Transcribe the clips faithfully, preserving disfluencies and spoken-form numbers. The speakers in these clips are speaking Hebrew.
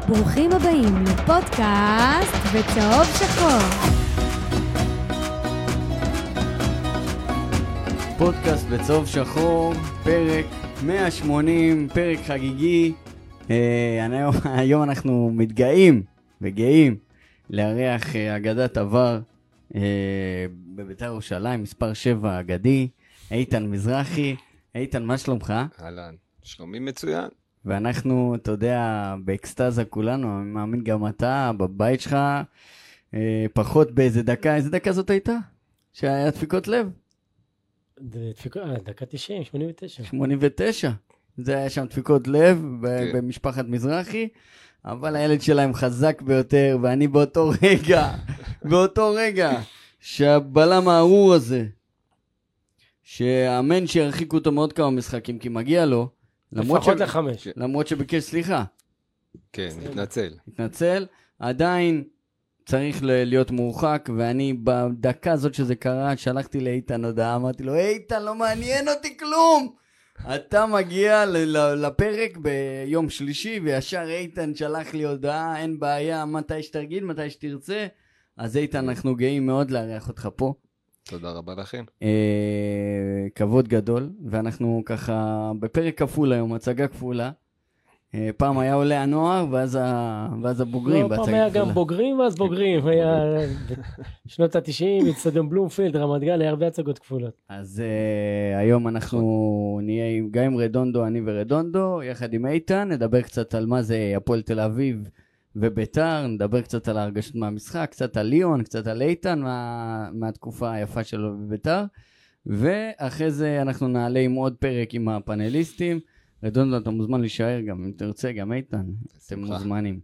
ברוכים הבאים לפודקאסט בצהוב שחור. פודקאסט בצהוב שחור, פרק מאה ושמונים, פרק חגיגי. אה, היום, היום אנחנו מתגאים וגאים לארח אה, אגדת עבר אה, בבית"ר ירושלים, מספר שבע אגדי, איתן מזרחי. איתן, מה שלומך? אהלן, שלומי מצוין. ואנחנו, אתה יודע, באקסטאזה כולנו, אני מאמין גם אתה, בבית שלך, אה, פחות באיזה דקה, איזה דקה זאת הייתה? שהיה דפיקות לב? דפיקות, אה, דקה תשעים, שמונים ותשע. שמונים ותשע. זה היה שם דפיקות לב במשפחת מזרחי, אבל הילד שלהם חזק ביותר, ואני באותו רגע, באותו רגע, שהבלם הארור הזה, שאמן שירחיקו אותו מאוד כמה משחקים, כי מגיע לו, לפחות לחמש. למרות שביקש סליחה. כן, מתנצל. מתנצל, עדיין צריך להיות מורחק, ואני בדקה הזאת שזה קרה, שלחתי לאיתן הודעה, אמרתי לו, איתן, לא מעניין אותי כלום! אתה מגיע לפרק ביום שלישי, וישר איתן שלח לי הודעה, אין בעיה, מתי שתרגיל, מתי שתרצה, אז איתן, אנחנו גאים מאוד לארח אותך פה. תודה רבה לכם. אה, כבוד גדול, ואנחנו ככה בפרק כפול היום, הצגה כפולה. אה, פעם היה עולה הנוער, ואז, ה... ואז הבוגרים. לא, פעם היה כפולה. גם בוגרים ואז בוגרים. היה שנות ה-תשעים, אצטדיון בלומפילד, רמת גן, היה הרבה הצגות כפולות. אז אה, היום אנחנו נהיה גם עם רדונדו, אני ורדונדו, יחד עם איתן, נדבר קצת על מה זה הפועל תל אביב וביתר, נדבר קצת על ההרגשות מהמשחק, קצת על ליאון, קצת על איתן מה, מהתקופה היפה שלו בביתר, ואחרי זה אנחנו נעלה עם עוד פרק עם הפאנליסטים. רדונדו, אתה מוזמן להישאר גם, אם תרצה, גם איתן, אתם מוזמנים.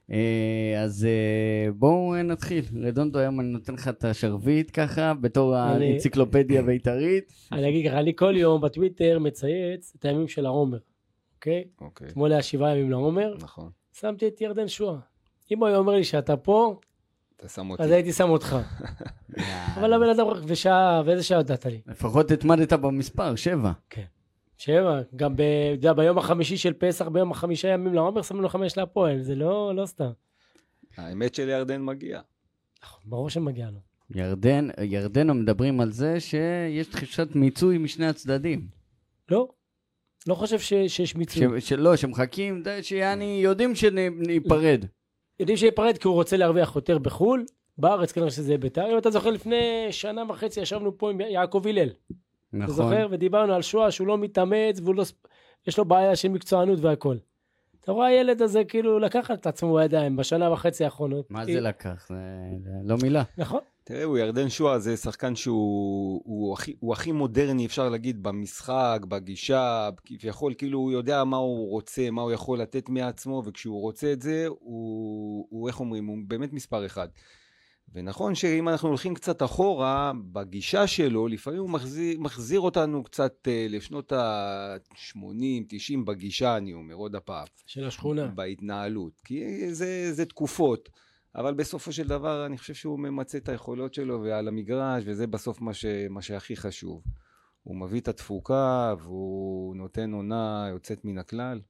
אז בואו נתחיל. רדונדו, היום אני נותן לך את השרביט ככה, בתור האנציקלופדיה בית"רית. אני אגיד ככה, אני כל יום בטוויטר מצייץ את הימים של העומר, אוקיי? אתמול היה שבעה ימים לעומר. נכון. שמתי את ירדן שואה. אם הוא היה אומר לי שאתה פה, אז הייתי שם אותך. אבל הבן אדם רק בשעה, ואיזה שעה הודעת לי? לפחות התמדת במספר, שבע. כן, שבע. גם ביום החמישי של פסח, ביום החמישה ימים לעומר, שמנו חמש להפועל. זה לא סתם. האמת של ירדן מגיע. ברור שמגיע לו. ירדן, ירדן מדברים על זה שיש תחושת מיצוי משני הצדדים. לא. לא חושב שיש מיצוי. שלא, שמחכים, שיעני יודעים שניפרד. יודעים שניפרד כי הוא רוצה להרוויח יותר בחול, בארץ כנראה שזה בית"ר. אם אתה זוכר, לפני שנה וחצי ישבנו פה עם יעקב הלל. נכון. אתה זוכר? ודיברנו על שואה שהוא לא מתאמץ, ויש לו בעיה של מקצוענות והכל. אתה רואה הילד הזה כאילו לקח את עצמו בידיים בשנה וחצי האחרונות. מה זה לקח? זה לא מילה. נכון. תראה, הוא ירדן שואה זה שחקן שהוא הוא הכי, הוא הכי מודרני, אפשר להגיד, במשחק, בגישה, כביכול, כאילו הוא יודע מה הוא רוצה, מה הוא יכול לתת מעצמו, וכשהוא רוצה את זה, הוא, הוא איך אומרים, הוא באמת מספר אחד. ונכון שאם אנחנו הולכים קצת אחורה, בגישה שלו, לפעמים הוא מחזיר, מחזיר אותנו קצת לשנות ה-שמונים תשעים בגישה, אני אומר, עוד הפעם. של השכונה. בהתנהלות, כי זה, זה תקופות. אבל בסופו של דבר אני חושב שהוא ממצא את היכולות שלו ועל המגרש, וזה בסוף מה, ש... מה שהכי חשוב. הוא מביא את התפוקה והוא נותן עונה יוצאת מן הכלל,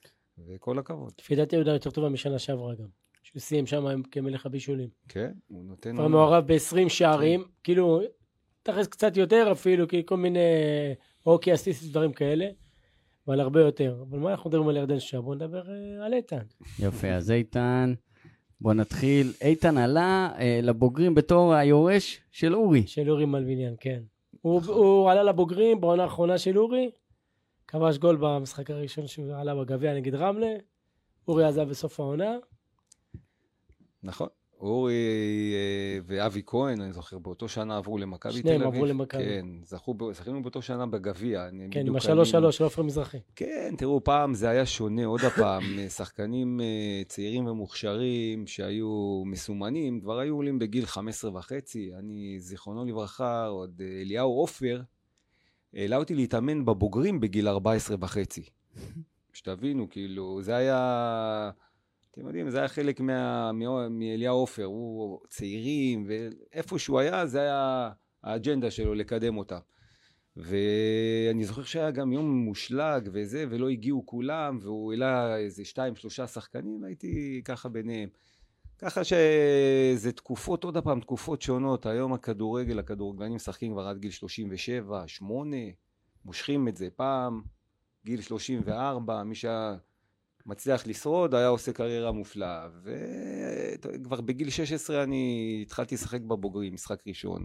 וכל הכבוד. לפי דעתי הוא יודע יותר טובה משנה שעברה גם. שהוא סיים שם כמלך הבישולים. כן, הוא נותן עונה. כבר מעורב ב-עשרים שערים, כן. כאילו, תכף קצת יותר אפילו, כי כל מיני אוקי אסיסטים דברים כאלה, אבל הרבה יותר. אבל מה אנחנו מדברים על ירדן שואה? בואו נדבר על איתן. יופי, אז איתן... בוא נתחיל. איתן עלה אה, לבוגרים בתור היורש של אורי. של אורי מלביניאן, כן. הוא, הוא עלה לבוגרים בעונה האחרונה של אורי, כבש גול במשחק הראשון שהוא עלה בגביע נגד רמלה, אורי עזב בסוף העונה. נכון. אורי ואבי כהן, אני זוכר, באותו שנה עברו למכבי תל אביב. שניהם עברו למכבי. כן, זכו, זכינו באותו שנה בגביע. כן, עם השלוש שלוש, לא עופר מזרחי. כן, תראו, פעם זה היה שונה, עוד הפעם, שחקנים צעירים ומוכשרים שהיו מסומנים, כבר היו עולים בגיל חמש עשרה וחצי, אני זיכרונו לברכה, עוד אליהו עופר, העלה אותי להתאמן בבוגרים בגיל ארבע עשרה וחצי. שתבינו, כאילו, זה היה... אתם יודעים, זה היה חלק מה, מאליהו עופר, הוא צעירים, ואיפה שהוא היה, זה היה האג'נדה שלו לקדם אותם. ואני זוכר שהיה גם יום מושלג וזה, ולא הגיעו כולם, והוא העלה איזה שתיים, שלושה שחקנים, הייתי ככה ביניהם. ככה שזה תקופות, עוד הפעם, תקופות שונות. היום הכדורגל, הכדורגלנים משחקים כבר עד גיל שלושים ושבע, שמונה, מושכים את זה פעם, גיל שלושים וארבע, מי שמצליח לשרוד היה עושה קריירה מופלאה. וכבר בגיל שש עשרה אני התחלתי לשחק בבוגרים, משחק ראשון.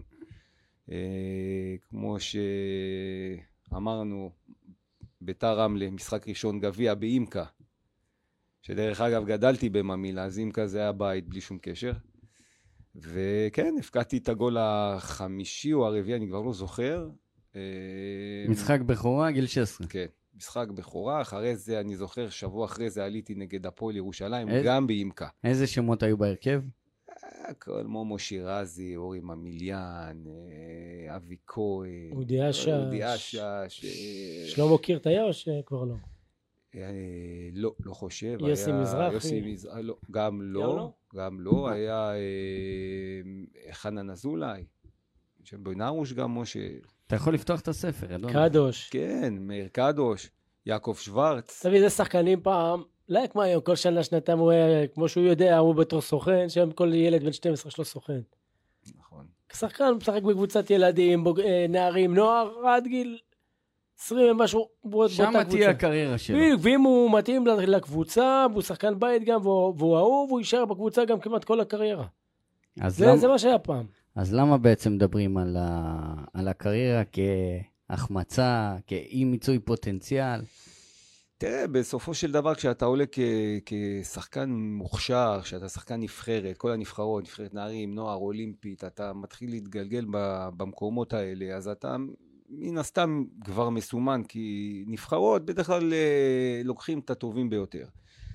כמו שאמרנו, ביתר רמלה, משחק ראשון גביע באימקה. שדרך אגב גדלתי בממילה, אז אימקה זה היה בית בלי שום קשר. וכן, הפקעתי את הגול החמישי או הרביעי, אני כבר לא זוכר. משחק בכורה, גיל שש עשרה. כן, משחק בכורה. אחרי זה, אני זוכר, שבוע אחרי זה עליתי נגד הפועל ירושלים, איזה... גם באימקה. איזה שמות היו בהרכב? הכל, מומו שירזי, אורי ממיליאן, אבי כהן. אודי אשש. אודי אשש. שלמה קירטיה או שכבר לא? לא, לא חושב. יוסי מזרחי? יוסי מזרחי, גם לא. גם לא. היה חנן אזולאי. שבנרוש גם משה. אתה יכול לפתוח את הספר. קדוש. כן, מאיר קדוש. יעקב שוורץ. תביא, זה שחקנים פעם. לא כמו היום, כל שנה שנתיים הוא היה, כמו שהוא יודע, הוא בתור סוכן, שם כל ילד בן שתים עשרה שלו סוכן. נכון. כשחקן משחק בקבוצת ילדים, בוג... נערים, נוער, עד גיל עשרים ומשהו. שם תהיה הקריירה שלו. ואם הוא מתאים לקבוצה, והוא שחקן בית גם, והוא, והוא אהוב, הוא יישאר בקבוצה גם כמעט כל הקריירה. זה, למ... זה מה שהיה פעם. אז למה בעצם מדברים על, ה... על הקריירה כהחמצה, כאי מיצוי פוטנציאל? תראה, בסופו של דבר, כשאתה עולה כ- כשחקן מוכשר, כשאתה שחקן נבחרת, כל הנבחרות, נבחרת נערים, נוער, אולימפית, אתה מתחיל להתגלגל ב- במקומות האלה, אז אתה מן הסתם כבר מסומן, כי נבחרות בדרך כלל לוקחים את הטובים ביותר.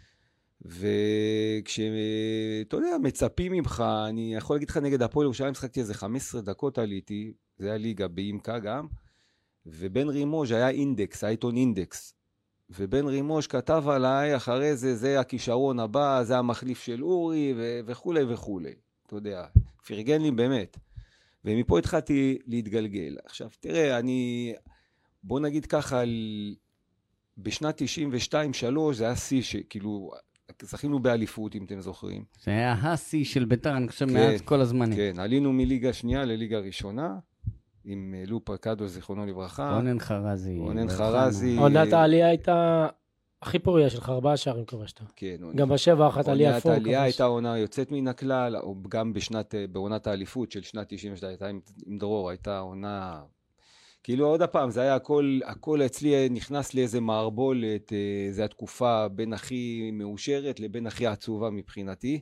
וכשאתה יודע, מצפים ממך, אני יכול להגיד לך נגד הפועל ירושלים, שחקתי איזה חמש עשרה דקות עליתי, זה היה ליגה באימקה גם, ובן רימוז' היה אינדקס, העיתון אינדקס. ובן רימוש כתב עליי, אחרי זה, זה הכישרון הבא, זה המחליף של אורי, ו- וכו' וכו'. אתה יודע, פרגן לי באמת. ומפה התחלתי להתגלגל. עכשיו, תראה, אני, בוא נגיד ככה, בשנת תשעים ושתיים שלוש, זה היה שיא שכאילו, זכינו באליפות, אם אתם זוכרים. זה היה השיא של ביתר, אני חושב, כן, מעט כל הזמנים. כן, עלינו מליגה שנייה לליגה ראשונה, עם לופה קדוש, זיכרונו לברכה. רונן חרזי. רונן חרזי. עונת העלייה הייתה הכי פוריה שלך, ארבעה שערים כבשת. כן. גם בשבע אחת עלייה פור. עונת העלייה הייתה עונה יוצאת מן הכלל, גם בשנת, בעונת האליפות של שנת תשעים ושתיים, הייתה עם, עם דרור, הייתה עונה... כאילו עוד הפעם, זה היה הכל, הכל אצלי נכנס לאיזה מערבולת, זה התקופה בין הכי מאושרת לבין הכי עצובה מבחינתי.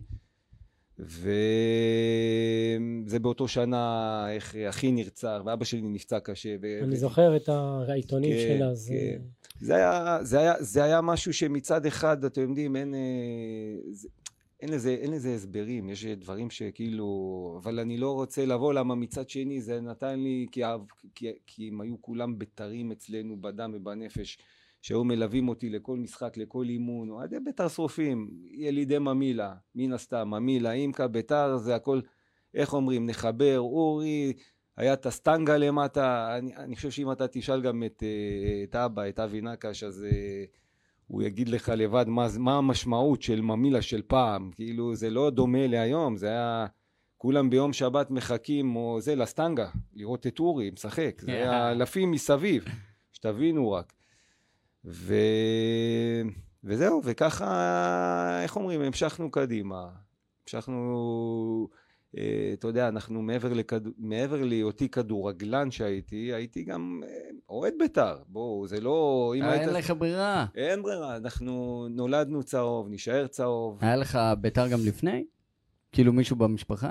וזה באותו שנה איך אחי נרצח ואבא שלי נפצע קשה. אני ו... זוכר את העיתונים כן, שלה. זה... כן. זה, היה, זה, היה, זה היה משהו שמצד אחד, אתם יודעים, אין, זה, אין, לזה, אין לזה הסברים, יש דברים שכאילו, אבל אני לא רוצה לבוא, למה מצד שני זה נתן לי, כי, כי, כי הם היו כולם בתרים אצלנו בדם ובנפש, שהיו מלווים אותי לכל משחק, לכל אימון, או עדי ביתר שרופים, ילידי ממילה, מן הסתם, ממילה, אימקה, ביתר, זה הכל, איך אומרים, נחבר, אורי, היה את הסטנגה למטה, אני, אני חושב שאם אתה תשאל גם את, את אבא, את אבי נקש, אז הוא יגיד לך לבד מה, מה המשמעות של ממילה של פעם, כאילו זה לא דומה להיום, זה היה, כולם ביום שבת מחכים, או זה, לסטנגה, לראות את אורי, משחק, זה היה אלפים מסביב, שתבינו רק. ו... וזהו, וככה, איך אומרים, המשכנו קדימה, המשכנו, אה, אתה יודע, אנחנו מעבר, לכד... מעבר להיותי כדורגלן שהייתי, הייתי גם אה, אוהד ביתר, בואו, זה לא... אין היית... לך ברירה. אין ברירה, אנחנו נולדנו צהוב, נשאר צהוב. היה לך ביתר גם לפני? כאילו מישהו במשפחה?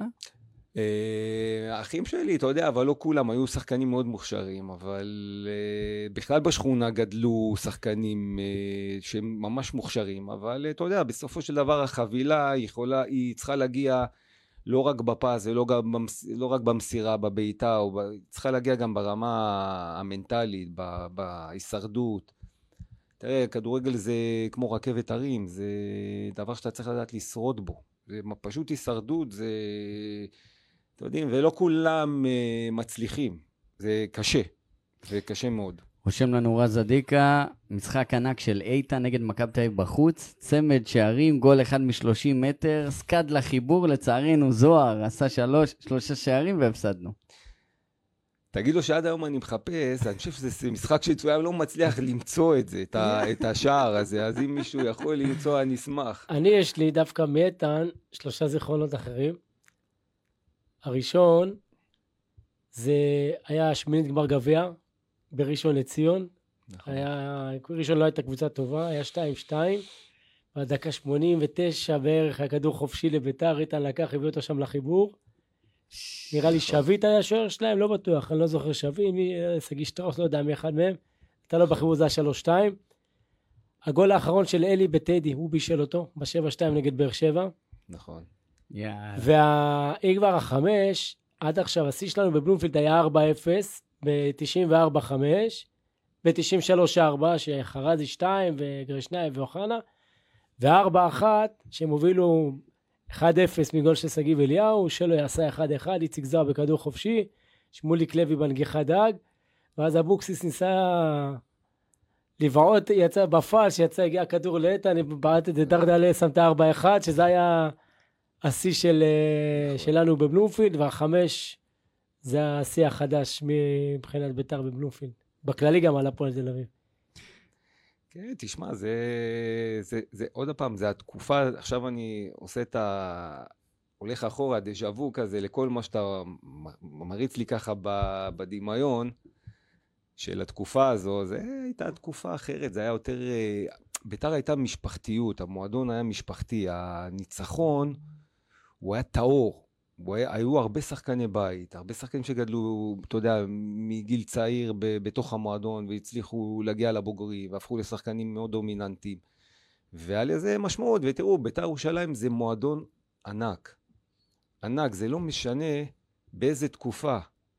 האחים שלי, אתה יודע, אבל לא כולם, היו שחקנים מאוד מוכשרים, אבל בכלל בשכונה גדלו שחקנים שהם ממש מוכשרים, אבל אתה יודע, בסופו של דבר החבילה יכולה, היא צריכה להגיע לא רק בפס, ולא לא רק במסירה, בביתה, היא צריכה להגיע גם ברמה המנטלית, בהישרדות. תראה, כדורגל זה כמו רכבת הרים, זה דבר שאתה צריך לדעת לשרוד בו. זה פשוט הישרדות, זה... אתם יודעים, ולא כולם uh, מצליחים, זה קשה. וקשה מאוד. רושם לנו רז אדיקה, משחק ענק של איתן נגד מכבי תל אביב בחוץ, צמד שערים, גול אחד משלושים מטר, סקד לחיבור, לצערנו זוהר, עשה שלוש, שלושה שערים והפסדנו. תגיד לו שעד היום אני מחפש, אני חושב שזה משחק שצויה לא מצליח למצוא את זה, את, ה, את השער הזה, אז אם מישהו יכול למצוא, אני אשמח. אני יש לי דווקא מאיתן שלושה זיכרונות אחרים. הראשון, זה היה שמינית גמר גביע, בראשון לציון. נכון. היה, ראשון לא הייתה קבוצה טובה, היה שתיים שתיים, בדקה שמונים ותשע בערך, הכדור חופשי לביתר, איתן לקח, הביא אותו שם לחיבור. נראה לי שביט היה שוער שלהם, לא בטוח, אני לא זוכר שביט, סגי שטראוס, לא יודע מי אחד מהם, אתה לא בחיבור, זה שלוש שתיים. הגול האחרון של אלי בטדי, הוא בישל אותו, ב-שבע שתיים נגד באר שבע. נכון. והאי כבר החמש, עד עכשיו, השיא שלנו בבלומפילד היה ארבע אפס, ב-תשעים וארבע חמש, ב-תשעים ושלוש ארבע, שחרזי שתיים וגרשנאי ואוחנה, ו-ארבע אחת, שהם הובילו אחד אפס מגול של סגיב אליהו, שלו יעשה אחד אחד, איציק זוהר בכדור חופשי, שמוליק לוי בנגיחה דג, ואז אבוקסיס ניסה לבעוט, יצא בפעל, שיצא, הגיע הכדור לאיתן, בעט את זה דרדלה, שמת ארבע אחד, שזה היה השיא של, שלנו בבלומפילד, והחמש זה השיא החדש מבחינת ביתר בבלומפילד. בכללי גם על הפועל תל אביב. כן, תשמע, זה, זה, זה עוד הפעם, זה התקופה, עכשיו אני עושה את ה... הולך אחורה, דז'אבו כזה, לכל מה שאתה מריץ לי ככה בדמיון של התקופה הזו, זה הייתה תקופה אחרת, זה היה יותר... ביתר הייתה משפחתיות, המועדון היה משפחתי, הניצחון הוא היה טהור, היה, היו הרבה שחקני בית, הרבה שחקנים שגדלו, אתה יודע, מגיל צעיר ב, בתוך המועדון, והצליחו להגיע לבוגרי, והפכו לשחקנים מאוד דומיננטיים. והיה לזה משמעות, ותראו, ביתר ירושלים זה מועדון ענק. ענק, זה לא משנה באיזה תקופה.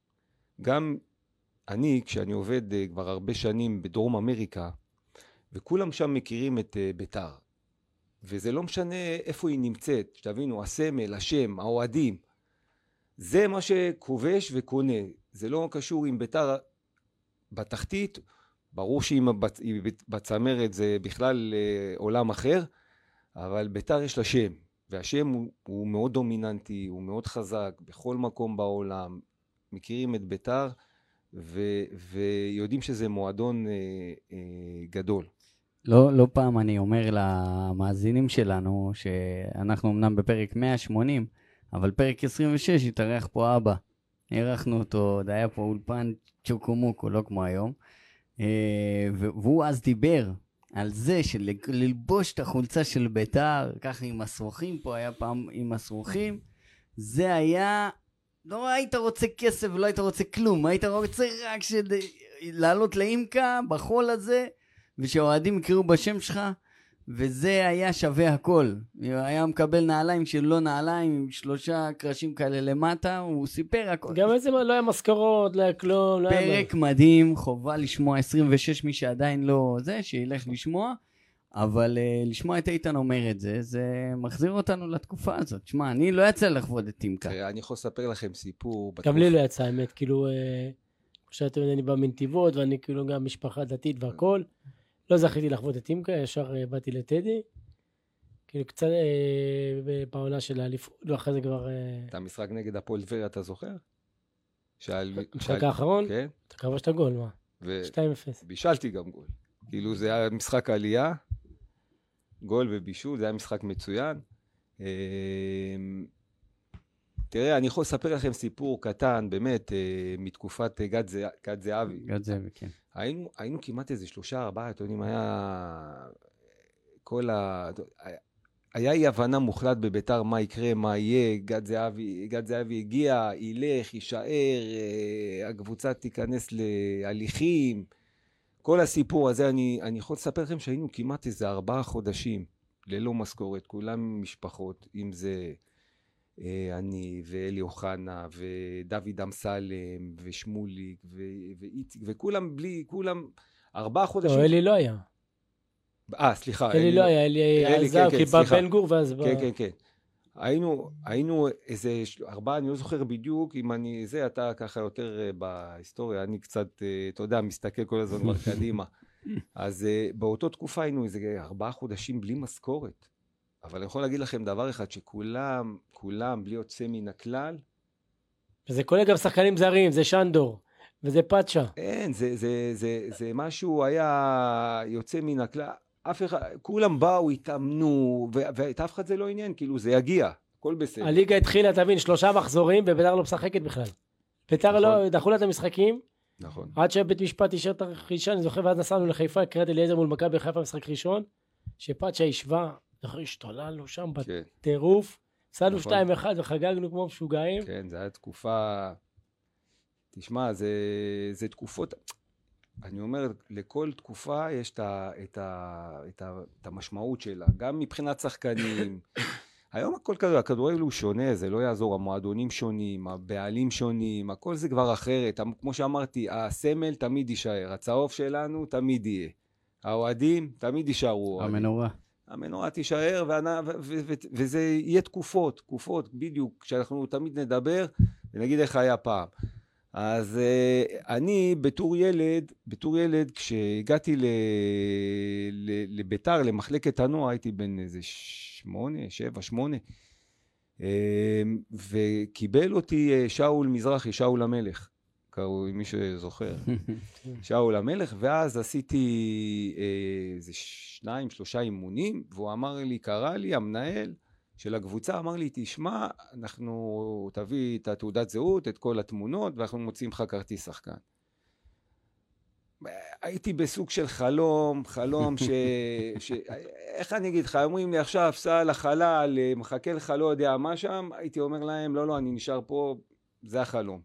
גם אני, כשאני עובד כבר הרבה שנים בדרום אמריקה, וכולם שם מכירים את ביתר. וזה לא משנה איפה היא נמצאת, שתבינו, הסמל, השם, האוהדים. זה מה שכובש וקונה. זה לא קשור עם ביתר בתחתית, ברור שהיא בצמרת זה בכלל עולם אחר, אבל ביתר יש לה שם, והשם הוא, הוא מאוד דומיננטי, הוא מאוד חזק, בכל מקום בעולם, מכירים את ביתר, ו, ויודעים שזה מועדון אה, אה, גדול. לא, לא פעם אני אומר למאזינים שלנו, שאנחנו אמנם בפרק מאה ושמונים, אבל פרק עשרים ושש התארח פה אבא. ערכנו אותו, זה היה פה אולפן צ'וקומוקו, לא כמו היום. והוא אז דיבר על זה של ללבוש את החולצה של ביתר, ככה עם הסרוכים, פה היה פעם עם הסרוכים. זה היה, לא היית רוצה כסף ולא היית רוצה כלום, היית רוצה רק של... לעלות לאימקה בחול הזה, ושהאוהדים יקראו בשם שלך, וזה היה שווה הכל. היה מקבל נעליים של לא נעליים, עם שלושה קרשים כאלה למטה, הוא סיפר הכל. גם איזה לא היה משכורות, לא היה כלום. לא פרק היה... מדהים, חובה לשמוע עשרים ושש, מי שעדיין לא זה, שילך לשמוע, אבל uh, לשמוע את איתן אומר את זה, זה מחזיר אותנו לתקופה הזאת. שמע, אני לא יצא לחוות את טימקה. אני יכול לספר לכם סיפור. גם לי לא יצא, האמת, כאילו, כשאתם יודעים, אני בא מנתיבות, ואני כאילו גם משפחה דתית והכל, לא זכיתי לחוות את טימקה, ישר באתי לטדי, כאילו קצת בעונה של האליפות, ואחרי זה כבר... את המשחק נגד הפועל טבריה, אתה זוכר? המשחק האחרון? כן. אתה כבשת גול, מה? שתיים אפס. בישלתי גם גול. כאילו זה היה משחק העלייה, גול ובישול, זה היה משחק מצוין. תראה, אני יכול לספר לכם סיפור קטן, באמת, מתקופת גד זהבי. גד זהבי, כן. היינו, היינו כמעט איזה שלושה, ארבעה, אתם יודעים, היה כל ה... היה אי הבנה מוחלט בביתר מה יקרה, מה יהיה, גד זהבי, גד זהבי הגיע, ילך, יישאר, הקבוצה תיכנס להליכים, כל הסיפור הזה, אני, אני יכול לספר לכם שהיינו כמעט איזה ארבעה חודשים, ללא משכורת, כולם משפחות, אם זה אני ואלי אוחנה ודוד אמסלם ושמוליק ואיציק, וכולם בלי, כולם ארבעה חודשים. לא, אלי לא היה. אה, סליחה. אלי לא היה, אלי עזב, כי בא בן גור ואז בא... כן, כן, כן. היינו, היינו איזה ארבעה, אני לא זוכר בדיוק, אם אני, זה, אתה ככה יותר בהיסטוריה, אני קצת, אתה יודע, מסתכל כל הזמן כבר קדימה. אז באותו תקופה היינו איזה ארבעה חודשים בלי משכורת. אבל אני יכול להגיד לכם דבר אחד, שכולם, כולם, בלי יוצא מן הכלל. וזה כולל גם שחקנים זרים, זה שנדור, וזה פאצ'ה. אין, זה, זה, זה, זה משהו היה יוצא מן הכלל. אף אחד, כולם באו, התאמנו, ואת אף אחד זה לא עניין, כאילו זה יגיע, הכל בסדר. הליגה התחילה, תבין, שלושה מחזורים, וביתר לא משחקת בכלל. ביתר לא, דחו לה את המשחקים, נכון. עד שבית משפט אישר את הרכישה, אני זוכר, ואז נסענו לחיפה, קריית אליעזר מול מכבי בחיפה משחק ראשון, שפאצ'ה ישבה, זוכר, השתוללנו שם בטירוף, עשינו שתיים אחד וחגגנו כמו משוגעים. כן, זו הייתה תקופה, תשמע, זה, זה תקופות, אני אומר, לכל תקופה יש את, ה, את, ה, את, ה, את המשמעות שלה, גם מבחינת שחקנים. היום הכל כזה, הכדורגל הוא שונה, זה לא יעזור, המועדונים שונים, הבעלים שונים, הכל זה כבר אחרת. כמו שאמרתי, הסמל תמיד יישאר, הצהוב שלנו תמיד יהיה. האוהדים תמיד יישארו. המנורה. המנורה תישאר, ו- ו- ו- ו- וזה יהיה תקופות, תקופות, בדיוק, כשאנחנו תמיד נדבר, ונגיד איך היה פעם. אז uh, אני בתור ילד, בתור ילד, כשהגעתי ל- ל- לביתר, למחלקת הנוער, הייתי בן איזה שמונה, שבע, שמונה, uh, וקיבל אותי uh, שאול מזרחי, שאול המלך, קראו מי שזוכר, שאול המלך, ואז עשיתי uh, איזה שניים, שלושה אימונים, והוא אמר לי, קרא לי, המנהל, של הקבוצה אמר לי, תשמע, אנחנו תביא את התעודת זהות, את כל התמונות, ואנחנו מוצאים לך כרטיס שחקן. הייתי בסוג של חלום, חלום ש... ש... איך אני אגיד לך, אומרים לי עכשיו, סע לחלל, מחכה לך, לא יודע מה שם, הייתי אומר להם, לא, לא, אני נשאר פה, זה החלום.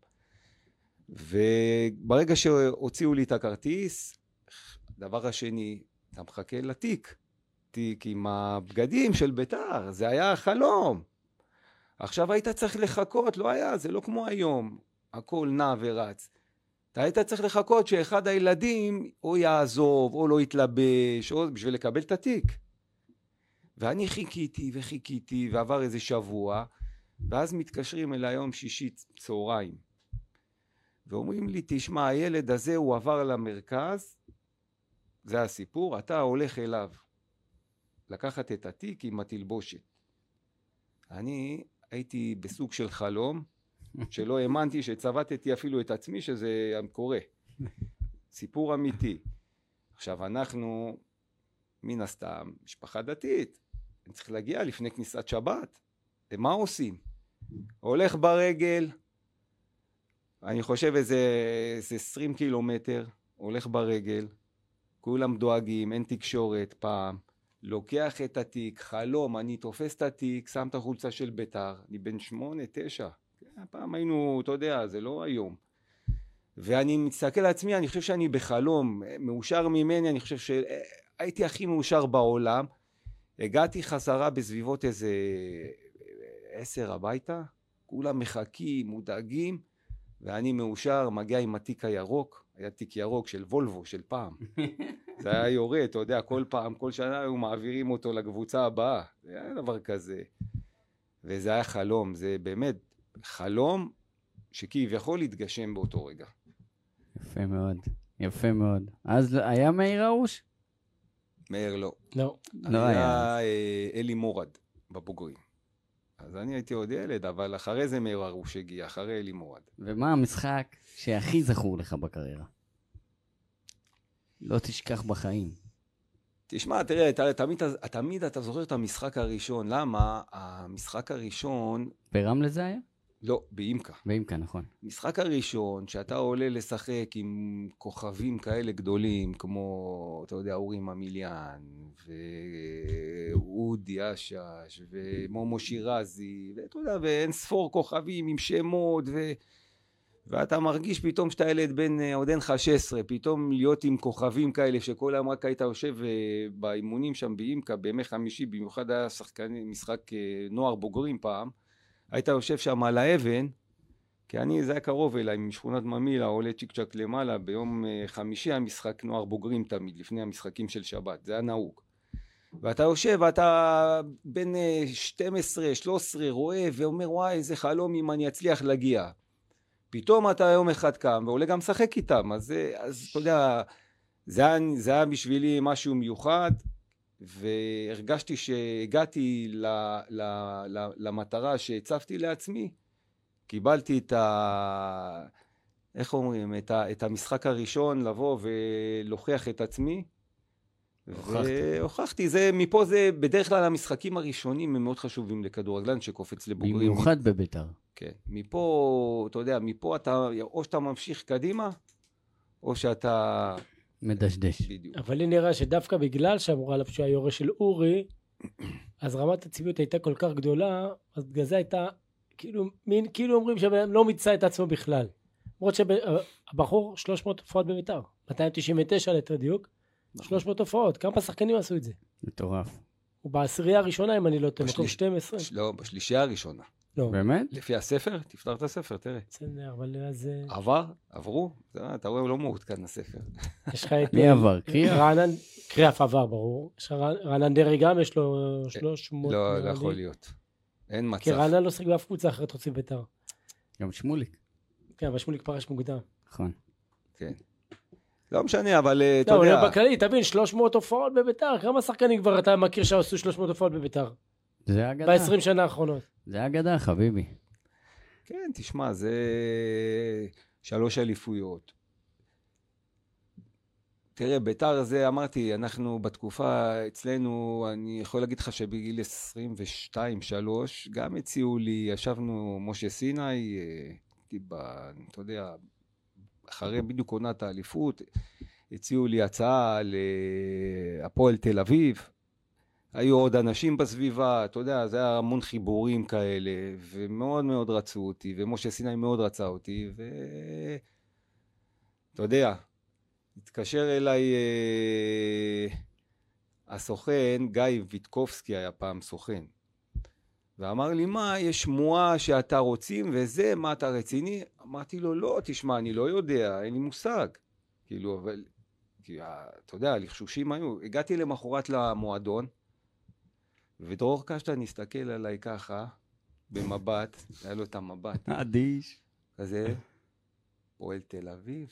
וברגע שהוציאו לי את הכרטיס, דבר השני, אתה מחכה לתיק. תיק עם הבגדים של ביתר, זה היה חלום. עכשיו היית צריך לחכות, לא היה, זה לא כמו היום, הכל נע ורץ. אתה היית צריך לחכות שאחד הילדים או יעזוב, או לא יתלבש, או בשביל לקבל את התיק. ואני חיכיתי וחיכיתי, ועבר איזה שבוע, ואז מתקשרים אליי יום שישי צהריים. ואומרים לי, תשמע, הילד הזה הוא עבר למרכז, זה הסיפור, אתה הולך אליו. לקחת את התיק עם התלבושת. אני הייתי בסוג של חלום, שלא האמנתי שצבטתי אפילו את עצמי שזה קורה. סיפור אמיתי. עכשיו אנחנו, מן הסתם, משפחה דתית, אני צריך להגיע לפני כניסת שבת. ומה עושים? הולך ברגל, אני חושב איזה, איזה עשרים קילומטר, הולך ברגל, כולם דואגים, אין תקשורת פעם, לוקח את התיק, חלום, אני תופס את התיק, שם את החולצה של ביתר, אני בן שמונה, תשע, פעם היינו, אתה יודע, זה לא היום. ואני מסתכל על עצמי, אני חושב שאני בחלום, מאושר ממני, אני חושב שהייתי הכי מאושר בעולם. הגעתי חזרה בסביבות איזה עשר הביתה, כולם מחכים, מודאגים, ואני מאושר, מגיע עם התיק הירוק, היה תיק ירוק של וולבו, של פעם. זה היה יורד, אתה יודע, כל פעם, כל שנה היו מעבירים אותו לקבוצה הבאה. זה היה דבר כזה. וזה היה חלום, זה באמת חלום שכביכול להתגשם באותו רגע. יפה מאוד, יפה מאוד. אז היה מאיר ארוש? מאיר לא. לא. לא היה. היה אלי מורד בבוגרים. אז אני הייתי עוד ילד, אבל אחרי זה מאיר ארוש הגיע, אחרי אלי מורד. ומה המשחק שהכי זכור לך בקריירה? לא תשכח בחיים. תשמע, תראה, אתה, תמיד, תמיד אתה זוכר את המשחק הראשון. למה? המשחק הראשון... ברמלה זה היה? לא, באימקה. באימקה, נכון. המשחק הראשון, שאתה עולה לשחק עם כוכבים כאלה גדולים, כמו, אתה יודע, אורי ממיליאן, ואודי אשש, ומומו שירזי, ואתה יודע, ואין ספור כוכבים עם שמות, ו... ואתה מרגיש פתאום שאתה ילד בן עוד אין לך שש עשרה, פתאום להיות עם כוכבים כאלה, שכל היום רק היית יושב באימונים שם באימקה, בימי חמישי, במיוחד היה שחקני, משחק נוער בוגרים פעם, היית יושב שם על האבן, כי אני, זה היה קרוב אליי, משכונת ממילה, עולה צ'יק צ'ק למעלה, ביום חמישי היה משחק נוער בוגרים תמיד, לפני המשחקים של שבת, זה היה נהוג. ואתה יושב ואתה בין שתים עשרה שלוש עשרה רואה ואומר וואי איזה חלום אם אני אצליח להגיע. פתאום אתה יום אחד קם ועולה גם לשחק איתם, אז, אז אתה יודע, זה היה, זה היה בשבילי משהו מיוחד, והרגשתי שהגעתי ל, ל, ל, למטרה שהצבתי לעצמי, קיבלתי את ה... איך אומרים? את, ה, את המשחק הראשון לבוא ולהוכיח את עצמי, והוכחתי, זה, מפה זה, בדרך כלל המשחקים הראשונים הם מאוד חשובים לכדורגלן שקופץ לבוגרים. במיוחד בביתר. כן, מפה, אתה יודע, מפה אתה, או שאתה ממשיך קדימה, או שאתה... מדשדש. בדיוק. אבל לי נראה שדווקא בגלל שאמורה עליו שהוא היורש של אורי, אז רמת הצביעות הייתה כל כך גדולה, אז בגלל זה הייתה, כאילו, מין, כאילו אומרים שבן לא מיצה את עצמו בכלל. למרות שהבחור שלוש מאות הופעות בביתר, מאתיים תשעים ותשע ליתר דיוק, שלוש מאות הופעות, כמה שחקנים עשו את זה? מטורף. הוא בעשירייה הראשונה, אם אני לא טועה, מקום שתים עשרה. לא, בשלישייה הראשונה. לא. באמת? לפי הספר, תפתח את הספר, תראה. בסדר, אבל אז... עבר, עברו, אתה רואה, הוא לא מעודכן הספר. יש לך את... מי עבר? קריאף? רענן, קריאף עבר, ברור. יש רענן דרעי גם, יש לו שלוש מאות... לא, לא יכול להיות. אין מצב. כי רענן לא שחק באף קבוצה אחרת חוץ מביתר. גם שמוליק. כן, אבל שמוליק פרש מוקדם. נכון. כן. לא משנה, אבל אתה לא, יודע... אבל בכללי, תבין, שלוש מאות הופעות בביתר, כמה שחקנים כבר אתה מכיר שעשו שלוש מאות הופעות בביתר? זה אגדה. ב-עשרים שנה האחרונות. זה אגדה, חביבי. כן, תשמע, זה שלוש אליפויות. תראה, ביתר זה, אמרתי, אנחנו בתקופה אצלנו, אני יכול להגיד לך שבגיל עשרים ושתיים שלוש, גם הציעו לי, ישבנו משה סיני, אתה יודע, אחרי בדיוק עונת האליפות, הציעו לי הצעה להפועל תל אביב, היו עוד אנשים בסביבה, אתה יודע, זה היה המון חיבורים כאלה, ומאוד מאוד רצו אותי, ומשה סיני מאוד רצה אותי, ואתה יודע, התקשר אליי אה, הסוכן, גיא ויטקובסקי היה פעם סוכן, ואמר לי, מה, יש שמועה שאתה רוצים וזה, מה אתה רציני? אמרתי לו, לא, תשמע, אני לא יודע, אין לי מושג. כאילו, אבל, כי, אתה יודע, לחשושים היו. הגעתי למחרת למועדון, ודרור קשטן נסתכל עליי ככה, במבט, היה לו את המבט. אדיש. כזה, פועל תל אביב.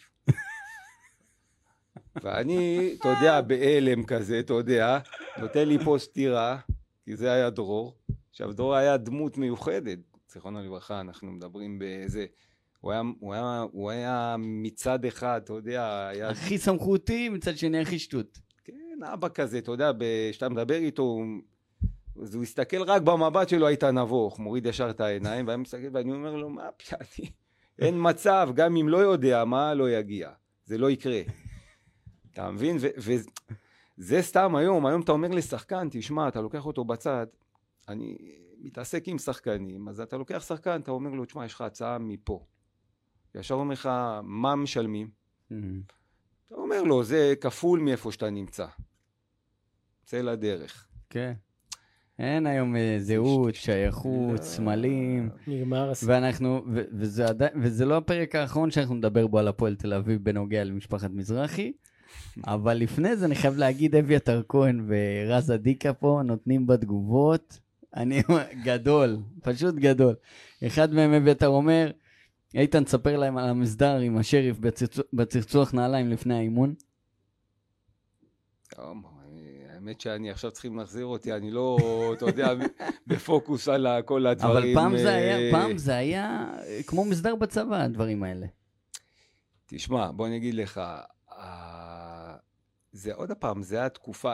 ואני, אתה יודע, באלם כזה, אתה יודע, נותן לי פה סתירה, כי זה היה דרור. עכשיו, דרור היה דמות מיוחדת, זיכרונו לברכה, אנחנו מדברים באיזה... הוא היה, הוא היה, הוא היה מצד אחד, אתה יודע, היה... הכי סמכותי, מצד שני הכי שטות. כן, אבא כזה, אתה יודע, כשאתה מדבר איתו, אז הוא הסתכל רק במבט שלו, היית נבוך, מוריד ישר את העיניים, והיה מסתכל, ואני אומר לו, מה פייני? אין מצב, גם אם לא יודע מה, לא יגיע. זה לא יקרה. אתה מבין? וזה סתם היום, היום אתה אומר לשחקן, תשמע, אתה לוקח אותו בצד, אני מתעסק עם שחקנים, אז אתה לוקח שחקן, אתה אומר לו, תשמע, יש לך הצעה מפה. ישר אומר לך, מה משלמים? אתה אומר לו, זה כפול מאיפה שאתה נמצא. צא לדרך. כן. אין היום זהות, שייכות, סמלים. נגמר הסיפור. ואנחנו, וזה לא הפרק האחרון שאנחנו נדבר בו על הפועל תל אביב בנוגע למשפחת מזרחי, אבל לפני זה אני חייב להגיד, אביתר כהן ורז אדיקה פה נותנים בתגובות, אני גדול, פשוט גדול. אחד מהם אביתר אומר, איתן, תספר להם על המסדר עם השריף בצחצוח נעליים לפני האימון. האמת שאני עכשיו צריכים להחזיר אותי, אני לא, אתה יודע, בפוקוס על כל הדברים. אבל פעם זה היה, פעם זה היה כמו מסדר בצבא, הדברים האלה. תשמע, בוא אני אגיד לך, זה עוד הפעם, זה התקופה,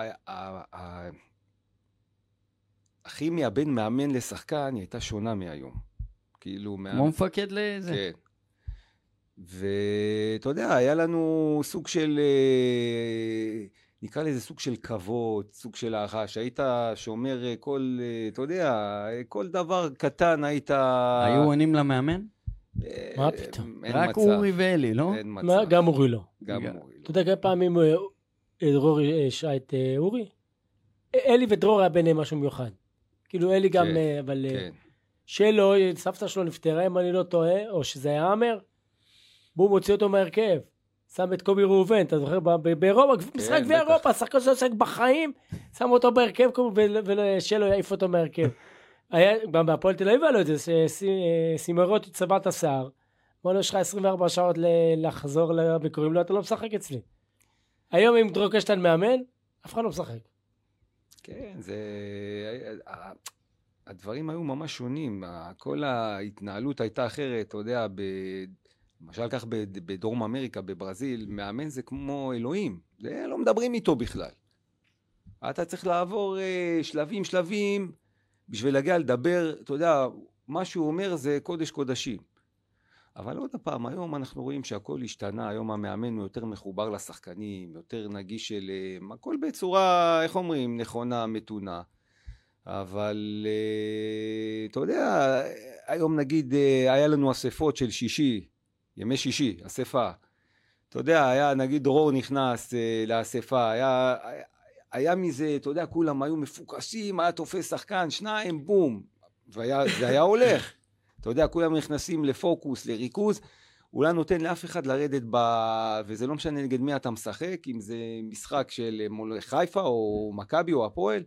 הכימיה בין מאמן לשחקן היא הייתה שונה מהיום. כאילו, כמו מפקד לזה. כן. ואתה יודע, היה לנו סוג של, נקרא לזה סוג של כבוד, סוג של הערכה, שהיית שומר כל, אתה יודע, כל דבר קטן היית... היו עונים למאמן? מה פתאום? רק אורי ואלי, לא? אין מצב. גם אורי לא. גם אורי לא. אתה יודע כמה פעמים דרור השעה את אורי? אלי ודרור היה ביניהם משהו מיוחד. כאילו אלי גם, אבל... שלו, סבתא שלו נפטרה, אם אני לא טועה, או שזה היה אמר, בוא מוציא אותו מהרכב. שם את קובי ראובן, אתה זוכר, באירופה, משחק באירופה, שחקן שעוסק בחיים, שם אותו בהרכב, ושלו יעיף אותו מהרכב. גם בהפועל תל אביב עלו את זה, סימרות צבע את השיער, אמרנו, יש לך עשרים וארבע שעות לחזור לביקורים, לא, אתה לא משחק אצלי. היום אם דרור קשטן מאמן, אף אחד לא משחק. כן, זה... הדברים היו ממש שונים, כל ההתנהלות הייתה אחרת, אתה יודע, למשל כך בדרום אמריקה, בברזיל, מאמן זה כמו אלוהים, זה לא מדברים איתו בכלל. אתה צריך לעבור שלבים שלבים, בשביל להגיע לדבר, אתה יודע, מה שהוא אומר זה קודש קודשים. אבל עוד הפעם, היום אנחנו רואים שהכל השתנה, היום המאמן הוא יותר מחובר לשחקנים, יותר נגיש אליהם, הכל בצורה, איך אומרים, נכונה, מתונה. אבל אתה יודע, היום נגיד היה לנו אספות של שישי, ימי שישי, אספה. אתה יודע, היה נגיד דרור נכנס לאספה, היה, היה מזה, אתה יודע, כולם היו מפוקסים, היה תופס שחקן, שניים, בום, וזה היה הולך. אתה יודע, כולם נכנסים לפוקוס, לריכוז, אולי נותן לאף אחד לרדת ב... וזה לא משנה נגד מי אתה משחק, אם זה משחק של חיפה או מכבי או הפועל,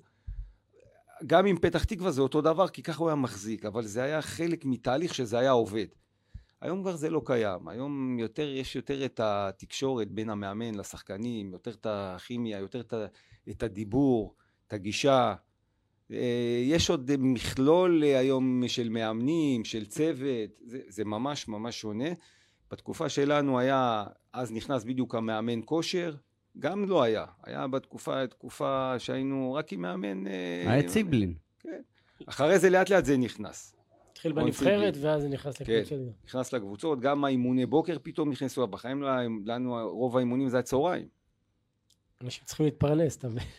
גם עם פתח תקווה זה אותו דבר, כי ככה הוא היה מחזיק, אבל זה היה חלק מתהליך שזה היה עובד. היום כבר זה לא קיים, היום יותר, יש יותר את התקשורת בין המאמן לשחקנים, יותר את הכימיה, יותר את, את הדיבור, את הגישה. יש עוד מכלול היום של מאמנים, של צוות, זה, זה ממש ממש שונה. בתקופה שלנו היה, אז נכנס בדיוק המאמן כושר, גם לא היה. היה בתקופה, תקופה שהיינו רק עם מאמן... היה ציבלין. כן. אחרי זה לאט לאט זה נכנס. התחיל בנבחרת ואז זה נכנס לקבוצות. כן, נכנס לקבוצות, גם האימוני בוקר פתאום נכנסו, בחיים לנו רוב האימונים זה הצהריים. אנשים צריכים להתפרנס, אתה מבין?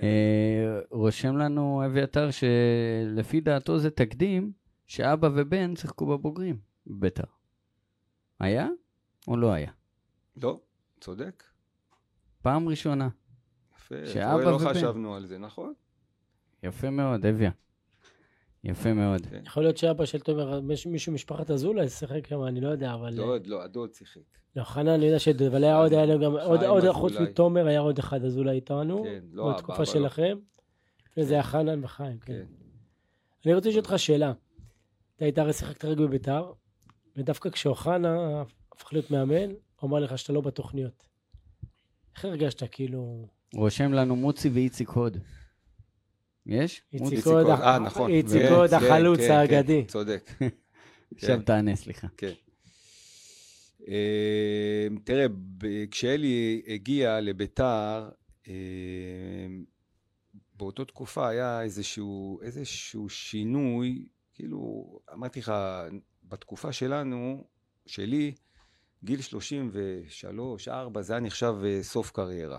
רושם לנו אביתר שלפי דעתו זה תקדים שאבא ובן שיחקו בבוגרים בביתר. היה או לא היה? לא, צודק. פעם ראשונה. יפה, שאבא לא ובן. חשבנו על זה, נכון? יפה מאוד, אביה. יפה מאוד. כן. יכול להיות שאבא של תומר, מישהו משפחת אזולאי שיחק כמה, אני לא יודע, אבל... לא, לא, הדוד שיחק. לא, חנן, אני יודע שדוד, אבל היה עוד, היה לו גם, עוד, עוד חוץ מתומר, היה עוד אחד אזולאי איתנו. כן, לא, בתקופה שלכם. וזה היה חנן וחיים, כן. אני רוצה לשאול אותך שאלה. אתה היית הרי שיחקת רגע בביתר, ודווקא כשאוחנה הפך להיות מאמן, הוא אמר לך שאתה לא בתוכניות. איך הרגשת, כאילו... רושם לנו מוצי ואיציק הוד. יש? איציק הוד, אה, נכון. איציק הוד, החלוץ האגדי. צודק. עכשיו תענה, סליחה. כן. תראה, כשאלי הגיע לביתר, באותו תקופה היה איזשהו, איזשהו שינוי, כאילו, אמרתי לך, בתקופה שלנו, שלי, גיל שלושים ושלוש, ארבע, זה היה נחשב סוף קריירה.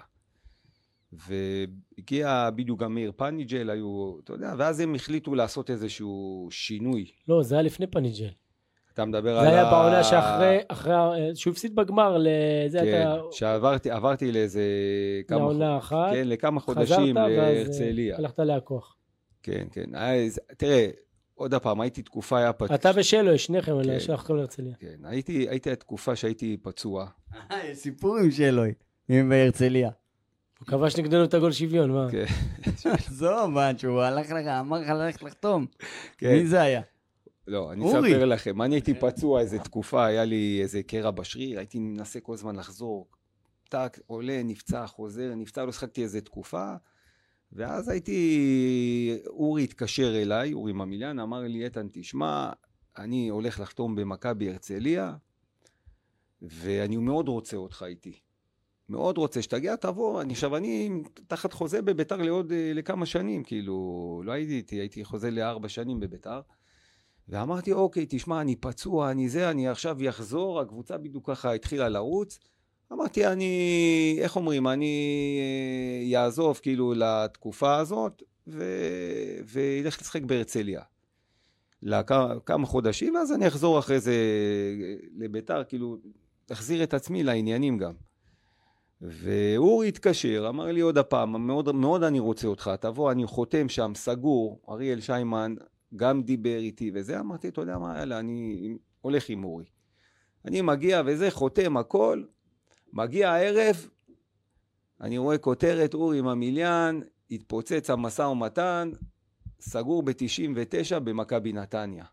והגיע בדיוק גם מאיר פניג'ל, היו, אתה יודע, ואז הם החליטו לעשות איזשהו שינוי. לא, זה היה לפני פניג'ל. אתה מדבר זה על ה... זה היה בעונה שאחרי, אחרי, שהוא הפסיד בגמר, לזה כן, אתה... שעברתי, עברתי לאיזה... לעונה כמה... אחת. כן, לכמה חודשים חזרת להרצליה. ואז הלכת להכוח. כן, כן. תראה, עוד הפעם, הייתי תקופה, היה פצוע. אתה ושלו, שניכם, כן. שלחתם להרצליה. כן, הייתי, הייתי התקופה שהייתי פצוע. יש סיפור עם שלו, עם בהרצליה. הוא כבש נגדנו את הגול שוויון, מה? כן. זו, מה, שהוא הלך לך, אמר לך ללכת לחתום. מי זה היה? לא, אני אספר לכם. אני הייתי פצוע איזה תקופה, היה לי איזה קרע בשריר, הייתי מנסה כל הזמן לחזור. טק, עולה, נפצע, חוזר, נפצע, לא שחקתי איזה תקופה. ואז הייתי, אורי התקשר אליי, אורי ממיליאן, אמר לי, איתן, תשמע, אני הולך לחתום במכבי הרצליה, ואני מאוד רוצה אותך איתי. מאוד רוצה שתגיע, תבוא. אני עכשיו, אני תחת חוזה בביתר לעוד לכמה שנים, כאילו, לא הייתי איתי, הייתי חוזה לארבע שנים בביתר. ואמרתי, אוקיי, תשמע, אני פצוע, אני זה, אני עכשיו יחזור, הקבוצה בדיוק ככה התחילה לרוץ. אמרתי, אני, איך אומרים, אני יעזוב כאילו לתקופה הזאת, ו... וילך לשחק בהרצליה. לכמה חודשים, ואז אני אחזור אחרי זה לביתר, כאילו, תחזיר את עצמי לעניינים גם. ואורי התקשר, אמר לי עוד הפעם, מאוד, מאוד אני רוצה אותך, תבוא, אני חותם שם, סגור, אריאל שיימן, גם דיבר איתי וזה, אמרתי, אתה יודע מה, יאללה, אני הולך עם אורי. אני מגיע וזה, חותם הכל, מגיע הערב, אני רואה כותרת, אורי ממיליאן, התפוצץ המשא ומתן, סגור ב-תשעים ותשע במכבי נתניה.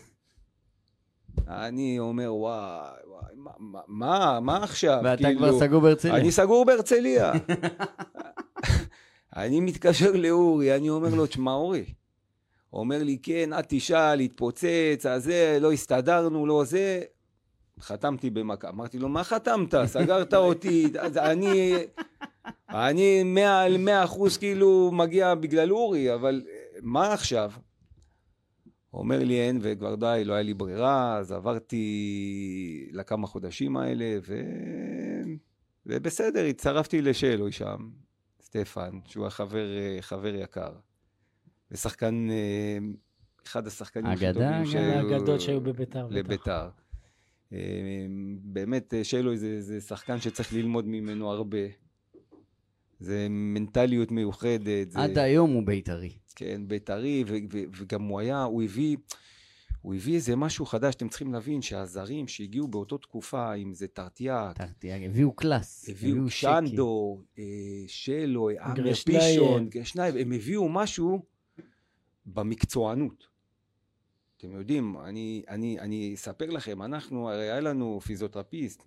אני אומר, וואי, וואי, מה, מה, מה עכשיו? ואתה כאילו, כבר סגור בהרצליה. אני סגור בהרצליה. אני מתקשר לאורי, אני אומר לו, תשמע אורי. הוא אומר לי, כן, את תשאל, התפוצץ, הזה, לא הסתדרנו, לא זה. חתמתי במכה. אמרתי לו, מה חתמת? סגרת אותי. אז אני, אני מאה, מאה אחוז כאילו מגיע בגלל אורי, אבל מה עכשיו? הוא אומר לי, אין, וכבר די, לא היה לי ברירה, אז עברתי לכמה חודשים האלה, ו... ובסדר, הצטרפתי לשאלוי שם, סטפן, שהוא החבר, חבר יקר. ושחקן, אחד השחקנים הכי טובים שהיו... האגדות שהיו בביתר. לביתר. באמת, שאלוי זה, זה שחקן שצריך ללמוד ממנו הרבה. זה מנטליות מיוחדת. עד זה... היום הוא בית"רי. כן, בית"רי, ו- ו- וגם הוא היה, הוא הביא, הוא הביא איזה משהו חדש. אתם צריכים להבין שהזרים שהגיעו באותו תקופה, אם זה טרטיאק, טרטיאק, הביאו קלאס, הביאו שנדו, שלוי, אמר פישון, גרשנייב, הם הביאו משהו במקצוענות. אתם יודעים, אני, אני, אני אספר לכם, אנחנו, הרי היה לנו פיזיותרפיסט,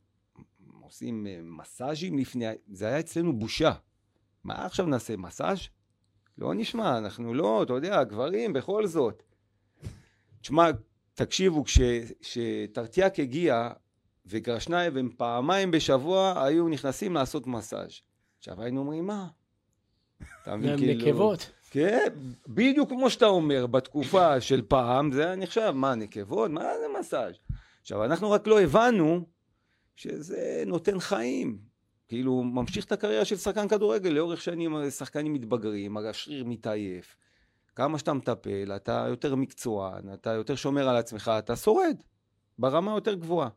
עושים מסאז'ים לפני, זה היה אצלנו בושה. מה עכשיו נעשה, מסאז'? לא נשמע, אנחנו לא, אתה יודע, גברים בכל זאת. תשמע, תקשיבו, כשטרטיאק הגיע, וגרשנייב הם פעמיים בשבוע היו נכנסים לעשות מסאז'. עכשיו היינו אומרים, מה? הם נקבות. כן, בדיוק כמו שאתה אומר, בתקופה של פעם, זה היה נחשב, מה, נקבות? מה זה מסאז'? עכשיו, אנחנו רק לא הבנו שזה נותן חיים. כאילו, ממשיך את הקריירה של שחקן כדורגל, לאורך שנים שחקנים מתבגרים, השריר מתעייף. כמה שאתה מטפל, אתה יותר מקצוען, אתה יותר שומר על עצמך, אתה שורד, ברמה יותר גבוהה.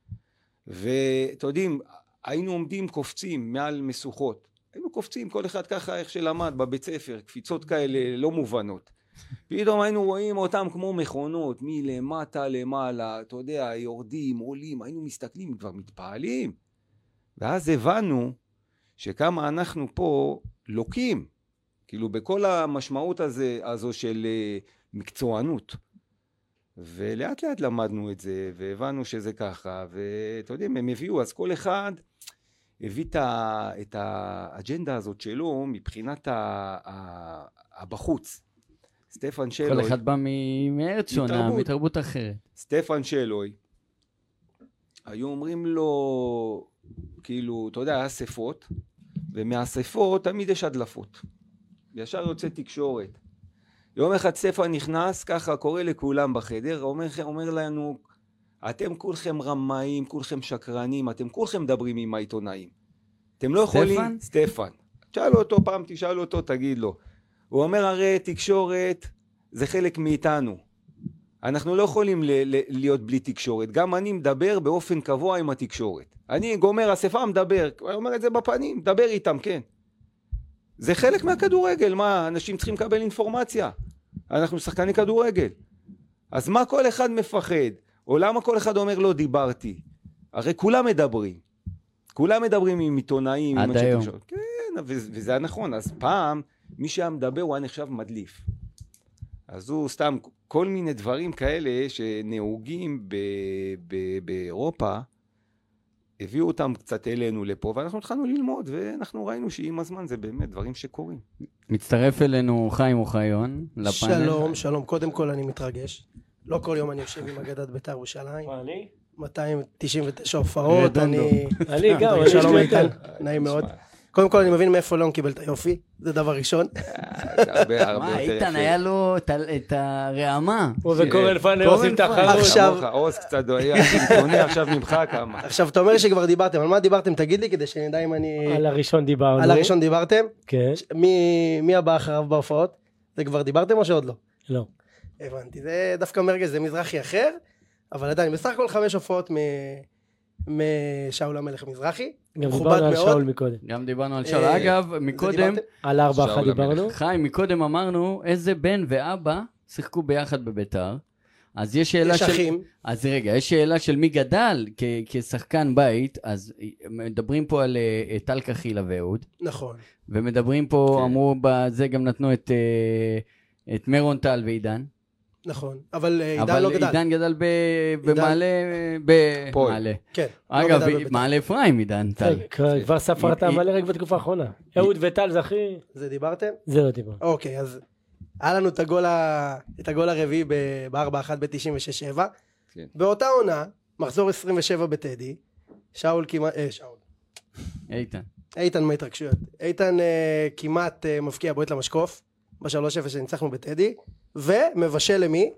ואתה יודעים, היינו עומדים קופצים מעל משוכות. היינו קופצים, כל אחד ככה איך שלמד בבית ספר, קפיצות כאלה לא מובנות. פתאום היינו רואים אותם כמו מכונות, מלמטה למעלה, אתה יודע, יורדים, עולים, היינו מסתכלים, כבר מתפעלים. ואז הבנו שכמה אנחנו פה לוקים, כאילו בכל המשמעות הזה, הזו של מקצוענות. ולאט לאט למדנו את זה, והבנו שזה ככה, ואתה יודעים, הם הביאו, אז כל אחד הביא את האג'נדה הזאת שלו מבחינת הבחוץ. סטפן שלוי. כל אחד בא מארץ שונה, מתרבות אחרת. סטפן שלוי, היו אומרים לו, כאילו, אתה יודע, היה אספות, ומהאספות תמיד יש הדלפות. ישר יוצא תקשורת. יום אחד סטפן נכנס, ככה קורא לכולם בחדר, אומר, אומר לנו, אתם כולכם רמאים, כולכם שקרנים, אתם כולכם מדברים עם העיתונאים. אתם לא יכולים... סטפן? סטפן. תשאלו אותו פעם, תשאלו אותו, תגיד לו. הוא אומר, הרי תקשורת זה חלק מאיתנו. אנחנו לא יכולים ל- ל- להיות בלי תקשורת. גם אני מדבר באופן קבוע עם התקשורת. אני גומר אספה, מדבר. הוא אומר את זה בפנים, מדבר איתם, כן. זה חלק מהכדורגל. מה, אנשים צריכים לקבל אינפורמציה. אנחנו שחקני כדורגל. אז מה כל אחד מפחד? או למה כל אחד אומר לא דיברתי? הרי כולם מדברים. כולם מדברים עם עיתונאים. עד היום. כן, וזה היה נכון. אז פעם, מי שהיה מדבר הוא היה נחשב מדליף. אז הוא סתם, כל מיני דברים כאלה שנהוגים ב- ב- באירופה, הביאו אותם קצת אלינו לפה, ואנחנו התחלנו ללמוד, ואנחנו ראינו שעם הזמן זה באמת דברים שקורים. מצטרף אלינו חיים אוחיון, לפאנל. שלום, שלום. קודם כל אני מתרגש. לא כל יום אני יושב עם אגדת בית"ר ירושלים. אני? מאתיים תשעים ותשע הופעות, אני... אני גם, שלום איתן, נעים מאוד. קודם כל אני מבין מאיפה לא קיבל את היופי, זה דבר ראשון. מה, איתן היה לו את הרעמה. הוא וקורן פאנר עושים תחרות. עכשיו... עוז קצת דויה, תונה עכשיו ממך כמה. עכשיו אתה אומר שכבר דיברתם, על מה דיברתם? תגיד לי כדי שנדע אם אני... על הראשון דיברנו. על הראשון דיברתם? כן. מי הבא אחריו בהופעות? זה כבר דיברתם או שעוד לא? לא. הבנתי, זה דווקא מרגש, זה מזרחי אחר, אבל עדיין, בסך הכל חמש הופעות משאול המלך מזרחי. גם דיברנו על שאול מקודם. גם דיברנו על שאול. אגב, מקודם... על ארבע אחת דיברנו. חיים, מקודם אמרנו איזה בן ואבא שיחקו ביחד בביתר. אז יש שאלה יש של... אחים. אז רגע, יש שאלה של מי גדל כ- כשחקן בית, אז מדברים פה על אה, טל קחילה ואהוד, נכון. ומדברים פה, כן. אמרו בזה גם נתנו את, אה, את מרון טל ועידן, נכון. אבל אה, עידן אבל לא גדל. עידן גדל ב- במעלה, פועל. במעלה. כן. לא אגב, גדל בבית"ר. מעלה אפרים עידן טל. כבר כבר ספרת היא- מלא רק בתקופה האחרונה. אהוד וטל זה הכי... זה דיברתם? זה לא דיבר. אוקיי, אז היה לנו את הגול, ה... את הגול הרביעי ב-ארבע אחת ב-תשעים ושש שבע. כן. באותה עונה, מחזור עשרים ושבע בטדי, שאול כמעט... אה, שאול. איתן. איתן מההתרגשויות. איתן אה, כמעט אה, מבקיע בועט למשקוף, בשלוש אפס שניצחנו בטדי, ומבשל למי?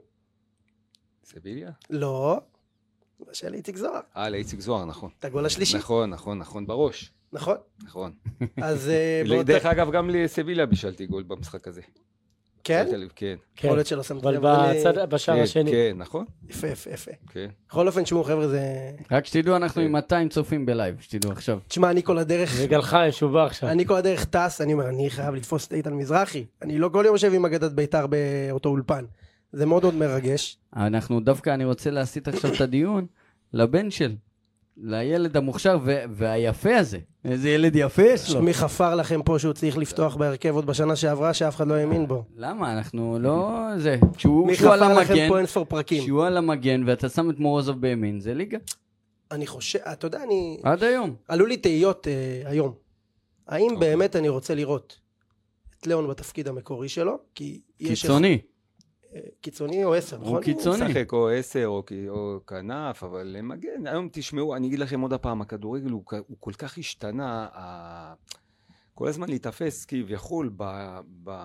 סביליה? לא. מבשל לאיציק זוהר. אה, לאיציק זוהר, נכון. את הגול השלישי. נכון, נכון, נכון, בראש. נכון? נכון. אז אה, באותה... דרך אגב, גם לסביליה בישלתי גול במשחק הזה. כן? כן. כן. יכול להיות שלא שמתי אבל לב, אני- בצד- בשער כן, השני. כן, נכון. יפה, יפה, יפה. כן. בכל אופן, תשמעו חבר'ה, זה... רק שתדעו, אנחנו כן. עם מאתיים צופים בלייב, שתדעו עכשיו. תשמע, אני כל הדרך... וגל חיים שובה עכשיו. אני כל הדרך טס, אני אומר, אני חייב לתפוס את איתן מזרחי. אני לא כל יום יושב עם אגדת בית"ר באותו אולפן. זה מאוד מאוד מרגש. אנחנו דווקא, אני רוצה להסיט עכשיו את הדיון לבן של, לילד המוכשר ו- והיפה הזה. איזה ילד יפה יש לו. מי חפר לכם פה שהוא צריך לפתוח בהרכב עוד בשנה שעברה שאף אחד לא האמין בו? למה? אנחנו לא... זה... כשהוא מי כשהוא על חפר לכם המגן, פה אינספור פרקים? כשהוא על המגן ואתה שם את מורוזוב בימין, זה ליגה. אני חושב, אתה יודע, אני... עד היום. עלו לי תהיות אה, היום. האם באמת אני רוצה לראות את ליאון בתפקיד המקורי שלו? כי יש... קיצוני. אה, קיצוני או עשר, נכון? הוא קיצוני. משחק או עשר או, או כנף, אבל מגן. היום תשמעו, אני אגיד לכם עוד הפעם, הכדורגל הוא, הוא כל כך השתנה, ה... כל הזמן להתאפס כביכול ב, ב,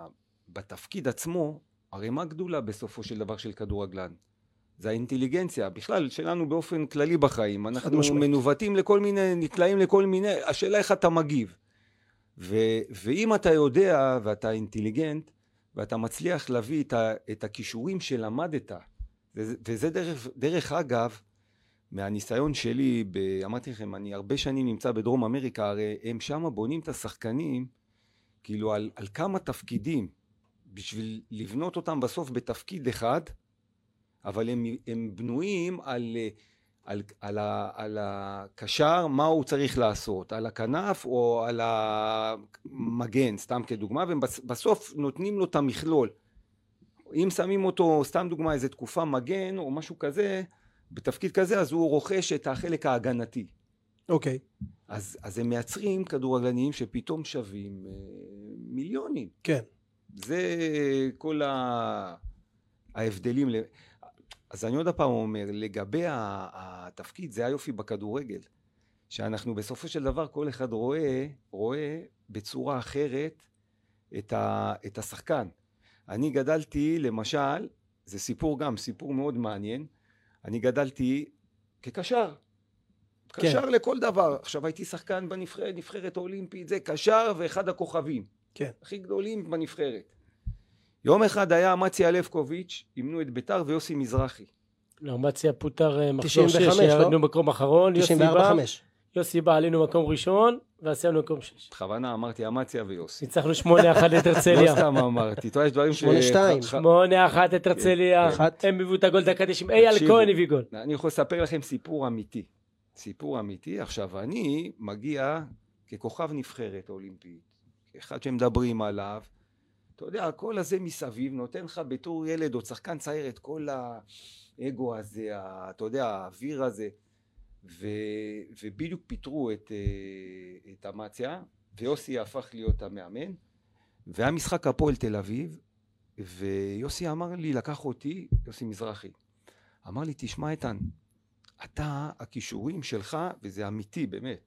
בתפקיד עצמו, הרי מה גדולה בסופו של דבר של כדורגלן? זה האינטליגנציה, בכלל שלנו באופן כללי בחיים, אנחנו מנווטים לכל מיני, נקלעים לכל מיני, השאלה איך אתה מגיב. ו, ואם אתה יודע ואתה אינטליגנט, ואתה מצליח להביא את, ה, את הכישורים שלמדת, וזה, וזה דרך, דרך אגב, מהניסיון שלי, ב, אמרתי לכם, אני הרבה שנים נמצא בדרום אמריקה, הרי הם שם בונים את השחקנים, כאילו על, על כמה תפקידים, בשביל לבנות אותם בסוף בתפקיד אחד, אבל הם, הם בנויים על, על, על, ה, על הקשר, מה הוא צריך לעשות, על הכנף או על המגן, סתם כדוגמה, ובסוף נותנים לו את המכלול. אם שמים אותו, סתם דוגמה, איזו תקופה מגן או משהו כזה, בתפקיד כזה, אז הוא רוכש את החלק ההגנתי. אוקיי. אז, אז הם מייצרים כדורגלנים שפתאום שווים אה, מיליונים. כן. זה כל ה... ההבדלים. אז אני עוד הפעם אומר, לגבי התפקיד, זה היופי בכדורגל, שאנחנו בסופו של דבר, כל אחד רואה, רואה בצורה אחרת את, ה, את השחקן. אני גדלתי, למשל, זה סיפור גם, סיפור מאוד מעניין, אני גדלתי כקשר. קשר כן. לכל דבר. עכשיו הייתי שחקן בנבחרת, נבחרת האולימפית, זה קשר ואחד הכוכבים. כן. הכי גדולים בנבחרת. יום אחד היה אמציה לבקוביץ', אימנו את בית"ר ויוסי מזרחי. לא, אמציה פוטר מחזור שש, תשעים וחמש, ירדנו לא? מקום אחרון, תשעים וארבע חמש. יוסי בא, עלינו מקום ראשון, ועשינו מקום שש. בכוונה אמרתי אמציה ויוסי. ניצחנו שמונה אחת את הרצליה. לא סתם אמרתי, אתה יודע, יש דברים ש... שמונה שתיים. שמונה אחת את הרצליה. הם הביאו את הגול דקה תשעים. אייל כהן הביא גול. אני יכול לספר לכם סיפור אמיתי. סיפור אמיתי. עכשיו, אני מגיע ככוכב נבחרת אולימפית. אחד שמדברים עליו. אתה יודע, הכל הזה מסביב נותן לך בתור ילד או שחקן צעיר את כל האגו הזה, אתה יודע, האוויר הזה. ו... ובדיוק פיתרו את, את אמציה, ויוסי הפך להיות המאמן, והיה משחק הפועל תל אביב, ויוסי אמר לי, לקח אותי, יוסי מזרחי, אמר לי, תשמע איתן, אתה, הכישורים שלך, וזה אמיתי באמת,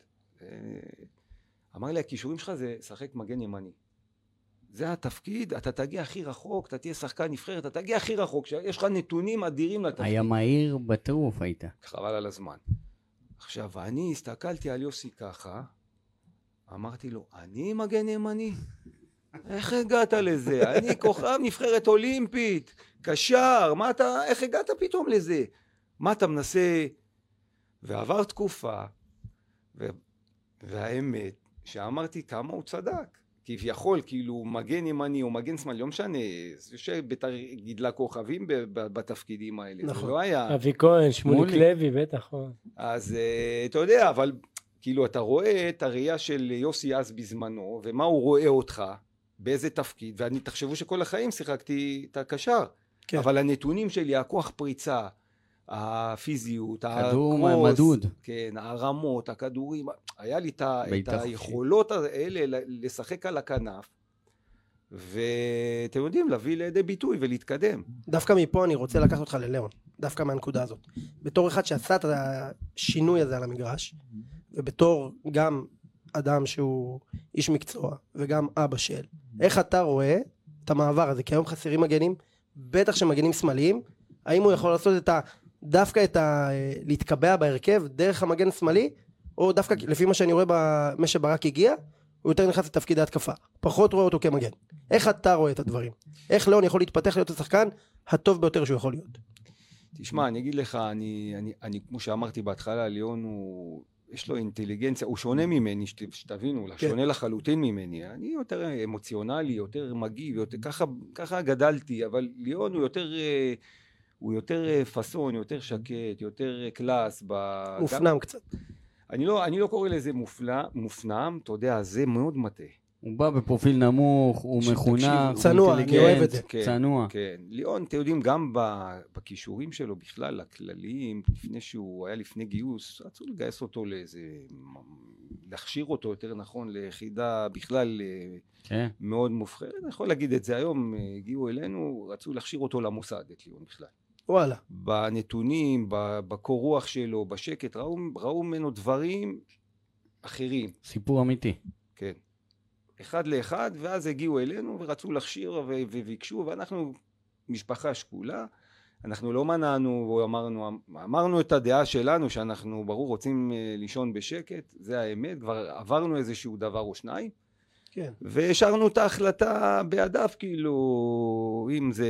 אמר לי, הכישורים שלך זה שחק מגן ימני. זה התפקיד, אתה תגיע הכי רחוק, אתה תהיה שחקן נבחרת, אתה תגיע הכי רחוק, יש לך נתונים אדירים לתפקיד. היה מהיר בטירוף היית. חבל על הזמן. עכשיו, אני הסתכלתי על יוסי ככה, אמרתי לו, אני מגן ימני? איך הגעת לזה? אני כוכב נבחרת אולימפית, קשר, מה אתה, איך הגעת פתאום לזה? מה אתה מנסה? ועבר תקופה, ו... והאמת, שאמרתי כמה הוא צדק. כביכול, כאילו מגן ימני או מגן שמאלי, לא משנה, זה שביתר גידלה כוכבים בתפקידים האלה, נכון. זה לא היה... אבי כהן, שמוליק לוי, בטח. אז אתה יודע, אבל כאילו אתה רואה את הראייה של יוסי אז בזמנו, ומה הוא רואה אותך, באיזה תפקיד, ואני תחשבו שכל החיים שיחקתי את הקשר, כן. אבל הנתונים שלי, הכוח פריצה, הפיזיות, כדור מדוד, כן, הרמות, הכדורים, היה לי את היכולות האלה לשחק על הכנף, ואתם יודעים, להביא לידי ביטוי ולהתקדם. דווקא מפה אני רוצה לקחת אותך ללאון, דווקא מהנקודה הזאת. בתור אחד שעשה את השינוי הזה על המגרש, ובתור גם אדם שהוא איש מקצוע, וגם אבא של, איך אתה רואה את המעבר הזה? כי היום חסרים מגנים, בטח שמגנים שמאליים, האם הוא יכול לעשות את ה... דווקא את ה... להתקבע בהרכב דרך המגן שמאלי, או דווקא לפי מה שאני רואה במה שברק הגיע, הוא יותר נכנס לתפקיד ההתקפה, פחות רואה אותו כמגן. איך אתה רואה את הדברים? איך לאון יכול להתפתח להיות השחקן הטוב ביותר שהוא יכול להיות? תשמע, אני אגיד לך, אני, אני, אני כמו שאמרתי בהתחלה, ליאון הוא... יש לו אינטליגנציה, הוא שונה ממני, שתבינו, כן. שונה לחלוטין ממני. אני יותר אמוציונלי, יותר מגיב, יותר, ככה, ככה גדלתי, אבל ליאון הוא יותר... הוא יותר פסון, יותר שקט, יותר קלאס. מופנם גם... קצת. אני לא, אני לא קורא לזה מופלא, מופנם, אתה יודע, זה מאוד מטה. הוא בא בפרופיל נמוך, הוא מחונך, צנוע, אני אוהב את זה. כן, צנוע. כן. ליאון, אתם יודעים, גם בכישורים שלו בכלל, הכלליים, לפני שהוא היה לפני גיוס, רצו לגייס אותו לאיזה, להכשיר אותו יותר נכון, ליחידה בכלל כן. מאוד מובחרת. אני יכול להגיד את זה היום, הגיעו אלינו, רצו להכשיר אותו למוסד, את ליאון בכלל. וואלה. בנתונים, בקור רוח שלו, בשקט, ראו, ראו ממנו דברים אחרים. סיפור אמיתי. כן. אחד לאחד, ואז הגיעו אלינו ורצו להכשיר וביקשו, ואנחנו משפחה שקולה, אנחנו לא מנענו, אמרנו, אמרנו את הדעה שלנו, שאנחנו ברור רוצים לישון בשקט, זה האמת, כבר עברנו איזשהו דבר או שניים, כן. והשארנו את ההחלטה בידיו, כאילו, אם זה...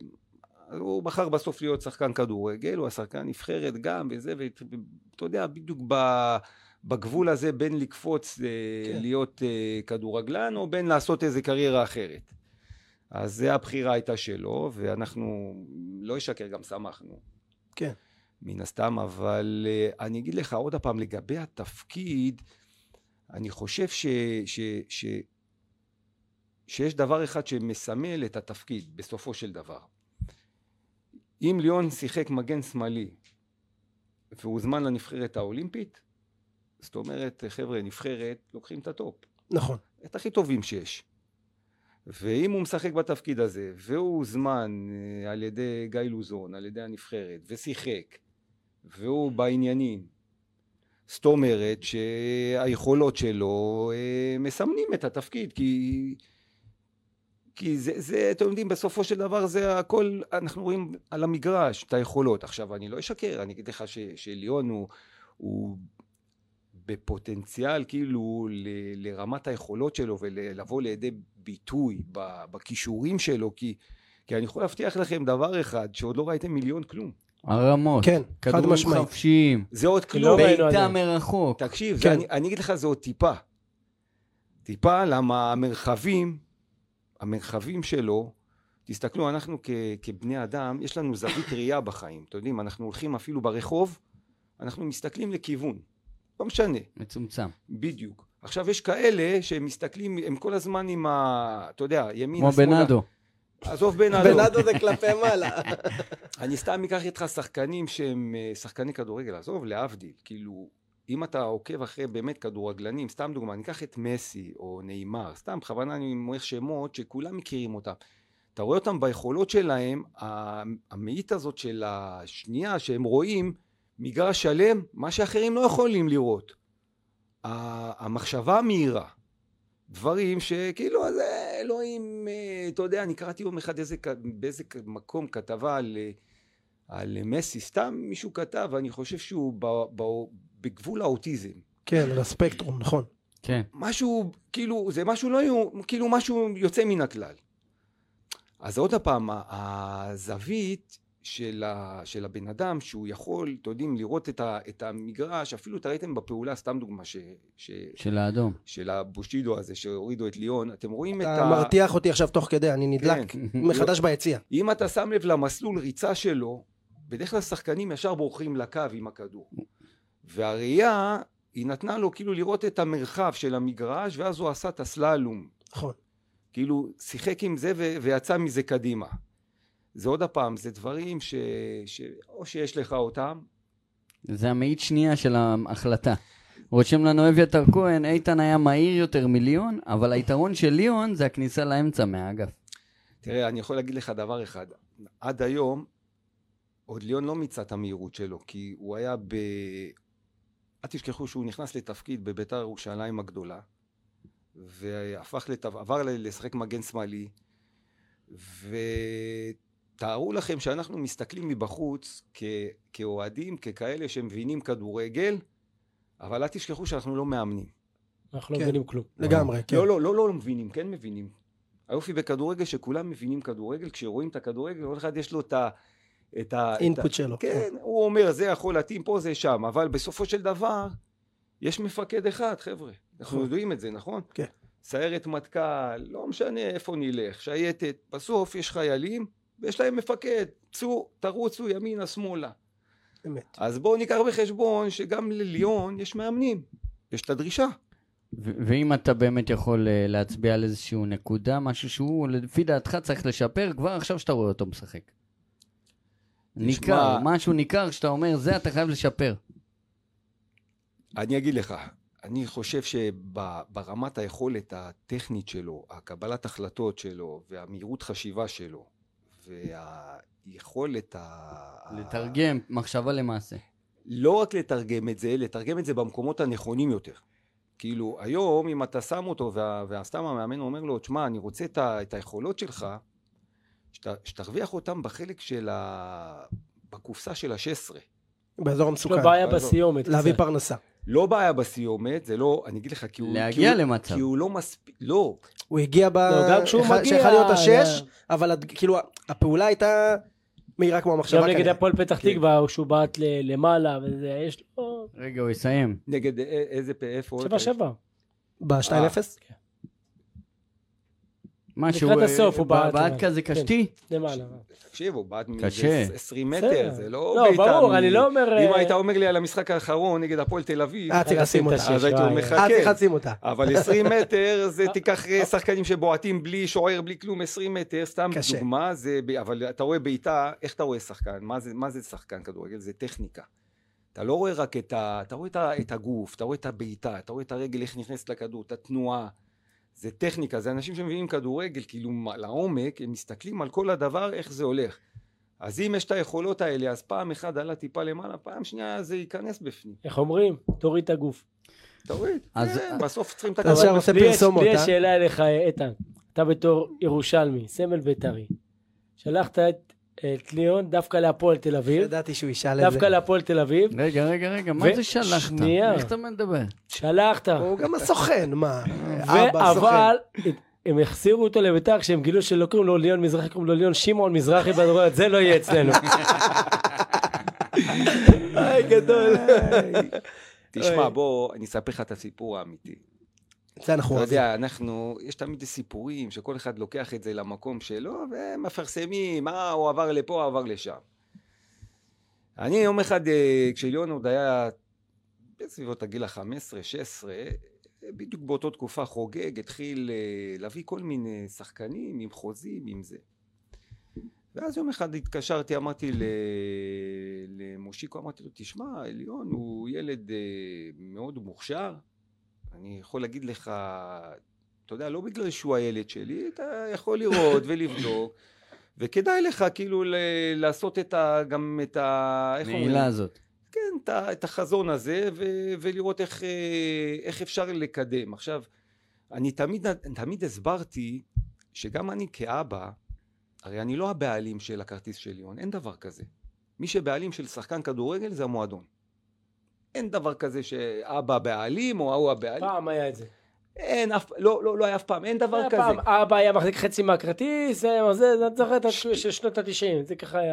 הוא בחר בסוף להיות שחקן כדורגל, הוא השחקן נבחרת גם, וזה, ואתה יודע, בדיוק ב... בגבול הזה בין לקפוץ כן. להיות uh, כדורגלן או בין לעשות איזה קריירה אחרת. אז זה הבחירה הייתה שלו, ואנחנו לא ישקר, גם שמחנו. כן. מן הסתם, אבל uh, אני אגיד לך עוד הפעם, לגבי התפקיד, אני חושב ש, ש, ש, שיש דבר אחד שמסמל את התפקיד בסופו של דבר. אם ליאון שיחק מגן שמאלי, והוא זמן לנבחרת האולימפית, זאת אומרת, חבר'ה, נבחרת, לוקחים את הטופ. נכון. את הכי טובים שיש. ואם הוא משחק בתפקיד הזה, והוא זמן על ידי גיא לוזון, על ידי הנבחרת, ושיחק, והוא בעניינים, זאת אומרת שהיכולות שלו מסמנים את התפקיד, כי, כי זה, זה, אתם יודעים, בסופו של דבר זה הכל, אנחנו רואים על המגרש, את היכולות. עכשיו, אני לא אשקר, אני אגיד לך ש, שליאון הוא, הוא בפוטנציאל כאילו ל, לרמת היכולות שלו ולבוא לידי ביטוי בכישורים שלו, כי, כי אני יכול להבטיח לכם דבר אחד, שעוד לא ראיתם מיליון כלום. הרמות, כן, כדורים חופשיים, זה עוד כלום. בעיטה מרחוק. תקשיב, כן. זה, אני, אני אגיד לך, זה עוד טיפה. טיפה, למה המרחבים, המרחבים שלו, תסתכלו, אנחנו כ, כבני אדם, יש לנו זווית ראייה בחיים. אתם יודעים, אנחנו הולכים אפילו ברחוב, אנחנו מסתכלים לכיוון. לא משנה. מצומצם. בדיוק. עכשיו יש כאלה שהם מסתכלים, הם כל הזמן עם ה... אתה יודע, ימין... כמו בנאדו. עזוב בנאדו. בנאדו זה כלפי מעלה. אני סתם אקח איתך שחקנים שהם שחקני כדורגל, עזוב, להבדיל. כאילו, אם אתה עוקב אחרי באמת כדורגלנים, סתם דוגמה, אני אקח את מסי או ניימר, סתם בכוונה אני מועך שמות שכולם מכירים אותם. אתה רואה אותם ביכולות שלהם, המאית הזאת של השנייה שהם רואים, מגרש שלם, מה שאחרים לא יכולים לראות. המחשבה המהירה, דברים שכאילו, אז אלוהים, אתה יודע, אני קראתי יום אחד איזה, באיזה מקום כתבה על, על מסי, סתם מישהו כתב, ואני חושב שהוא ב, ב, בגבול האוטיזם. כן, על הספקטרום, נכון. כן. משהו, כאילו, זה משהו לא יהיו, כאילו משהו יוצא מן הכלל. אז עוד הפעם, הזווית של, ה, של הבן אדם, שהוא יכול, אתם יודעים, לראות את, ה, את המגרש, אפילו תראיתם בפעולה, סתם דוגמה, ש, ש, של האדום. של הבושידו הזה, שהורידו את ליון, אתם רואים את ה... אתה מרתיח אותי עכשיו תוך כדי, אני נדלק כן. מחדש ביציע. אם אתה שם לב למסלול ריצה שלו, בדרך כלל שחקנים ישר בורחים לקו עם הכדור. והראייה, היא נתנה לו כאילו לראות את המרחב של המגרש, ואז הוא עשה את הסללום. נכון. כאילו שיחק עם זה ו- ויצא מזה קדימה. זה עוד הפעם, זה דברים ש... ש... או שיש לך אותם. זה המאית שנייה של ההחלטה. רושם לנו אביתר כהן, איתן היה מהיר יותר מליון, אבל היתרון של ליון זה הכניסה לאמצע מהאגף. תראה, אני יכול להגיד לך דבר אחד. עד היום, עוד ליון לא מיצה את המהירות שלו, כי הוא היה ב... אל תשכחו שהוא נכנס לתפקיד בביתר ירושלים הגדולה, והפך לת... עבר לשחק מגן שמאלי, ותארו לכם שאנחנו מסתכלים מבחוץ כ... כאוהדים, ככאלה שמבינים כדורגל, אבל אל תשכחו שאנחנו לא מאמנים. אנחנו לא כן. מבינים כלום. לגמרי, כן. לא, לא, לא, לא מבינים, כן מבינים. היופי בכדורגל שכולם מבינים כדורגל, כשרואים את הכדורגל, כל אחד יש לו את ה... את ה... אינפוט את ה... שלו. כן, הוא אומר, זה יכול להתאים פה, זה שם, אבל בסופו של דבר, יש מפקד אחד, חבר'ה. אנחנו יודעים את זה, נכון? כן. סיירת מטכ"ל, לא משנה איפה נלך, שייטת, בסוף יש חיילים, ויש להם מפקד, צאו, תרוצו ימינה, שמאלה. אמת. אז בואו ניקח בחשבון שגם לליון יש מאמנים, יש את הדרישה. ו- ואם אתה באמת יכול uh, להצביע על איזשהו נקודה, משהו שהוא לפי דעתך צריך לשפר, כבר עכשיו שאתה רואה אותו משחק. ניכר, משהו ניכר שאתה אומר, זה אתה חייב לשפר. אני אגיד לך, אני חושב שברמת היכולת הטכנית שלו, הקבלת החלטות שלו, והמהירות חשיבה שלו, והיכולת ה... לתרגם מחשבה למעשה. לא רק לתרגם את זה, לתרגם את זה במקומות הנכונים יותר. כאילו, היום אם אתה שם אותו, וה... והסתם המאמן אומר לו, תשמע, אני רוצה את, ה... את היכולות שלך, שת... שתרוויח אותם בחלק של ה... בקופסה של ה-שש עשרה. באזור המסוכן. לא בעיה בסיומת. להביא פרנסה. לא בעיה בסיומת, זה לא, אני אגיד לך, כי הוא... להגיע כי הוא, למצב. כי הוא לא מספיק, לא. הוא הגיע ב... לא, גם כשהוא אחד- מגיע, שיכול להיות השש, היה- אבל הד- כאילו הפעולה הייתה מהירה כמו המחשבה עכשיו נגד כנראה. הפועל פתח תקווה, שהוא בעט ל- למעלה, וזה, יש לו... רגע, הוא יסיים. נגד א- איזה פה, איפה? שבע שבע. ב-שתיים אפס? משהו, לקראת אה, הסוף הוא בעט, בעט אבל- כזה כן. קשתי. למעלה. תקשיב, הוא בעט קשה. מאיזה עשרים מטר, זה לא לא, בעיטה ברור, מ- אני לא אומר... אם אה, היית אומר לי על המשחק האחרון נגד הפועל תל אביב, אה, צריך לשים אותה. אז הייתי אומר לך אה, צריך כן. לשים אותה. אבל עשרים מטר זה תיקח אה, שחקנים שבועטים בלי שוער, בלי כלום, עשרים מטר, סתם קשה. דוגמה, זה ב- אבל אתה רואה בעיטה, איך אתה רואה שחקן? מה זה, מה זה שחקן כדורגל? זה טכניקה. אתה לא רואה רק את ה... אתה רואה את, ה... את הגוף, אתה רואה את הבעיטה, אתה רואה את הרגל איך נכנסת לכדור, את התנועה. זה טכניקה, זה אנשים שמבינים כדורגל, כאילו לעומק, הם מסתכלים על כל הדבר, איך זה הולך. אז אם יש את היכולות האלה, אז פעם אחד עלה טיפה למעלה, פעם שנייה זה ייכנס בפנים. איך אומרים? תוריד את הגוף. אתה רואה? אז- כן, בסוף צריכים את אז הכדור. עכשיו עושה לי יש- פרסומות, לי יש אה? שאלה אליך, איתן. אתה בתור ירושלמי, סמל בית"רי. שלחת את את ליאון דווקא להפועל תל אביב. ידעתי שהוא ישאל את זה. דווקא להפועל תל אביב. רגע, רגע, רגע, מה ו- זה שלחת? שנייה. איך אתה מדבר? שלחת. הוא גם הסוכן, מה? אבא, סוכן. אבל הם החסירו אותו לבית"ר כשהם גילו שלא קוראים לו ליאון מזרחי, קוראים לו ליאון שמעון מזרחי, ואתה אומר, זה לא יהיה אצלנו. היי, גדול. תשמע, בוא, אני אספר לך את הסיפור האמיתי. זה אנחנו אתה אוהבים. יודע, אנחנו, יש תמיד סיפורים שכל אחד לוקח את זה למקום שלו, ומפרסמים, מה, הוא עבר לפה, הוא עבר לשם. אני יום אחד, אה, כשליאון עוד היה בסביבות הגיל ה-חמש עשרה שש עשרה, בדיוק באותו תקופה חוגג, התחיל אה, להביא כל מיני שחקנים עם חוזים, עם זה. ואז יום אחד התקשרתי, אמרתי ל- למושיקו, אמרתי לו, תשמע, ליאון הוא ילד אה, מאוד מוכשר, אני יכול להגיד לך, אתה יודע, לא בגלל שהוא הילד שלי, אתה יכול לראות ולבדוק, וכדאי לך כאילו ל- לעשות את ה... גם את ה... איך אומרים? מעילה הזאת. כן, את ה- את החזון הזה, ו- ולראות איך, אה, איך אפשר לקדם. עכשיו, אני תמיד, תמיד הסברתי שגם אני כאבא, הרי אני לא הבעלים של הכרטיס של ליאון, אין דבר כזה. מי שבעלים של שחקן כדורגל זה המועדון. אין דבר כזה שאבא בעלים או ההוא הבעלים. פעם היה את זה. אין, אף, לא, לא, לא היה אף פעם, אין דבר כזה. פעם אבא היה מחזיק חצי מהכרטיס, זה, זה, זה, זה, זה, של שנות ה-תשעים, זה ככה היה.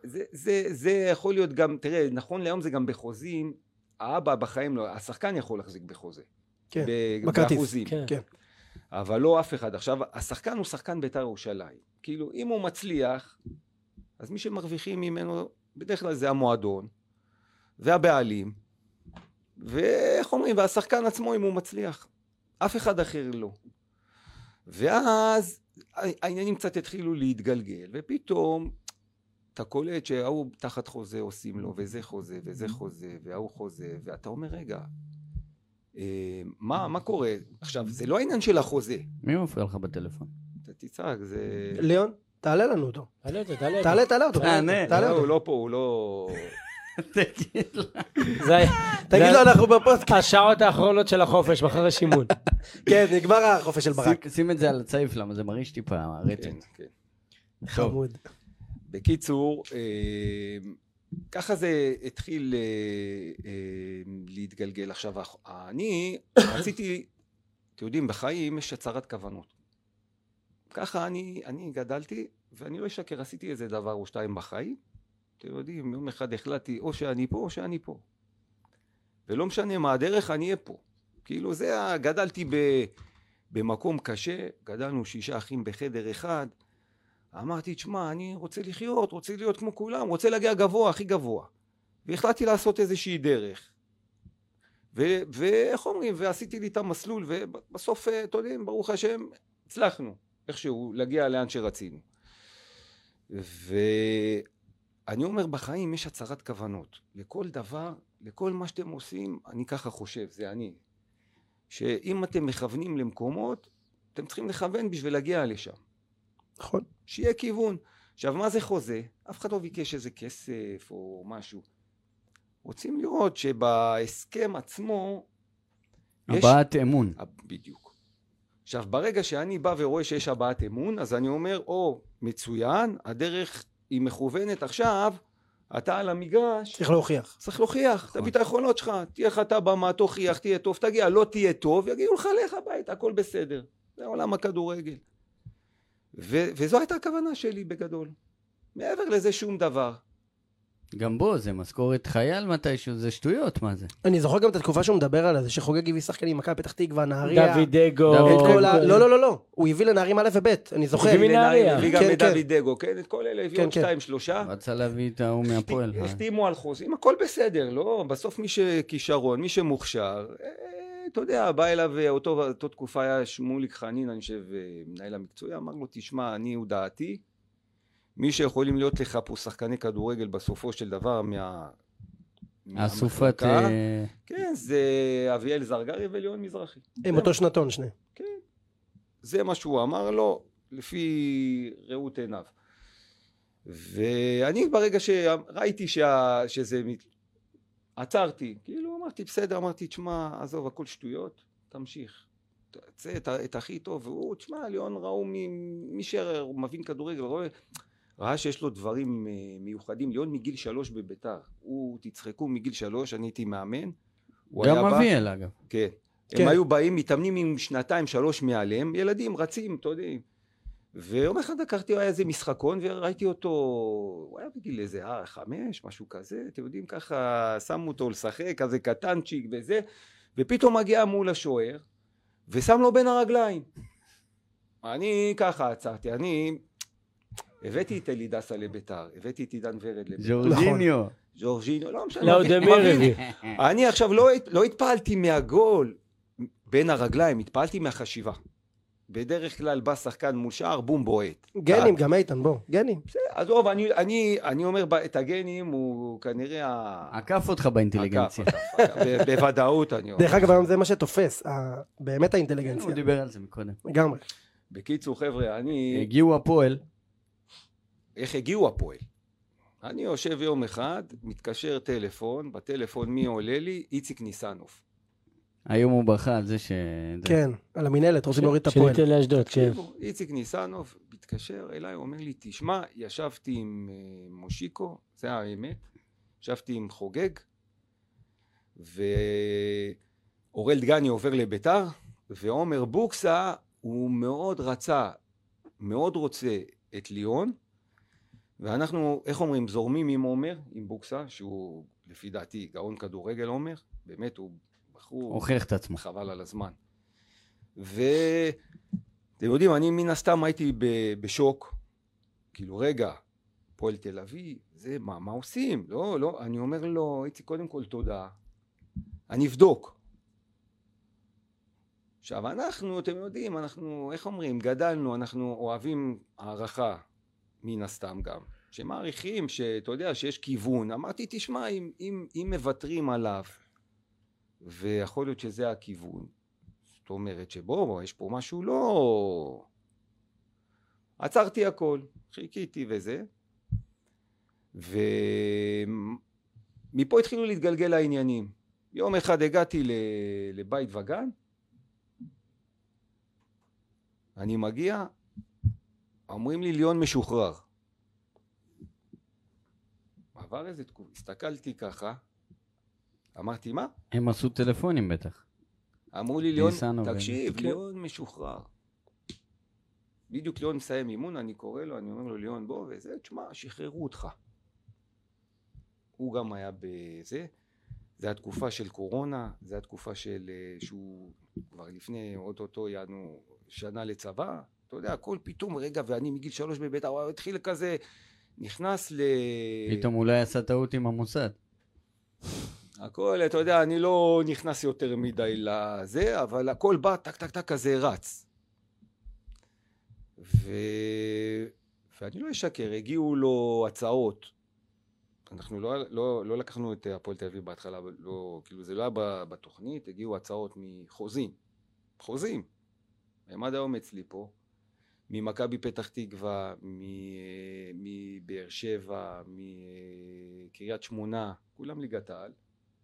זה, זה, זה יכול להיות גם, תראה, נכון להיום זה גם בחוזים, האבא בחיים לא, השחקן יכול להחזיק בחוזה. כן, ב- בכרטיס. באחוזים. כן. כן. אבל לא אף אחד. עכשיו, השחקן הוא שחקן בית"ר ירושלים. כאילו, אם הוא מצליח, אז מי שמרוויחים ממנו, בדרך כלל זה המועדון, והבעלים, ואיך אומרים, והשחקן עצמו אם הוא מצליח. אף אחד אחר לא. ואז העניינים קצת התחילו להתגלגל, ופתאום אתה קולט שההוא תחת חוזה עושים לו, וזה חוזה, וזה חוזה, וההוא חוזה, ואתה אומר, רגע, אה, מה, מה קורה? עכשיו, זה לא העניין של החוזה. מי מפריע לך בטלפון? אתה תצעק, זה... ליאון, תעלה לנו אותו. תעלה אותו, תעלה אותו. תעלה, תעלה אותו. תענה. תעלה לא, אותו. הוא לא פה, הוא לא... תגיד לה. זה- תגיד זה- לו, אנחנו בפודקאסט. השעות האחרונות של החופש, מחר השימון. כן, נגמר החופש של ברק. שים- שים את זה על הצעיף, למה זה מרעיש טיפה, כן, הרטט. כן. חמוד. בקיצור, אה, ככה זה התחיל אה, אה, להתגלגל. עכשיו, אני רציתי, אתם יודעים, בחיים יש הצהרת כוונות. ככה אני, אני גדלתי, ואני לא אשקר, עשיתי איזה דבר או שתיים בחיים. אתם יודעים, יום אחד החלטתי, או שאני פה או שאני פה. ולא משנה מה הדרך, אני אהיה פה. כאילו זה, ה- גדלתי ב, במקום קשה, גדלנו שישה אחים בחדר אחד. אמרתי, תשמע, אני רוצה לחיות, רוצה להיות כמו כולם, רוצה להגיע גבוה, הכי גבוה. והחלטתי לעשות איזושהי דרך. ו- ואיך אומרים, ועשיתי לי את המסלול, ובסוף, אתם יודעים, ברוך השם, הצלחנו איכשהו להגיע לאן שרצינו. ואני אומר, בחיים יש הצהרת כוונות. לכל דבר, לכל מה שאתם עושים, אני ככה חושב, זה אני. שאם אתם מכוונים למקומות, אתם צריכים לכוון בשביל להגיע לשם. נכון. שיהיה כיוון. עכשיו, מה זה חוזה? אף אחד לא ביקש איזה כסף או משהו. רוצים לראות שבהסכם עצמו... יש- הבעת אמון. בדיוק. עכשיו, ברגע שאני בא ורואה שיש הבעת אמון, אז אני אומר, או, מצוין, הדרך היא מכוונת עכשיו, אתה על המגרש, צריך להוכיח. צריך להוכיח, נכון. תביא את היכולות שלך, תהיה לך אתה במה, תוכיח, תהיה טוב, תגיע, לא תהיה טוב, יגיעו לך לך הביתה, הכל בסדר. זה עולם הכדורגל. ו- וזו הייתה הכוונה שלי בגדול. מעבר לזה שום דבר. גם בו, זה משכורת חייל מתישהו, זה שטויות, מה זה? אני זוכר גם את התקופה שהוא מדבר על זה, שחוגג הביא שחקנים ממכבי פתח תקווה, נהריה. דוד דגו. דוד את כל ה... דגו. לא, לא, לא, לא. הוא הביא לנערים א' וב', אני זוכר. הביא מנהריה. הביא גם כן, את כן. דוד דגו, כן? את כל אלה הביאו כן, עוד כן. שתיים, שלושה. רצה להביא את ההוא מהפועל. אה? החתימו על חוזים, הכל בסדר, לא? בסוף מי שכישרון, מי שמוכשר, אה, אתה יודע, בא אליו, אותו, אותו תקופה היה שמוליק חנין, אני חושב, מנהל המקצועי, אמר לו, תשמע, אני הוא דעתי, מי שיכולים להיות לך פה שחקני כדורגל בסופו של דבר מה... אסופת... מהמחלקה, אה, כן, זה אביאל זרגרי וליאון מזרחי. הם אותו שנתון שני. כן, זה מה שהוא אמר לו, לפי ראות עיניו. ואני ברגע שראיתי שה... שזה... עצרתי, כאילו אמרתי, בסדר, אמרתי, תשמע, עזוב, הכל שטויות, תמשיך. תצא את, את הכי טוב, והוא, תשמע, ליאון ראו מ- מי שמבין כדורגל, רואה, ראה שיש לו דברים מיוחדים. ליאון מגיל שלוש בביתר, הוא, תצחקו, מגיל שלוש, אני הייתי מאמן. הוא גם היה בא- אביאל, אגב. כן. כן. הם היו באים, מתאמנים עם שנתיים, שלוש מעליהם, ילדים רצים, אתה יודע. ויום אחד לקחתי, היה איזה משחקון, וראיתי אותו, הוא היה בגיל איזה אה, חמש, משהו כזה, אתם יודעים, ככה שמו אותו לשחק, כזה קטנצ'יק וזה, ופתאום מגיע מול השוער, ושם לו בין הרגליים. אני ככה עצרתי, אני הבאתי את אלי דסה לביתר, הבאתי את עידן ורד לביתר. ז'ורג'יניו. ז'ורג'ינו, לא משנה. לאודמיר מבין. הביא. אני עכשיו לא, לא התפעלתי מהגול בין הרגליים, התפעלתי מהחשיבה. בדרך כלל בא שחקן מול שער, בום בועט. גנים, גם איתן, בוא, גנים. עזוב, אני, אני, אני אומר, את הגנים הוא כנראה... ה- עקף אותך באינטליגנציה. עקף, עקף, ב- בוודאות אני אומר. דרך אגב, היום זה מה שתופס, ה- באמת האינטליגנציה. הוא דיבר על זה מקודם. לגמרי. בקיצור, חבר'ה, אני... הגיעו הפועל. איך הגיעו הפועל? אני יושב יום אחד, מתקשר טלפון, בטלפון מי עולה לי? איציק ניסנוף. היום הוא בכה על זה ש... כן, על המנהלת, רוצים להוריד את הפועל. שניתן לאשדוד, כן. תקשיבו, איציק ניסנוף מתקשר אליי, אומר לי, תשמע, ישבתי עם אה, מושיקו, זה האמת, ישבתי עם חוגג, ואורל דגני עובר לביתר, ועומר בוקסה, הוא מאוד רצה, מאוד רוצה את ליאון, ואנחנו, איך אומרים, זורמים עם עומר, עם בוקסה, שהוא לפי דעתי גאון כדורגל עומר, באמת הוא בחור... הוכיח את עצמו. חבל על הזמן. ואתם יודעים, אני מן הסתם הייתי בשוק, כאילו רגע, פועל תל אביב, זה מה, מה עושים? לא, לא, אני אומר לו, הייתי קודם כל תודה, אני אבדוק. עכשיו אנחנו, אתם יודעים, אנחנו, איך אומרים, גדלנו, אנחנו אוהבים הערכה, מן הסתם גם, שמעריכים, שאתה יודע, שיש כיוון. אמרתי, תשמע, אם, אם, אם מבטרים עליו, ויכול להיות שזה הכיוון, זאת אומרת שבו, יש פה משהו לא... עצרתי הכל, חיכיתי וזה, ומפה התחילו להתגלגל העניינים. יום אחד הגעתי לבית וגן, אני מגיע, אומרים לי ליון משוחרר. עבר איזה תקוף, הסתכלתי ככה, אמרתי מה? הם עשו טלפונים בטח. אמרו לי ליון, ניסנו תקשיב, ו... ליון משוחרר. בדיוק ליון מסיים אימון, אני קורא לו, אני אומר לו ליון בוא וזה, תשמע, שחררו אותך. הוא גם היה בזה, זה התקופה של קורונה, זה התקופה של, שהוא כבר לפני אוטוטו יענו שנה לצבא, אתה יודע, הכל פתאום רגע, ואני מגיל שלוש בבית, הוא התחיל כזה, נכנס ל... פתאום אולי עשה טעות עם המוסד. הכל, אתה יודע, אני לא נכנס יותר מדי לזה, אבל הכל בא, טק טק טק כזה רץ. ו... ואני לא אשקר, הגיעו לו הצעות. אנחנו לא, לא, לא לקחנו את הפועל תל אביב בהתחלה, לא, כאילו זה לא היה בתוכנית, הגיעו הצעות מחוזים. חוזים. הם עד היום אצלי פה. ממכבי פתח תקווה, מבאר שבע, מקריית שמונה, כולם ליגת העל.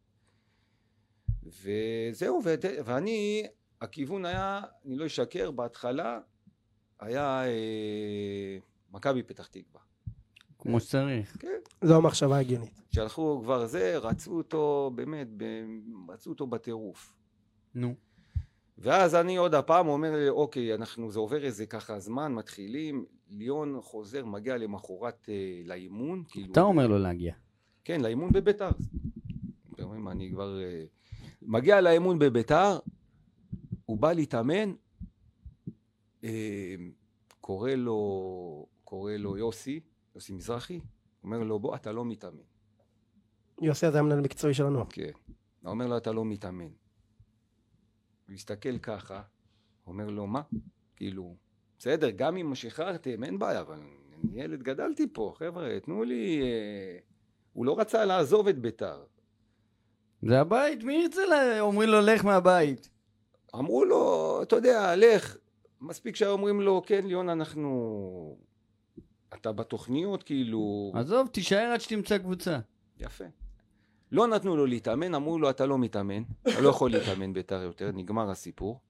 וזהו, ואני, הכיוון היה, אני לא אשקר, בהתחלה היה אה, מכבי פתח תקווה. כמו שצריך. כן. זו המחשבה הגיונית. שהלכו כבר זה, רצו אותו, באמת, רצו אותו בטירוף. נו. ואז אני עוד הפעם אומר לי, אוקיי, אנחנו, זה עובר איזה ככה זמן, מתחילים, ליון חוזר, מגיע למחרת אה, לאימון. כאילו, אתה אומר לו להגיע. כן, לאימון בביתר. אני כבר... אה, מגיע לאימון בביתר, הוא בא להתאמן, אה, קורא לו, קורא לו יוסי, יוסי מזרחי, אומר לו, בוא, אתה לא מתאמן. יוסי הזה המנהל מקצועי שלנו. כן. הוא אומר לו, אתה לא מתאמן. הוא הסתכל ככה, אומר לו, מה? כאילו, בסדר, גם אם שחררתם, אין בעיה, אבל אני ילד גדלתי פה, חבר'ה, תנו לי... אה... הוא לא רצה לעזוב את ביתר. זה הבית, מי ירצה לה? אומרים לו, לך מהבית. אמרו לו, אתה יודע, לך. מספיק שאומרים לו, כן, ליון, אנחנו... אתה בתוכניות, כאילו... עזוב, תישאר עד שתמצא קבוצה. יפה. לא נתנו לו להתאמן, אמרו לו, אתה לא מתאמן, אתה לא יכול להתאמן ביתר יותר, נגמר הסיפור.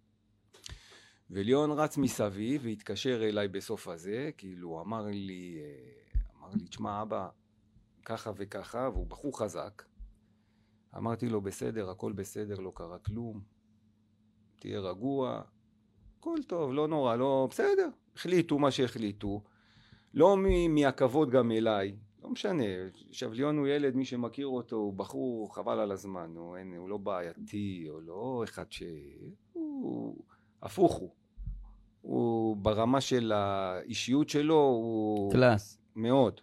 וליון רץ מסביב והתקשר אליי בסוף הזה, כאילו אמר לי, אמר לי, תשמע אבא, ככה וככה, והוא בחור חזק. אמרתי לו, בסדר, הכל בסדר, לא קרה כלום, תהיה רגוע, הכל טוב, לא נורא, לא, בסדר, החליטו מה שהחליטו, לא מהכבוד גם אליי, לא משנה, עכשיו ליון הוא ילד, מי שמכיר אותו, הוא בחור חבל על הזמן, הוא, אין, הוא לא בעייתי, או לא אחד ש... הוא... הפוך הוא. הוא ברמה של האישיות שלו, הוא... קלאס. מאוד.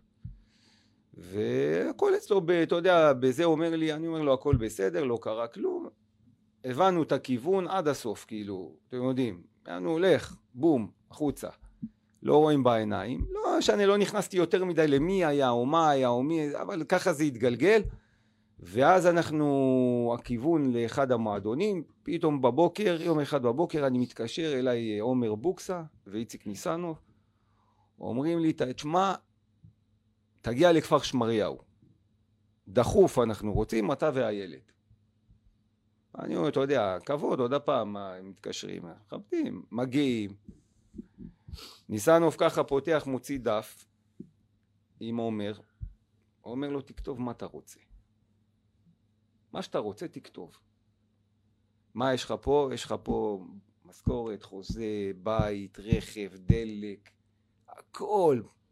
והכל אצלו, ב, אתה יודע, בזה אומר לי, אני אומר לו, הכל בסדר, לא קרה כלום. הבנו את הכיוון עד הסוף, כאילו, אתם יודעים, אני הולך, בום, החוצה. לא רואים בעיניים, לא, שאני לא נכנסתי יותר מדי למי היה או מה היה או מי, אבל ככה זה התגלגל, ואז אנחנו, הכיוון לאחד המועדונים, פתאום בבוקר, יום אחד בבוקר, אני מתקשר אליי עומר בוקסה ואיציק ניסנוב, אומרים לי, תשמע, תגיע לכפר שמריהו, דחוף אנחנו רוצים, אתה והילד. אני אומר, אתה יודע, כבוד, עוד הפעם, הם מתקשרים, חבדים, מגיעים, ניסנוב ככה פותח, מוציא דף עם עומר, אומר לו, תכתוב מה אתה רוצה. מה שאתה רוצה, תכתוב. מה יש לך פה? יש לך פה משכורת, חוזה, בית, רכב, דלק, הכל.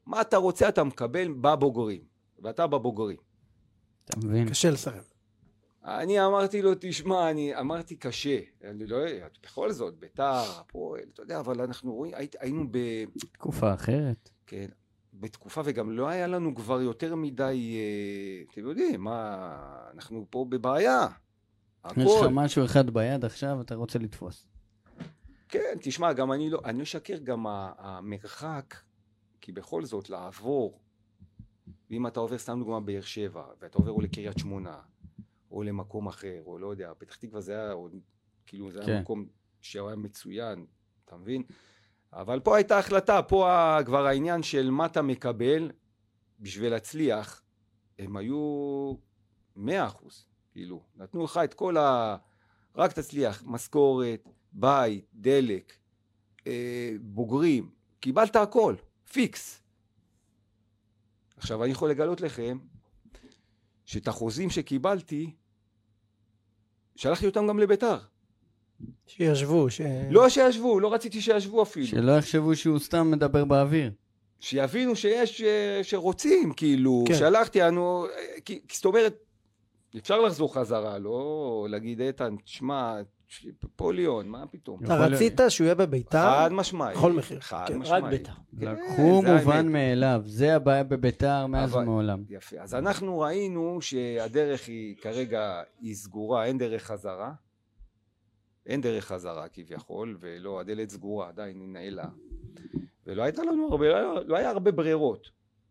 מה אתה רוצה אתה מקבל בבוגרים, ואתה בבוגרים. אתה מבין? קשה לסרב. אני אמרתי לו, תשמע, אני אמרתי קשה, אני לא יודע, בכל זאת, ביתר, הפועל, אתה יודע, אבל אנחנו רואים, היינו ב... תקופה אחרת. כן, בתקופה, וגם לא היה לנו כבר יותר מדי, אתם יודעים, מה, אנחנו פה בבעיה. יש לך משהו אחד ביד עכשיו, אתה רוצה לתפוס. כן, תשמע, גם אני לא, אני לא שקר, גם המרחק, כי בכל זאת, לעבור, ואם אתה עובר, סתם דוגמה באר שבע, ואתה עובר או לקריית שמונה, או למקום אחר, או לא יודע, פתח תקווה זה היה, או, כאילו זה היה כן. מקום שהיה מצוין, אתה מבין? אבל פה הייתה החלטה, פה כבר העניין של מה אתה מקבל בשביל להצליח, הם היו מאה אחוז, כאילו, נתנו לך את כל ה... רק תצליח, משכורת, בית, דלק, אה, בוגרים, קיבלת הכל, פיקס. עכשיו אני יכול לגלות לכם, שאת החוזים שקיבלתי, שלחתי אותם גם לביתר. שישבו, ש... לא שישבו, לא רציתי שישבו אפילו. שלא יחשבו שהוא סתם מדבר באוויר. שיבינו שיש, שרוצים, כאילו, כן. שלחתי, אנו, כי, זאת אומרת, אפשר לחזור חזרה, לא להגיד, איתן, תשמע, פוליון, מה פתאום? אתה רצית שהוא יהיה בביתר? חד משמעי. בכל מחיר. חד כן, משמעי. רק ביתר. לקחו זה מובן האמת. מאליו, זה הבעיה בביתר מאז אבל- ומעולם. יפה. אז אנחנו ראינו שהדרך היא כרגע היא סגורה, אין דרך חזרה. אין דרך חזרה כביכול, ולא, הדלת סגורה, עדיין היא נעלה. ולא הייתה לנו הרבה, לא היה, לא היה הרבה ברירות.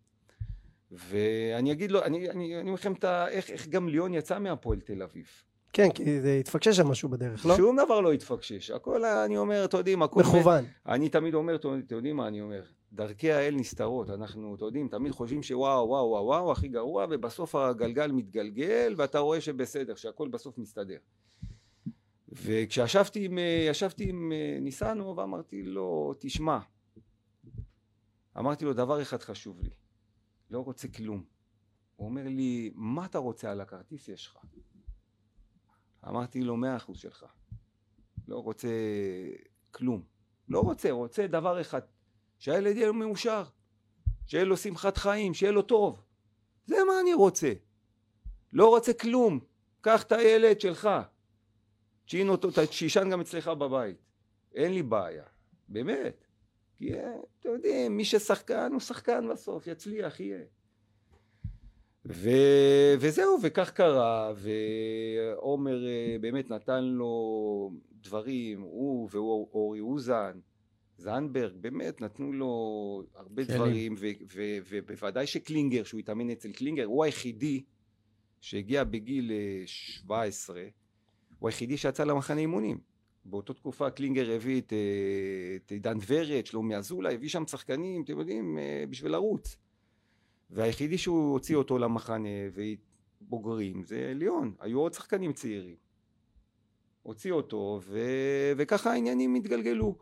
ואני אגיד לו, אני, אני, אני אומר לכם את ה- איך, איך גם ליאון יצא מהפועל תל אביב. כן, כי זה התפקשש שם משהו בדרך, לא? שום דבר לא התפקשש. הכל, אני אומר, אתם יודעים, הכל... מכוון. אני תמיד אומר, אתם יודעים מה אני אומר? דרכי האל נסתרות, אנחנו, אתם יודעים, תמיד חושבים שוואו, וואו, וואו, וואו, הכי גרוע, ובסוף הגלגל מתגלגל, ואתה רואה שבסדר, שהכל בסוף מסתדר. וכשישבתי עם, ישבתי עם ניסנו, ואמרתי לו, תשמע, אמרתי לו, דבר אחד חשוב לי, לא רוצה כלום. הוא אומר לי, מה אתה רוצה על הכרטיס יש לך? אמרתי לו, מאה אחוז שלך. לא רוצה כלום. לא רוצה, רוצה דבר אחד. שהילד יהיה לו מאושר. שיהיה לו שמחת חיים, שיהיה לו טוב. זה מה אני רוצה. לא רוצה כלום. קח את הילד שלך. תשין אותו, תשישן גם אצלך בבית. אין לי בעיה. באמת. כי אתם יודעים, מי ששחקן הוא שחקן בסוף, יצליח, יהיה. ו... וזהו, וכך קרה, ועומר באמת נתן לו דברים, הוא ואורי אוזן, זנברג, באמת נתנו לו הרבה כלים. דברים, ו... ו... ובוודאי שקלינגר, שהוא התאמן אצל קלינגר, הוא היחידי שהגיע בגיל שבע עשרה, הוא היחידי שיצא למחנה אימונים. באותו תקופה קלינגר הביא את, את עידן ורד, שלומי אזולאי, הביא שם שחקנים, אתם יודעים, בשביל לרוץ. והיחידי שהוא הוציא אותו למחנה ובוגרים זה ליאון, היו עוד שחקנים צעירים. הוציא אותו ו... וככה העניינים התגלגלו.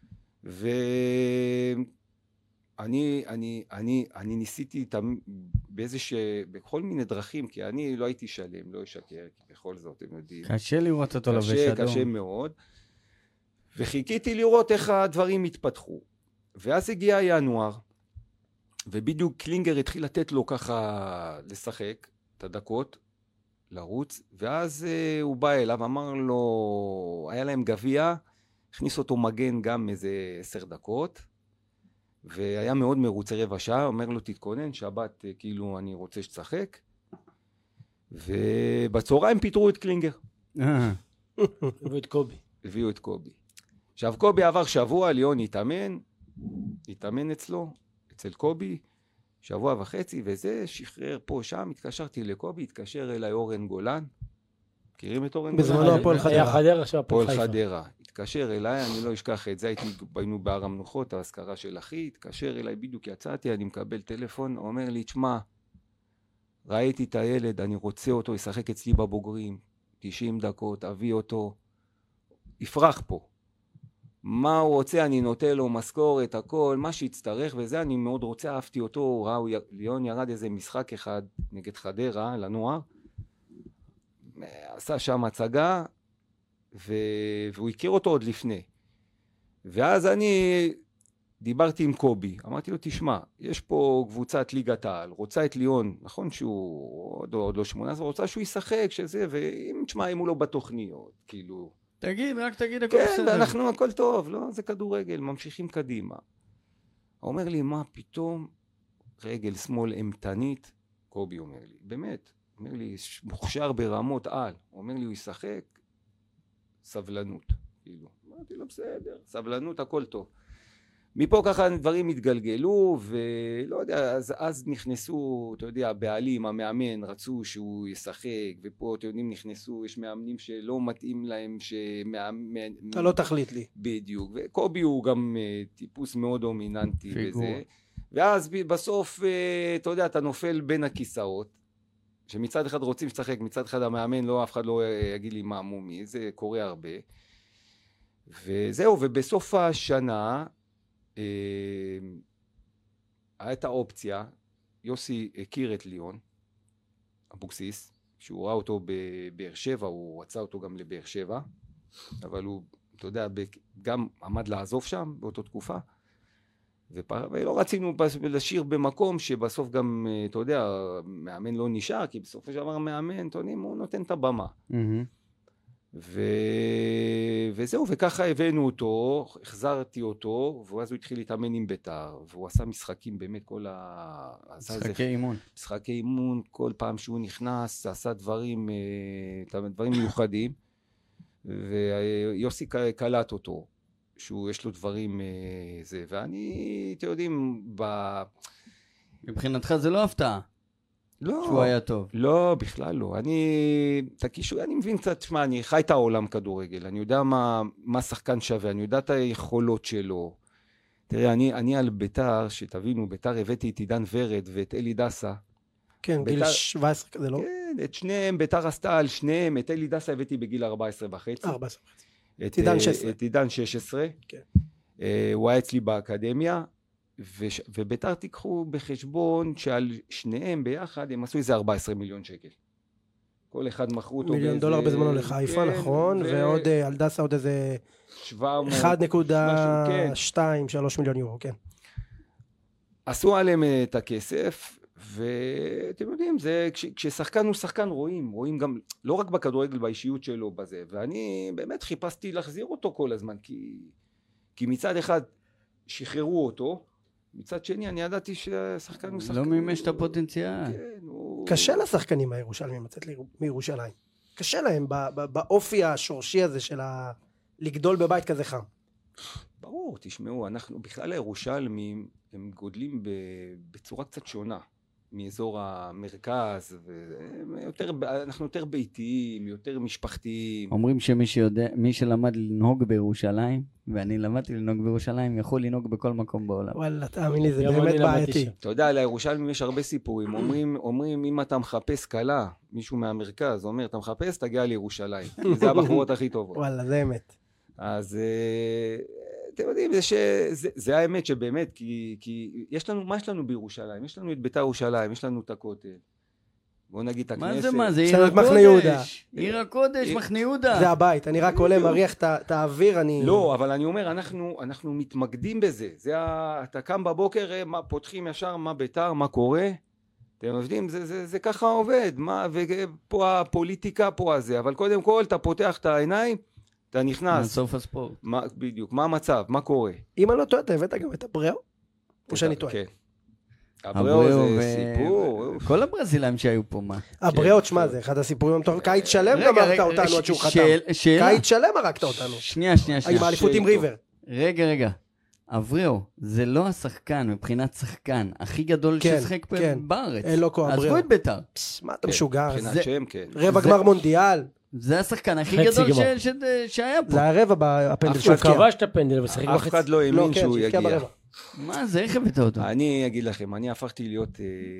ואני אני, אני, אני ניסיתי באיזה ש... בכל מיני דרכים, כי אני לא הייתי שלם, לא אשקר, כי בכל זאת הם יודעים. קשה לראות אותו לבש קשה, אדום. קשה מאוד. וחיכיתי לראות איך הדברים התפתחו. ואז הגיע ינואר, ובדיוק קלינגר התחיל לתת לו ככה לשחק את הדקות, לרוץ, ואז uh, הוא בא אליו, אמר לו, היה להם גביע, הכניס אותו מגן גם איזה עשר דקות, והיה מאוד מרוצה רבע שעה, אומר לו תתכונן, שבת כאילו אני רוצה שתשחק, ובצהריים פיתרו את קלינגר. אה, הביאו את קובי. הביאו את קובי. עכשיו קובי עבר שבוע, ליאון התאמן, התאמן אצלו, אצל קובי, שבוע וחצי, וזה שחרר פה שם, התקשרתי לקובי, התקשר אליי אורן גולן, מכירים את אורן בזמנו גולן? הפועל היה חדרה. חדרה, עכשיו הפועל הפועל חיפה. חדרה, התקשר אליי, אני לא אשכח את זה, הייתי, היינו בהר המנוחות, ההזכרה של אחי, התקשר אליי, בדיוק יצאתי, אני מקבל טלפון, אומר לי, תשמע, ראיתי את הילד, אני רוצה אותו, ישחק אצלי בבוגרים, תשעים דקות, אביא אותו, יפרח פה. מה הוא רוצה, אני נוטה לו משכורת, הכל, מה שיצטרך וזה, אני מאוד רוצה, אהבתי אותו, ראו, ליאון ירד איזה משחק אחד נגד חדרה, לנוער, עשה שם הצגה, ו... והוא הכיר אותו עוד לפני. ואז אני דיברתי עם קובי, אמרתי לו, תשמע, יש פה קבוצת ליגת העל, רוצה את ליאון, נכון שהוא עוד, עוד לא שמונה עשרה, רוצה שהוא ישחק, שזה, ואם תשמע, אם הוא לא בתוכניות, כאילו... תגיד, רק תגיד הכל בסדר. כן, ואנחנו הכל טוב, לא, זה כדורגל, ממשיכים קדימה. הוא אומר לי, מה פתאום רגל שמאל אמתנית? קובי אומר לי, באמת, אומר לי, מוכשר ברמות על, הוא אומר לי, הוא ישחק, סבלנות, כאילו. אמרתי לו, בסדר, סבלנות, הכל טוב. מפה ככה דברים התגלגלו, ולא יודע, אז, אז נכנסו, אתה יודע, הבעלים, המאמן, רצו שהוא ישחק, ופה, אתם יודעים, נכנסו, יש מאמנים שלא מתאים להם, שמאמן... אתה לא תחליט לי. בדיוק, וקובי הוא גם uh, טיפוס מאוד דומיננטי פיגור. וזה, ואז בסוף, uh, אתה יודע, אתה נופל בין הכיסאות, שמצד אחד רוצים לשחק, מצד אחד המאמן, לא, אף אחד לא יגיד לי מה מומי, זה קורה הרבה, וזהו, ובסוף השנה, הייתה האופציה, יוסי הכיר את ליאון אבוקסיס, שהוא ראה אותו בבאר שבע, הוא רצה אותו גם לבאר שבע, אבל הוא, אתה יודע, גם עמד לעזוב שם באותו תקופה, ולא רצינו לשיר במקום שבסוף גם, אתה יודע, מאמן לא נשאר, כי בסופו של דבר מאמן, אתה יודע, הוא נותן את הבמה. ו... וזהו, וככה הבאנו אותו, החזרתי אותו, ואז הוא התחיל להתאמן עם ביתר, והוא עשה משחקים באמת כל ה... משחקי זה... אימון. משחקי אימון, כל פעם שהוא נכנס, עשה דברים, דברים מיוחדים, ויוסי קלט אותו, שהוא יש לו דברים, זה, ואני, אתם יודעים, ב... מבחינתך זה לא הפתעה. לא, שהוא היה טוב. לא, בכלל לא. אני, תקישו, אני מבין קצת, שמה, אני חי את העולם כדורגל, אני יודע מה, מה שחקן שווה, אני יודע את היכולות שלו. תראה, אני, אני על ביתר, שתבינו, ביתר הבאתי את עידן ורד ואת אלי דסה. כן, ביתר, גיל שבע עשרה כזה, לא? כן, את שניהם, ביתר עשתה על שניהם, את אלי דסה הבאתי בגיל ארבע עשרה וחצי. ארבע עשרה וחצי. את עידן שש עשרה. את עידן שש עשרה. כן. הוא היה אצלי באקדמיה. וש... וביתר תיקחו בחשבון שעל שניהם ביחד הם עשו איזה ארבעה עשר מיליון שקל. כל אחד מכרו אותו מיליון באיזה... דולר בזמנו לחיפה, כן, נכון, ו... ועוד על דסה עוד איזה שבע מאות... אחד נקודה כן. שתיים שלוש מיליון יורו, כן. עשו עליהם את הכסף, ואתם יודעים, זה... כש... כששחקן הוא שחקן רואים, רואים גם, לא רק בכדורגל, באישיות שלו בזה, ואני באמת חיפשתי להחזיר אותו כל הזמן, כי, כי מצד אחד שחררו אותו, מצד שני, אני ידעתי ששחקן הוא שחקן... לא מימש את הפוטנציאל. כן, הוא... קשה לשחקנים הירושלמים לצאת מירושלים. קשה להם באופי השורשי הזה של ה... לגדול בבית כזה חם. ברור, תשמעו, אנחנו בכלל הירושלמים, הם גודלים בצורה קצת שונה מאזור המרכז, ויותר, אנחנו יותר ביתיים, יותר משפחתיים. אומרים שמי שיודע, מי שלמד לנהוג בירושלים, ואני למדתי לנהוג בירושלים, יכול לנהוג בכל מקום בעולם. וואלה, תאמין לי, זה באמת בעייתי. אתה יודע, לירושלמים יש הרבה סיפורים. אומרים, אומרים, אם אתה מחפש קלה, מישהו מהמרכז אומר, אתה מחפש, תגיע לירושלים. זה הבחורות הכי טובות. וואלה, זה אמת. אז אתם יודעים, זה, שזה, זה האמת שבאמת, כי, כי יש לנו, מה יש לנו בירושלים? יש לנו את ביתר ירושלים, יש לנו את הכותל. בואו נגיד את הכנסת. מה זה מה? זה יש לנו עיר את מחנה יהודה. הקודש. עיר הקודש, מחנה יהודה. זה הבית, אני רק עולה, מריח את האוויר, אני... לא, אבל אני אומר, אנחנו, אנחנו מתמקדים בזה. זה ה... אתה קם בבוקר, מה, פותחים ישר מה ביתר, מה קורה. אתם יודעים, זה, זה, זה ככה עובד. מה, ופה הפוליטיקה, פה הזה. אבל קודם כל, אתה פותח את העיניים, אתה נכנס. מסוף הספורט. מה, בדיוק, מה המצב, מה קורה? אם אני לא טועה, אתה הבאת גם את הבריאו? או שאני טועה? כן. הבריאו זה סיפור. כל הברזילאים שהיו פה, מה? הבריאו, תשמע, זה אחד הסיפורים המטורפים. קיץ שלם גם הרגת אותנו עד שהוא חתם. קיץ שלם הרגת אותנו. שנייה, שנייה, שנייה. עם האליפות עם ריבר. רגע, רגע. אבריאו, זה לא השחקן, מבחינת שחקן, הכי גדול ששחק בארץ. אלוקו אבריאו. עזבו את ביתר. מה אתה משוגע? מבחינת שם, כן. רבע גמר מונדיאל. זה השחקן הכי גדול שהיה פה. זה הרבע בפנדל שהוא כבש את הפנדל ושחק בחצי. אף אחד לא האמין שהוא יגיע. מה זה, איך הבאת אותו? אני אגיד לכם, אני הפכתי להיות,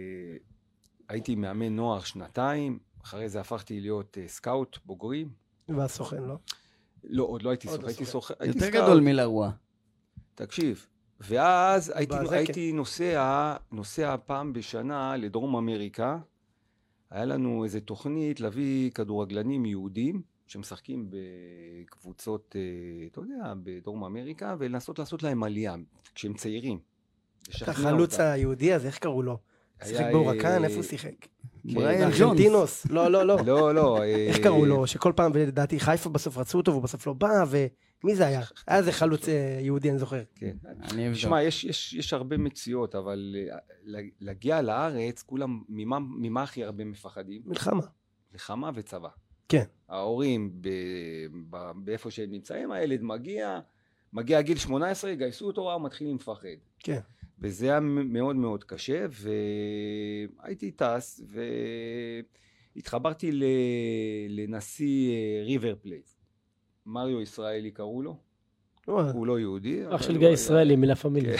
הייתי מאמן נוער שנתיים, אחרי זה הפכתי להיות סקאוט בוגרים. והסוכן, לא? לא, עוד לא הייתי סוכן, הייתי סוכן. יותר גדול מלרוע. תקשיב, ואז הייתי נוסע, נוסע פעם בשנה לדרום אמריקה, היה לנו איזו תוכנית להביא כדורגלנים יהודים, שמשחקים בקבוצות, אתה יודע, בדרום אמריקה, ולנסות לעשות להם עלייה, כשהם צעירים. החלוץ היהודי הזה, איך קראו לו? שיחק בהורקן, איפה הוא שיחק? בריאן ג'ונס. לא, לא, לא. לא, לא. איך קראו לו? שכל פעם, ולדעתי, חיפה בסוף רצו אותו, והוא בסוף לא בא, ומי זה היה? היה איזה חלוץ יהודי, אני זוכר. כן. תשמע, יש הרבה מציאות, אבל להגיע לארץ, כולם, ממה הכי הרבה מפחדים? מלחמה. מלחמה וצבא. כן. ההורים, באיפה שהם נמצאים, הילד מגיע, מגיע גיל שמונה עשרה, גייסו אותו, הוא מתחיל לפחד. כן. וזה היה מאוד מאוד קשה, והייתי טס, והתחברתי לנשיא ריבר פלייט. מריו ישראלי קראו לו, הוא לא יהודי. אח של גיא ישראלי, מילה פמיליה.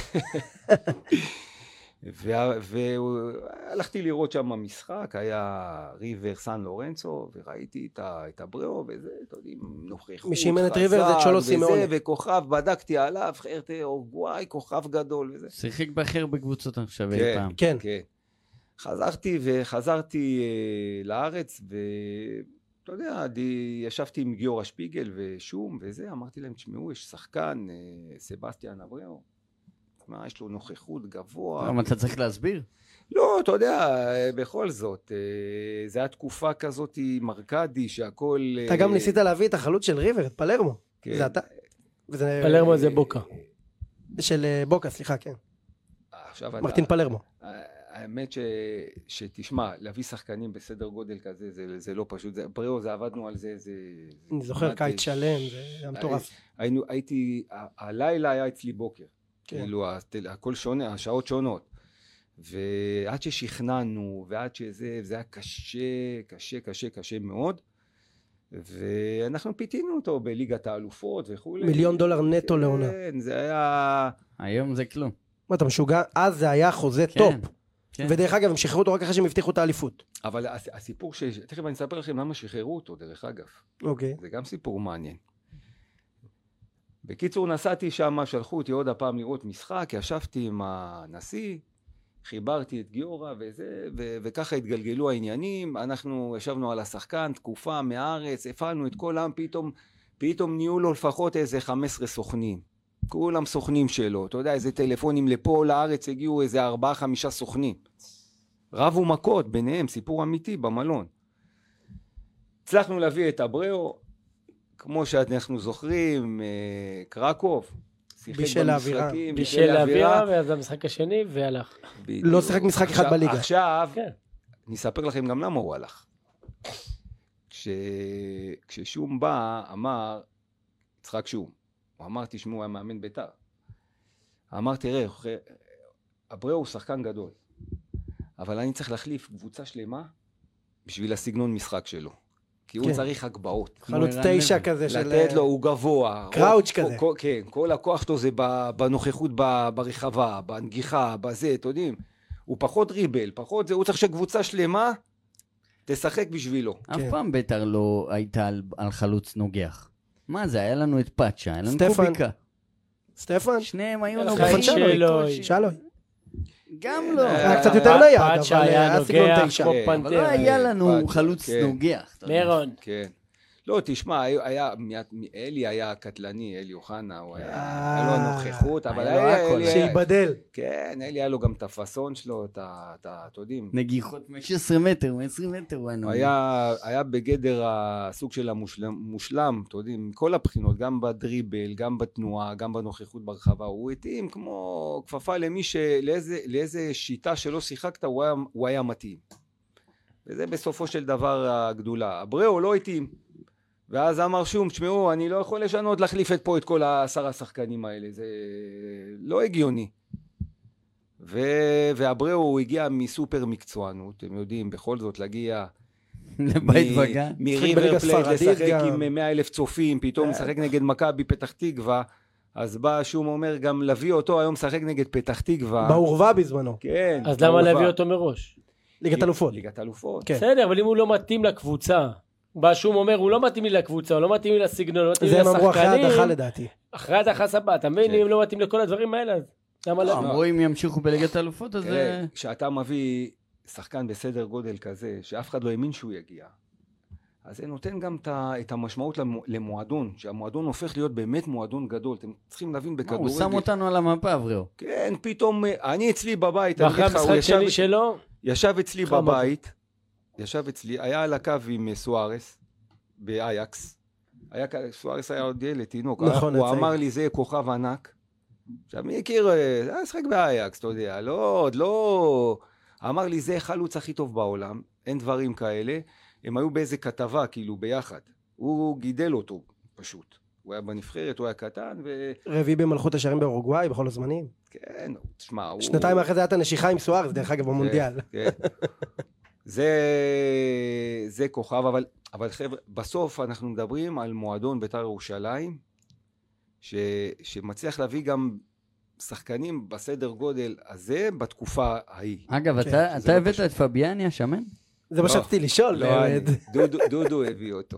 והלכתי לראות שם המשחק, היה ריבר סן לורנצו, וראיתי את הבריאו, וזה, אתה יודע, נוכחות, מי שאימן את ריבר זה צ'ולו סימאונה. וכוכב, בדקתי עליו, חיירתי אורוגוואי, כוכב גדול וזה. שיחק בכיר בקבוצות עכשיו אי פעם. כן. חזרתי וחזרתי לארץ, ואתה יודע, ישבתי עם גיורא שפיגל ושום וזה, אמרתי להם, תשמעו, יש שחקן, סבסטיאן אבריאו, מה, יש לו נוכחות גבוה. למה אתה צריך להסביר? לא, אתה יודע, בכל זאת, זה היה תקופה כזאת מרקדי, שהכל... אתה גם ניסית להביא את החלוץ של ריבר, את פלרמו. זה אתה? פלרמו זה בוקה. של בוקה, סליחה, כן. מרטין פלרמו. האמת שתשמע, להביא שחקנים בסדר גודל כזה, זה לא פשוט. בריאו, זה עבדנו על זה, זה... אני זוכר קיץ שלם, זה היה מטורף. הייתי, הלילה היה אצלי בוקר. כאילו, הכל שונה, השעות שונות. ועד ששכנענו, ועד שזה, זה היה קשה, קשה, קשה, קשה מאוד. ואנחנו פיתינו אותו בליגת האלופות וכו'. מיליון דולר נטו לעונה. כן, זה היה... היום זה כלום. מה, אתה משוגע? אז זה היה חוזה טופ. ודרך אגב, הם שחררו אותו רק אחרי שהם הבטיחו את האליפות. אבל הסיפור ש... תכף אני אספר לכם למה שחררו אותו, דרך אגב. אוקיי. זה גם סיפור מעניין. בקיצור, נסעתי שם, שלחו אותי עוד הפעם לראות משחק, ישבתי עם הנשיא, חיברתי את גיורא וזה, ו- וככה התגלגלו העניינים, אנחנו ישבנו על השחקן, תקופה מהארץ, הפעלנו את כל העם, פתאום, פתאום נהיו לו לפחות איזה חמישה עשר סוכנים, כולם סוכנים שלו, אתה יודע, איזה טלפונים לפה, לארץ, הגיעו איזה ארבעה, חמישה סוכנים, רבו מכות ביניהם, סיפור אמיתי במלון. הצלחנו להביא את אבריאו, כמו שאנחנו זוכרים, קרקוב, בישל האווירה. בישל האווירה, ואז המשחק השני, והלך. לא שיחק משחק אחד בליגה. עכשיו, אני אספר לכם גם למה הוא הלך. כששום בא, אמר, יצחק שום, הוא אמר, תשמעו, הוא היה מאמן בית"ר. אמר, תראה, אבריאו הוא שחקן גדול, אבל אני צריך להחליף קבוצה שלמה, בשביל הסגנון משחק שלו. כי הוא צריך הגבהות. חלוץ תשע כזה של... לתת לו, הוא גבוה. קראוץ' כזה. כן, כל הכוח שלו זה בנוכחות ברחבה, בנגיחה, בזה, אתם יודעים. הוא פחות ריבל, פחות זה, הוא צריך שקבוצה שלמה תשחק בשבילו. אף פעם בית"ר לא הייתה על חלוץ נוגח. מה זה? היה לנו את פאצ'ה, היה לנו קוביקה. סטפן? שניהם היו נוגחים. שלוי. שלוי. גם לא. היה קצת יותר נייד, אבל היה סגנון תשע. אבל לא היה לנו חלוץ נוגח. מירון. כן. לא, תשמע, היה, אלי היה קטלני, אלי אוחנה, הוא היה לו הנוכחות, אבל אלי... שיבדל. כן, אלי היה לו גם את הפסון שלו, את יודעים. נגיחות מ-שש עשרה מטר, מ-עשרים מטר. הוא היה בגדר הסוג של המושלם, אתה יודעים, מכל הבחינות, גם בדריבל, גם בתנועה, גם בנוכחות ברחבה, הוא התאים כמו כפפה למי שלאיזה שיטה שלא שיחקת, הוא היה מתאים. וזה בסופו של דבר הגדולה. אבריאו לא התאים. ואז אמר שום, תשמעו, אני לא יכול לשנות, להחליף את פה את כל העשר השחקנים האלה, זה לא הגיוני. ו- ואבריאו הוא הגיע מסופר מקצוענות, אתם יודעים, בכל זאת להגיע... לבית וגן. מריבר פלייט לשחק עם מאה אלף צופים, פתאום משחק נגד מכבי פתח תקווה, אז בא שום אומר גם להביא אותו, היום משחק נגד פתח תקווה. בעורבה בזמנו. כן. אז למה להביא אותו מראש? ליגת אלופות. ליגת אלופות. בסדר, אבל אם הוא לא מתאים לקבוצה, בא שום אומר, הוא לא מתאים לי לקבוצה, הוא לא מתאים לי לסגנון, לא מתאים לי לשחקנים. זה הם אמרו אחרי הדחה לדעתי. אחרי הדחה סבא, אתה מבין, אם לא מתאים לכל הדברים האלה, אז למה לא? אמרו אם ימשיכו בליגת האלופות, אז... כשאתה מביא שחקן בסדר גודל כזה, שאף אחד לא האמין שהוא יגיע, אז זה נותן גם את המשמעות למועדון, שהמועדון הופך להיות באמת מועדון גדול. אתם צריכים להבין בכדורגל. הוא שם אותנו על המפה, אבריאו. כן, פתאום, אני אצלי בבית, ואחרי המשחק שני שלו, ישב אצלי בבית, ישב אצלי, היה על הקו עם סוארס, באייקס. סוארס היה עוד ילד, תינוק. הוא אמר לי, זה כוכב ענק. עכשיו, מי הכיר, זה היה שחק באייקס, אתה יודע, לא, עוד לא... אמר לי, זה חלוץ הכי טוב בעולם, אין דברים כאלה. הם היו באיזה כתבה, כאילו, ביחד. הוא גידל אותו, פשוט. הוא היה בנבחרת, הוא היה קטן, ו... רביעי במלכות השערים באורוגוואי, בכל הזמנים. כן, תשמע, הוא... שנתיים אחרי זה היה את הנשיכה עם סוארס, דרך אגב, במונדיאל. כן, זה, זה כוכב, אבל, אבל חבר'ה, בסוף אנחנו מדברים על מועדון בית"ר ירושלים, ש, שמצליח להביא גם שחקנים בסדר גודל הזה, בתקופה ההיא. אגב, כן, אתה, אתה הבאת את פביאני השמן? זה מה שרציתי לשאול. לא, אני, דודו, דודו הביא אותו.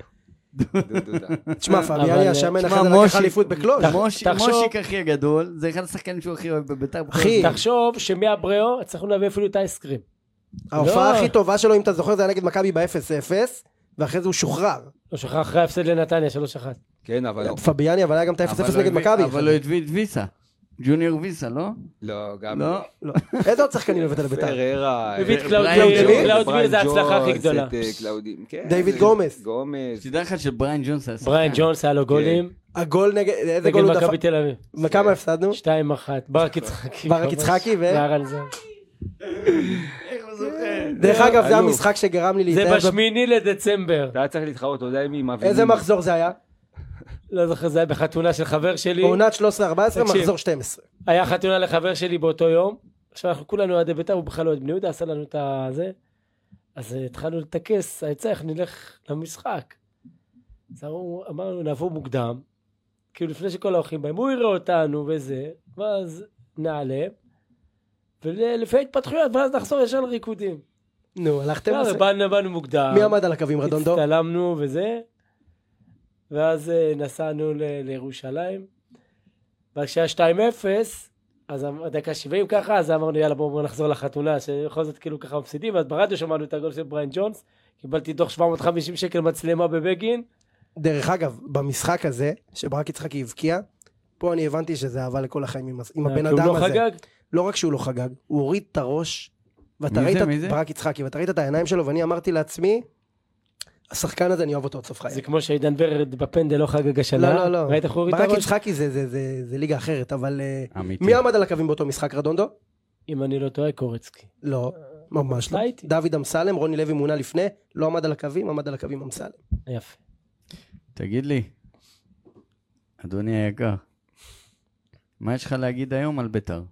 תשמע, פביאני השמן אחרי זה לקח אליפות בקלוז'. מושיק הכי הגדול, זה אחד השחקנים שהוא הכי אוהב בבית"ר. תחשוב שמאבריאו הצלחנו להביא אפילו את האייסקרים. ההופעה הכי טובה שלו, אם אתה זוכר, זה היה נגד מכבי ב-אפס אפס, ואחרי זה הוא שוחרר. הוא שוחרר אחרי ההפסד לנתניה, שלוש אחת. כן, אבל... פביאני, אבל היה גם את ה-אפס אפס נגד מכבי. אבל הוא הביא את ויסה. ג'וניור ויסה, לא? לא, גם לא. איזה עוד שחקנים הבאת לבית"ר? פררה. הביא את קלאודימיר, זה ההצלחה הכי גדולה. דיוויד גומס. גומס. תדע לך שבריין ג'ונס היה שחקן. בריין ג'ונס היה לו גולים. הגול נגד... איזה גול הוא דפק? נגד מכבי תל אביב. וכמה הפסדנו? שתיים אחת. ברק יצחקי. ברק יצחקי ו... והרן זר. איך הוא זוכר? דרך אגב, זה המשחק שגרם לי להתאהב. זה בשמיני לדצמבר. אתה היה צריך להתחרות, אתה יודע מי מביא. איזה מחזור זה היה? לא זוכר, זה היה בחתונה של חבר שלי. עונת שלוש עשרה ארבע עשרה, מחזור שתים עשרה. היה חתונה לחבר שלי באותו יום. עכשיו אנחנו כולנו עדי בית"ר, הוא בכלל לא את בני יהודה, עשה לנו את זה. אז התחלנו לטקס, היצא, איך נלך למשחק. אז אמרנו, נבוא מוקדם, כאילו לפני שכל האורחים בהם, הוא יראה אותנו וזה, ואז נעלה, ולפי התפתחויות, ואז נחזור ישר לריקודים. נו, הלכתם לזה. באנו, באנו מוקדם. מי עמד על הקווים, רדונדו? הצטלמנו וזה, ואז נסענו לירושלים, וכשהיה שתיים אפס, אז דקה שבעים ככה, אז אמרנו יאללה בואו נחזור לחתונה, שבכל זאת כאילו ככה מפסידים, אז ברדיו שמענו את הגול של בריין ג'ונס, קיבלתי תוך שבע מאות וחמישים שקל מצלמה בבגין. דרך אגב, במשחק הזה, שברק יצחקי הבקיע, פה אני הבנתי שזה אהבה לכל החיים עם, עם הבן אדם לא הזה. חגג? לא רק שהוא לא חגג, הוא הוריד את הראש, ואתה ראית את ברק יצחקי, ואתה ראית את העיניים שלו, ואני אמרתי לעצמי, השחקן הזה אני אוהב אותו עד סוף חיי. זה כמו שעידן ורד בפנדל לא חגג השנה. לא, לא, לא. ראית איך הוא הוריד את ברק הראש? יצחקי זה, זה, זה, זה ליגה אחרת, אבל... אמיתי. מי עמד על הקווים באותו משחק, רדונדו? אם אני לא טועה, קורצקי. לא, ממש לא. הייתי. דוד אמסלם, רוני לוי מונה לפני, לא עמד על הקווים, עמד על הקווים אמסלם. יפה. תגיד לי, אדוני היקר, מה יש לך להגיד היום על בית"ר?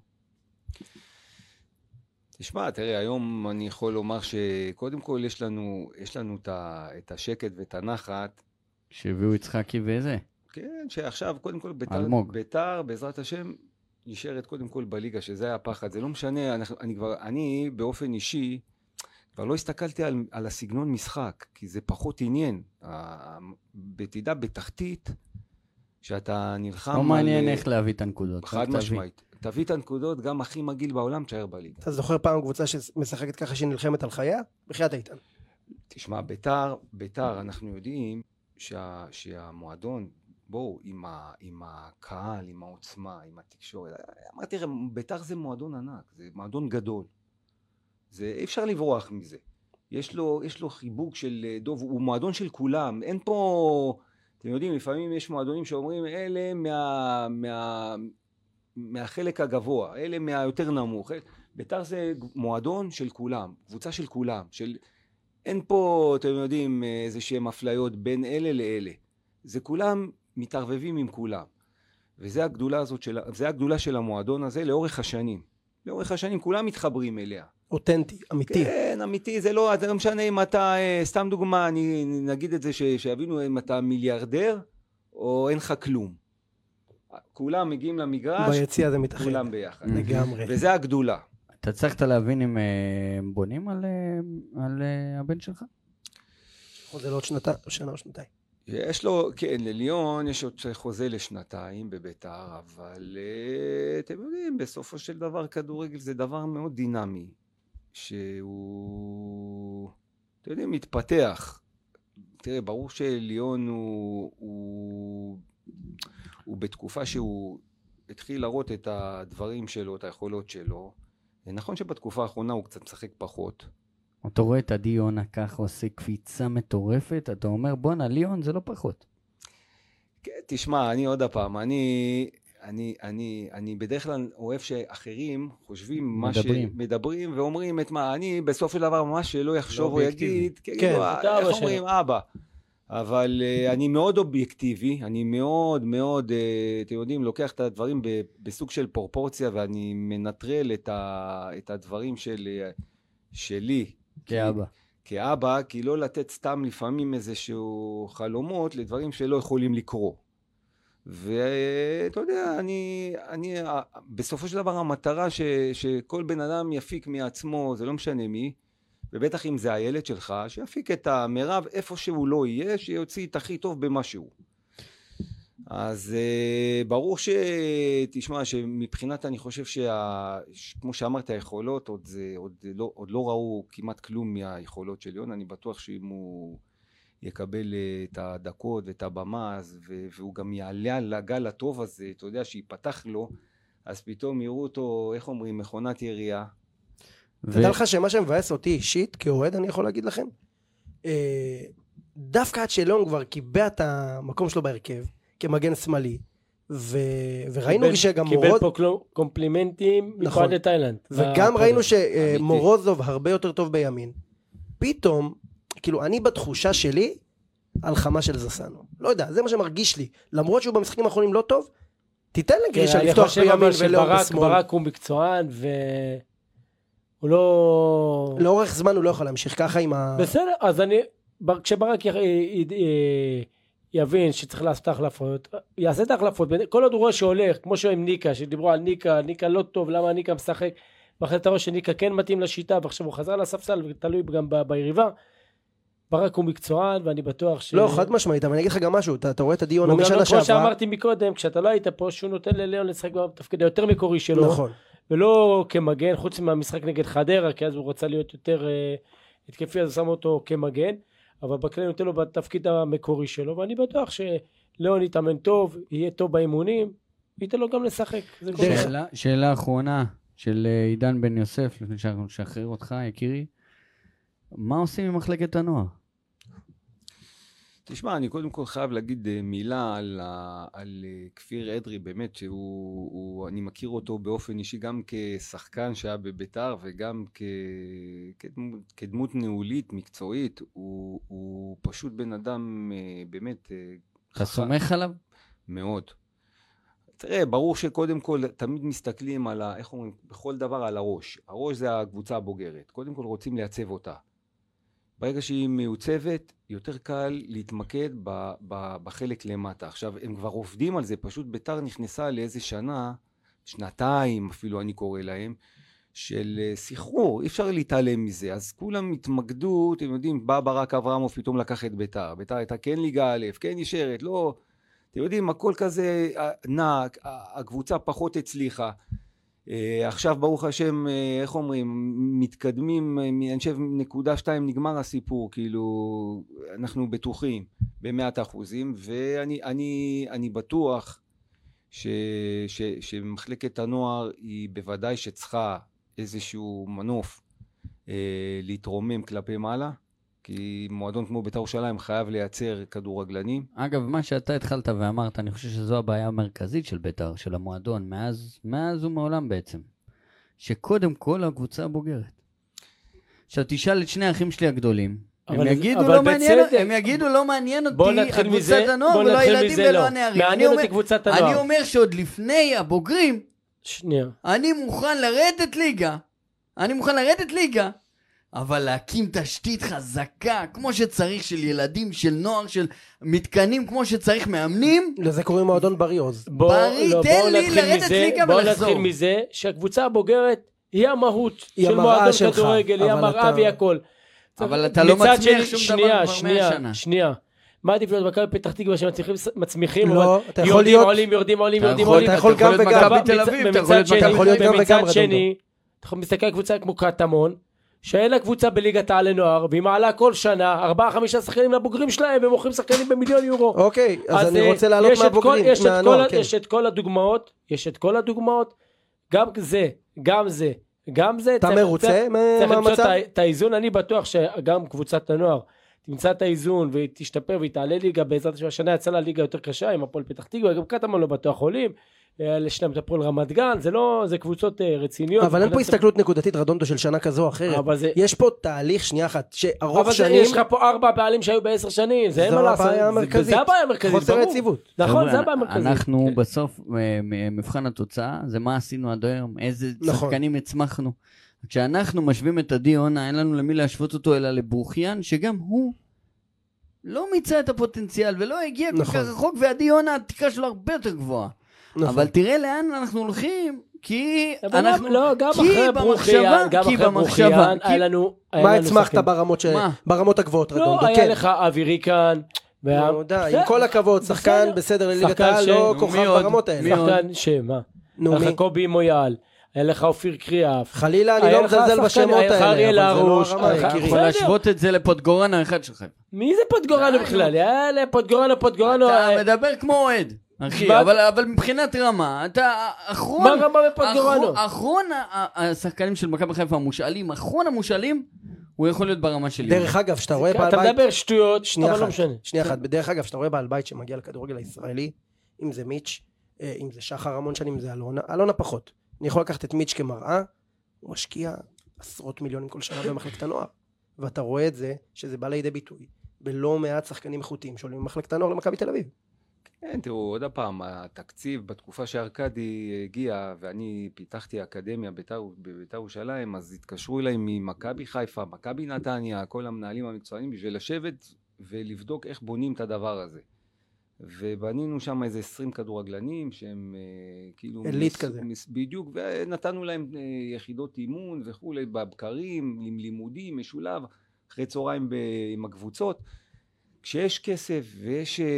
תשמע, תראה, היום אני יכול לומר שקודם כל יש לנו, יש לנו את השקט ואת הנחת. שהביאו יצחקי וזה. כן, שעכשיו קודם כל בית"ר, אלמוג. בית"ר בעזרת השם נשארת קודם כל בליגה, שזה היה הפחד. זה לא משנה, אני, אני כבר, אני באופן אישי, כבר לא הסתכלתי על, על הסגנון משחק, כי זה פחות עניין. בתדע בתחתית, שאתה נלחם... לא מעניין איך להביא את הנקודות. חד משמעית. תביא את הנקודות, גם הכי מגעיל בעולם, תשאר בליגה. אתה זוכר פעם קבוצה שמשחקת ככה שנלחמת על חייה? בחיית איתן. תשמע, בית"ר, בית"ר, אנחנו יודעים שה, שהמועדון, בואו, עם, ה, עם הקהל, עם העוצמה, עם התקשורת, אמרתי, בית"ר זה מועדון ענק, זה מועדון גדול. זה, אי אפשר לברוח מזה. יש לו, יש לו חיבוק של דוב, הוא מועדון של כולם. אין פה, אתם יודעים, לפעמים יש מועדונים שאומרים, אלה מה, מה, מהחלק הגבוה, אלה מהיותר נמוך. בית"ר זה מועדון של כולם, קבוצה של כולם. של, אין פה, אתם יודעים, איזה שהם אפליות בין אלה לאלה. זה כולם מתערבבים עם כולם. וזה הגדולה הזאת של, זה הגדולה של המועדון הזה לאורך השנים. לאורך השנים כולם מתחברים אליה. אותנטי, אמיתי. כן, אמיתי, זה לא, זה לא משנה אם אתה, סתם דוגמה, אני נגיד את זה ש, שיבינו אם אתה מיליארדר או אין לך כלום. כולם מגיעים למגרש, ביציע זה מתאחד. כולם ביחד. לגמרי. וזה הגדולה. אתה צריכת להבין אם הם בונים על, על הבן שלך? זה לא עוד שנתה, שנה או שנתיים. יש לו, כן, לליון יש עוד חוזה לשנתיים בביתר, אבל אתם יודעים, בסופו של דבר כדורגל זה דבר מאוד דינמי, שהוא, אתם יודעים, מתפתח. תראה, ברור שליאון הוא, הוא, הוא בתקופה שהוא התחיל לראות את הדברים שלו, את היכולות שלו. נכון שבתקופה האחרונה הוא קצת משחק פחות. אתה רואה את עדי יונה ככה עושה קפיצה מטורפת, אתה אומר בונה, ליאון זה לא פחות. כן, תשמע, אני עוד הפעם, אני, אני, אני, אני בדרך כלל אוהב שאחרים חושבים מה שמדברים ואומרים את מה, אני בסוף של דבר ממש שלא יחשוב או יגיד, כן, איך אומרים, אבא. אבל uh, אני מאוד אובייקטיבי, אני מאוד מאוד, uh, אתם יודעים, לוקח את הדברים ב, בסוג של פרופורציה, ואני מנטרל את, ה, את הדברים של, שלי. כאבא. כי, כאבא, כי לא לתת סתם לפעמים איזשהו חלומות לדברים שלא יכולים לקרוא. ואתה יודע, אני, אני, בסופו של דבר המטרה ש, שכל בן אדם יפיק מעצמו, זה לא משנה מי, ובטח אם זה הילד שלך, שיפיק את המרב איפה שהוא לא יהיה, שיוציא את הכי טוב במשהו. אז uh, ברור שתשמע, שמבחינת אני חושב שה... כמו שאמרת, היכולות, עוד, זה, עוד, לא, עוד לא ראו כמעט כלום מהיכולות של ליאון, אני בטוח שאם הוא יקבל את הדקות ואת הבמה, ו... והוא גם יעלה על הגל הטוב הזה, אתה יודע, שיפתח לו, אז פתאום יראו אותו, איך אומרים, מכונת ירייה. תדע לך שמה שמבאס אותי אישית, כאוהד אני יכול להגיד לכם, דווקא עד שליאון כבר קיבע את המקום שלו בהרכב, כמגן שמאלי, וראינו שגם מורוז... קיבל פה קומפלימנטים מפועל תאילנד. וגם ראינו שמורוזוב הרבה יותר טוב בימין. פתאום, כאילו אני בתחושה שלי, על חמה של זסנו. לא יודע, זה מה שמרגיש לי. למרות שהוא במשחקים האחרונים לא טוב, תיתן לגרישה לפתוח בימין ולאור בשמאל. ברק הוא מקצוען ו... הוא לא... לאורך זמן הוא לא יכול להמשיך ככה עם ה... בסדר, אז אני... כשברק יבין שצריך לעשות החלפות, יעשה את ההחלפות. כל עוד הוא רואה שהולך, כמו שעם ניקה, שדיברו על ניקה, ניקה לא טוב, למה ניקה משחק? ואחרי אתה רואה שניקה כן מתאים לשיטה, ועכשיו הוא חזר לספסל, ותלוי גם ביריבה. ברק הוא מקצוען, ואני בטוח ש... לא, חד משמעית, אבל אני אגיד לך גם משהו, אתה רואה את הדיון משנה שעברה. כמו שאמרתי מקודם, כשאתה לא היית פה, שהוא נותן לליאון לשחק בתפקיד היותר מקורי שלו. נכון. ולא כמגן, חוץ מהמשחק נגד חדרה, כי אז הוא רוצה להיות יותר uh, התקפי, אז שם אותו כמגן, אבל בכלל נותן לו בתפקיד המקורי שלו, ואני בטוח שליאון יתאמן טוב, יהיה טוב באימונים, ייתן לו גם לשחק. שאלה, שאלה אחרונה של עידן בן יוסף, לפני שאנחנו נשחרר אותך, יקירי, מה עושים עם מחלקת הנוער? תשמע, אני קודם כל חייב להגיד מילה על, על כפיר אדרי, באמת שהוא, הוא, אני מכיר אותו באופן אישי גם כשחקן שהיה בביתר וגם כ, כדמות, כדמות ניהולית, מקצועית, הוא, הוא פשוט בן אדם באמת... אתה סומך עליו? מאוד. תראה, ברור שקודם כל תמיד מסתכלים על, ה, איך אומרים, בכל דבר על הראש. הראש זה הקבוצה הבוגרת. קודם כל רוצים לייצב אותה. ברגע שהיא מיוצבת, יותר קל להתמקד ב, ב, בחלק למטה. עכשיו, הם כבר עובדים על זה, פשוט ביתר נכנסה לאיזה שנה, שנתיים אפילו אני קורא להם, של סחרור, אי אפשר להתעלם מזה. אז כולם התמקדו, אתם יודעים, בא ברק אברמוב פתאום לקח את ביתר. ביתר הייתה כן ליגה א', כן נשארת, לא, אתם יודעים, הכל כזה נעק, הקבוצה פחות הצליחה. Uh, עכשיו ברוך השם, uh, איך אומרים, מתקדמים, אני חושב נקודה שתיים נגמר הסיפור, כאילו אנחנו בטוחים במאת אחוזים, ואני אני, אני בטוח ש, ש, שמחלקת הנוער היא בוודאי שצריכה איזשהו מנוף uh, להתרומם כלפי מעלה, כי מועדון כמו בית"ר ירושלים חייב לייצר כדורגלנים. אגב, מה שאתה התחלת ואמרת, אני חושב שזו הבעיה המרכזית של בית"ר, של המועדון, מאז, מאז ומעולם בעצם. שקודם כל הקבוצה הבוגרת. עכשיו תשאל את שני האחים שלי הגדולים, הם יגידו, לא מעניין, הם יגידו לא מעניין אותי הקבוצת הנוער ולא הילדים ולא הנערים. מעניין אותי קבוצת הנוער. אני אומר שעוד לפני הבוגרים, שנייה. אני מוכן לרדת ליגה, אני מוכן לרדת ליגה, אבל להקים תשתית חזקה, כמו שצריך, של ילדים, של נוער, של מתקנים, כמו שצריך, מאמנים. לזה קוראים מועדון בריא עוז. בריא, תן לי לרדת ליגה ולחזור. בואו נתחיל מזה שהקבוצה הבוגרת היא המהות של מועדון כדורגל, היא המראה והיא הכל. אבל אתה לא מצמיח שום דבר כבר מאה שנה. שנייה, מה עדיף להיות מכבי פתח תקווה שמצמיחים? לא, אתה יכול להיות... עולים, יורדים, עולים, יורדים, עולים. אתה יכול גם וגם. מכבי תל אביב, אתה יכול להיות גם וגם. אתה יכול להסתכל על קבוצה כמו קטמון, שאין לה קבוצה בליגת העל לנוער, והיא מעלה כל שנה ארבעה חמישה שחקנים לבוגרים שלהם, ומוכרים שחקנים במיליון יורו. אוקיי, אז אני רוצה לעלות מהבוגרים, מהנוער, כן. יש את כל הדוגמאות, יש את כל הדוגמאות, גם זה, גם זה, גם זה. אתה מרוצה מהמצב? צריך למצוא את האיזון, אני בטוח שגם קבוצת הנוער תמצא את האיזון, והיא תשתפר, והיא תעלה ליגה, בעזרת השנה יצאה לה ליגה יותר קשה, עם הפועל פתח תקווה, גם קטמון לא בטוח עולים, לשלם את הפועל רמת גן, זה לא, זה קבוצות רציניות. אבל אין פה הסתכלות נקודתית רדונדו של שנה כזו או אחרת. יש פה תהליך, שנייה אחת, שארוך שנים... אבל יש לך פה ארבע בעלים שהיו בעשר שנים, זה אין מה לעשות. זה הבעיה המרכזית, חוסר יציבות. נכון, זה הבעיה המרכזית. אנחנו בסוף, מבחן התוצאה, זה מה עשינו עד היום, איזה שחקנים הצמחנו. כשאנחנו משווים את עדי יונה, אין לנו למי להשוות אותו, אלא לברוחיין, שגם הוא לא מיצה את הפוטנציאל, ולא הגיע כל כך רחוק, ועדי יונה, התקרה שלו הרבה יותר גבוהה. אבל תראה לאן אנחנו הולכים, כי אנחנו... לא, גם אחרי ברוכיאן, גם אחרי ברוכיאן, היה לנו... מה הצמחת ברמות הגבוהות, רדונדו? לא, היה לך אווירי כאן, עם כל הכבוד, שחקן בסדר לליגת העל, לא כוכב ברמות האלה. שחקן שמה? היה לך קובי מויאל, היה לך אופיר קריאף. חלילה, אני לא מזלזל בשמות האלה, אבל זה לא הרמה, יקירי. יכול להשוות את זה לפוטגורנו האחד שלכם. מי זה פוטגורנו בכלל? יאללה, פוטגורנו, פוטגורנו. אתה מדבר כמו אוהד. אחי, אבל, אבל מבחינת רמה, אתה אחרון... מה רמה בפוטגורנו? אחרון השחקנים של מכבי חיפה המושאלים, אחרון המושאלים, הוא יכול להיות ברמה שלי. דרך אגב, שאתה רואה בעל בית... אתה מדבר שטויות, אבל לא משנה. שנייה אחת, בדרך אגב, שאתה רואה בעל בית שמגיע לכדורגל הישראלי, אם זה מיץ', אם זה שחר המון שנים, אם זה אלונה, אלונה פחות. אני יכול לקחת את מיץ' כמראה, הוא משקיע עשרות מיליונים כל שנה במחלקת הנוער. ואתה רואה את זה, שזה בא לידי ביטוי, בלא מעט שחקנים איכותיים שעולים במחלקת הנוער למכבי תל אביב. כן, תראו, עוד הפעם, התקציב בתקופה שארקדי הגיע, ואני פיתחתי אקדמיה בבית"ר ירושלים, אז התקשרו אליי ממכבי חיפה, מכבי נתניה, כל המנהלים המקצוענים, בשביל לשבת ולבדוק איך בונים את הדבר הזה. ובנינו שם איזה עשרים כדורגלנים, שהם כאילו... אליט כזה. בדיוק, ונתנו להם יחידות אימון וכולי, בבקרים, עם לימודים, משולב, אחרי צהריים עם הקבוצות. כשיש כסף ויש, אה, אה,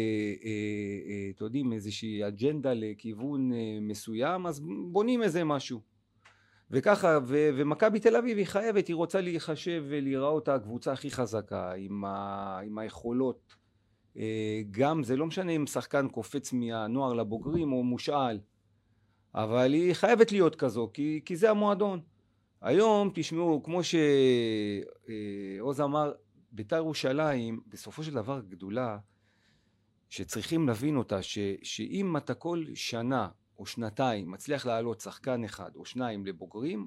אה, אתם יודעים, איזושהי אג'נדה לכיוון אה, מסוים, אז בונים איזה משהו. וככה, ו- ומכבי תל אביב היא חייבת, היא רוצה להיחשב ולהיראות הקבוצה הכי חזקה, עם, ה- עם היכולות. אה, גם זה לא משנה אם שחקן קופץ מהנוער לבוגרים או מושאל, אבל היא חייבת להיות כזו, כי, כי זה המועדון. היום, תשמעו, כמו שעוז אמר, בית"ר ירושלים, בסופו של דבר גדולה, שצריכים להבין אותה, ש, שאם אתה כל שנה או שנתיים מצליח לעלות שחקן אחד או שניים לבוגרים,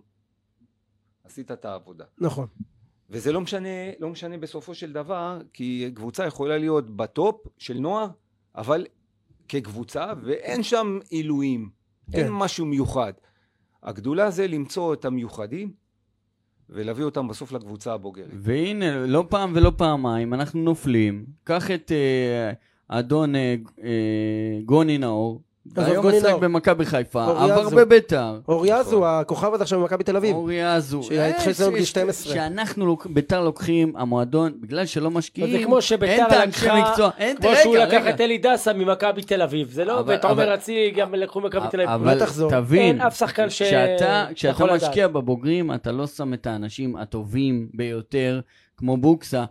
עשית את העבודה. נכון. וזה לא משנה, לא משנה בסופו של דבר, כי קבוצה יכולה להיות בטופ של נוער, אבל כקבוצה, ואין שם עילויים, כן. אין משהו מיוחד. הגדולה זה למצוא את המיוחדים, ולהביא אותם בסוף לקבוצה הבוגרת. והנה, לא פעם ולא פעמיים, אנחנו נופלים. קח את אה, אדון אה, אה, גוני נאור, היום עסק במכבי חיפה, עבר בביתר. אוריאזו, הכוכב הזה עכשיו במכבי תל אביב. אוריאזו. שהתחיל אצלנו בגיל שתים עשרה. שאנחנו ביתר לוקחים, המועדון, בגלל שלא משקיעים, זה כמו שביתר לקחה, כמו שהוא לקח את אלי דסה ממכבי תל אביב. זה לא, ואת עומר אצילי גם לקחו מכבי תל אביב. אבל תבין, אף שחקן ש... כשאתה משקיע בבוגרים, אתה לא שם את האנשים הטובים ביותר, כמו בוקסה,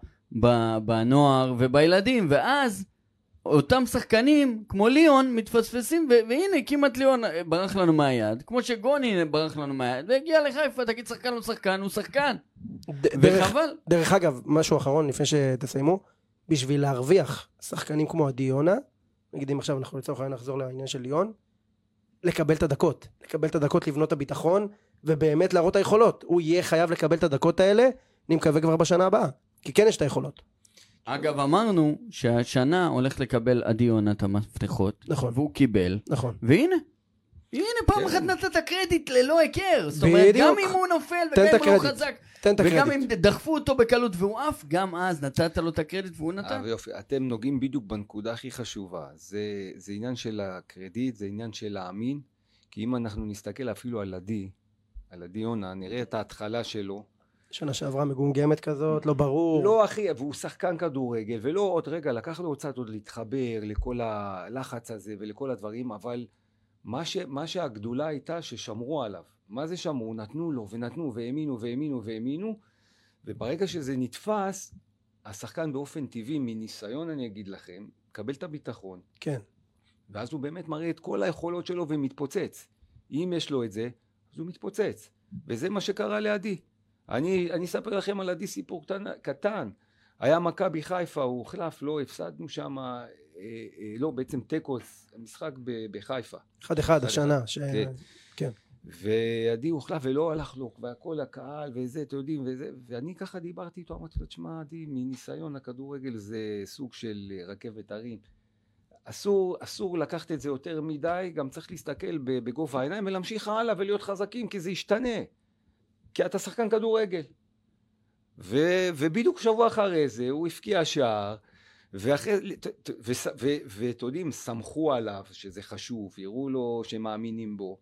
בנוער ובילדים, ואז אותם שחקנים, כמו ליאון, מתפספסים, ו- והנה, כמעט ליאון ברח לנו מהיד, כמו שגוני ברח לנו מהיד, והגיע לחיפה, תגיד שחקן הוא שחקן, הוא שחקן. ד- וחבל. דרך, דרך אגב, משהו אחרון, לפני שתסיימו, בשביל להרוויח שחקנים כמו עדי יונה, נגיד אם עכשיו אנחנו לצורך העניין נחזור לעניין של ליאון, לקבל את הדקות, לקבל את הדקות, לבנות את הביטחון, ובאמת להראות את היכולות. הוא יהיה חייב לקבל את הדקות האלה, אני מקווה כבר בשנה הבאה, כי כן יש את היכולות. אגב, אמרנו שהשנה הולך לקבל עדי יונה את המפתחות, נכון. והוא קיבל, נכון. והנה, הנה פעם אחת נתת קרדיט ללא היכר, זאת אומרת, גם אם הוא נופל וגם אם הוא חזק, וגם אם דחפו אותו בקלות והוא אף, גם אז נתת לו את הקרדיט והוא נתן. יופי, אתם נוגעים בדיוק בנקודה הכי חשובה, זה, זה עניין של הקרדיט, זה עניין של להאמין, כי אם אנחנו נסתכל אפילו על עדי, על עדי יונה, נראה את ההתחלה שלו, שנה שעברה מגומגמת כזאת, לא ברור. לא אחי, והוא שחקן כדורגל, ולא עוד רגע, לקח לו קצת עוד להתחבר לכל הלחץ הזה ולכל הדברים, אבל מה, ש, מה שהגדולה הייתה ששמרו עליו, מה זה שמרו? נתנו לו ונתנו והאמינו והאמינו והאמינו, וברגע שזה נתפס, השחקן באופן טבעי, מניסיון אני אגיד לכם, קבל את הביטחון. כן. ואז הוא באמת מראה את כל היכולות שלו ומתפוצץ. אם יש לו את זה, אז הוא מתפוצץ. וזה מה שקרה לעדי. אני, אני אספר לכם על עדי סיפור קטן, קטן. היה מכבי חיפה, הוא הוחלף, לא, הפסדנו שם, אה, אה, לא, בעצם טקוס, המשחק ב, בחיפה. אחד אחד, השנה. ש... כן. כן. ועדי הוחלף ולא הלך לו, והכל הקהל וזה, אתם יודעים, וזה, ואני ככה דיברתי איתו, אמרתי לו, תשמע, עדי, מניסיון הכדורגל זה סוג של רכבת הרים. אסור, אסור לקחת את זה יותר מדי, גם צריך להסתכל בגובה העיניים ולהמשיך הלאה ולהיות חזקים, כי זה ישתנה. כי אתה שחקן כדורגל. ו, ובדיוק שבוע אחרי זה, הוא הפקיע שער, ואתם יודעים, סמכו עליו שזה חשוב, יראו לו שמאמינים בו,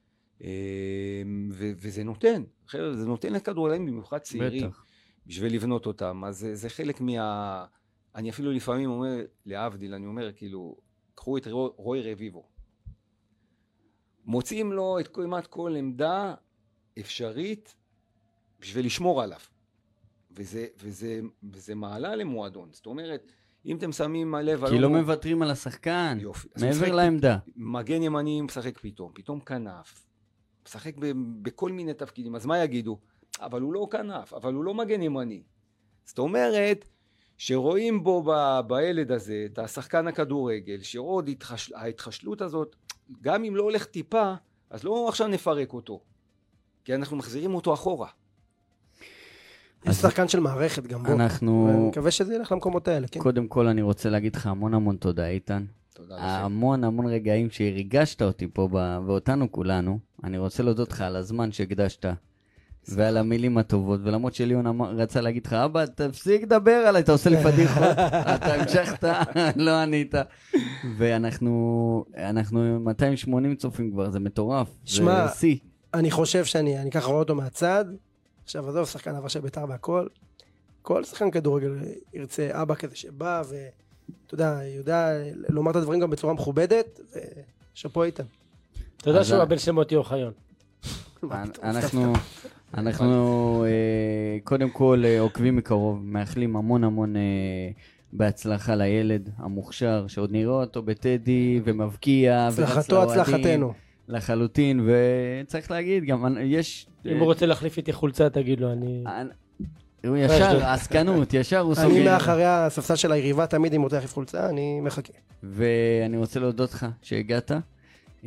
ו, וזה נותן, זה נותן לכדורגלנים במיוחד צעירים, בטח. בשביל לבנות אותם, אז זה, זה חלק מה... אני אפילו לפעמים אומר, להבדיל, אני אומר, כאילו, קחו את רוי רביבו. מוצאים לו את כמעט כל עמדה אפשרית בשביל לשמור עליו. וזה, וזה, וזה מעלה למועדון. זאת אומרת, אם אתם שמים לב... כי לא מוותרים על השחקן, יופי. מעבר לעמדה. מגן ימני משחק פתאום, פתאום כנף. משחק בכל מיני תפקידים. אז מה יגידו? אבל הוא לא כנף, אבל הוא לא מגן ימני. זאת אומרת... שרואים בו ב- בילד הזה את השחקן הכדורגל, שעוד התחש... ההתחשלות הזאת, גם אם לא הולך טיפה, אז לא עכשיו נפרק אותו, כי אנחנו מחזירים אותו אחורה. יש שחקן של מערכת גם בו. אנחנו... ואני מקווה שזה ילך למקומות האלה, כן? קודם כל אני רוצה להגיד לך המון המון תודה, איתן. תודה לכם. המון המון רגעים שהרגשת אותי פה, ב... ואותנו כולנו. אני רוצה להודות לך על הזמן שהקדשת. ועל המילים הטובות, ולמרות שליון רצה להגיד לך, אבא, תפסיק לדבר עליי, אתה עושה לי פדיחות, אתה המשכת, לא ענית. ואנחנו אנחנו מאתיים ושמונים צופים כבר, זה מטורף, שמה, זה שיא. אני חושב שאני אני ככה רואה אותו מהצד, עכשיו עזוב, שחקן עבר של בית"ר והכל, כל שחקן כדורגל ירצה אבא כזה שבא, ואתה יודע, יודע לומר את הדברים גם בצורה מכובדת, ושפו איתן. אתה יודע שהוא הבן של מוטי אוחיון. אנחנו... אנחנו אה, קודם כל אה, עוקבים מקרוב, מאחלים המון המון אה, בהצלחה לילד המוכשר, שעוד נראה אותו בטדי ומבקיע. הצלחתו הצלחתנו. לחלוטין, וצריך להגיד, גם יש... אם אה, הוא רוצה להחליף איתי חולצה, תגיד לו, אני... הוא ישר, עסקנות, ישר הוא סוגר. אני מאחרי הספסל של היריבה, תמיד אם רוצה להחליף חולצה, אני מחכה. ואני רוצה להודות לך שהגעת. אה,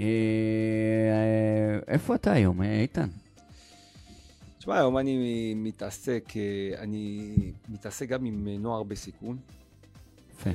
איפה אתה היום, איתן? תשמע, היום אני מתעסק, אני מתעסק גם עם נוער בסיכון. יפה.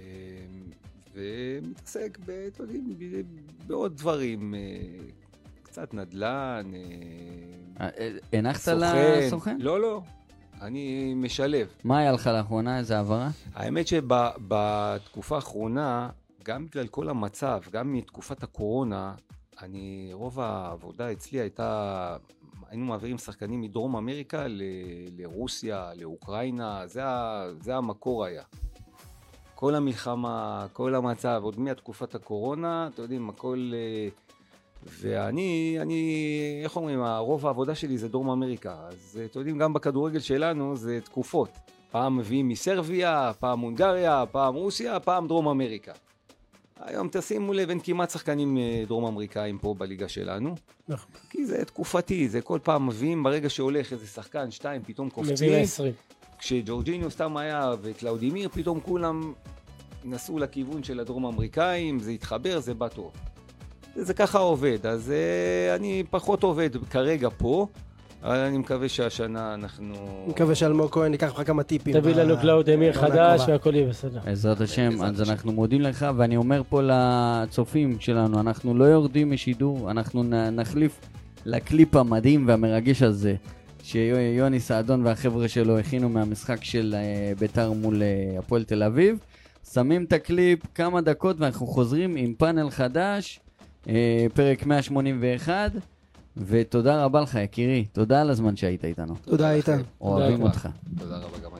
ומתעסק בעוד דברים, קצת נדל"ן, הנחת לסוכן? לא, לא, אני משלב. מה היה לך לאחרונה? איזה העברה? האמת שבתקופה האחרונה, גם בגלל כל המצב, גם מתקופת הקורונה, אני, רוב העבודה אצלי הייתה... היינו מעבירים שחקנים מדרום אמריקה ל- לרוסיה, לאוקראינה, זה, ה- זה המקור היה. כל המלחמה, כל המצב, עוד מהתקופת הקורונה, אתם יודעים, הכל... ואני, אני, איך אומרים, רוב העבודה שלי זה דרום אמריקה, אז אתם יודעים, גם בכדורגל שלנו זה תקופות. פעם מביאים מסרביה, פעם הונגריה, פעם רוסיה, פעם דרום אמריקה. היום תשימו לב, אין כמעט שחקנים דרום אמריקאים פה בליגה שלנו. נכון. כי זה תקופתי, זה כל פעם מביאים, ברגע שהולך איזה שחקן, שתיים, פתאום קופצים. מביא עשרים. כשג'ורג'יניו סתם היה וקלאודימיר, פתאום כולם נסעו לכיוון של הדרום אמריקאים, זה התחבר, זה בא טוב. זה, זה ככה עובד, אז uh, אני פחות עובד כרגע פה, אבל אני מקווה שהשנה אנחנו... אני מקווה שאלמוג כהן ייקח לך כמה טיפים. תביא לנו קלאודימיר חדש והכל יהיה בסדר. בעזרת השם, אז אנחנו מודים לך, ואני אומר פה לצופים שלנו, אנחנו לא יורדים משידור, אנחנו נחליף לקליפ המדהים והמרגש הזה, שיוני סעדון והחבר'ה שלו הכינו מהמשחק של בית"ר מול הפועל תל אביב. שמים את הקליפ כמה דקות ואנחנו חוזרים עם פאנל חדש, פרק מאה שמונים ואחת, ותודה רבה לך יקירי, תודה על הזמן שהיית איתנו. תודה איתן. אוהבים אותך. תודה רבה גם.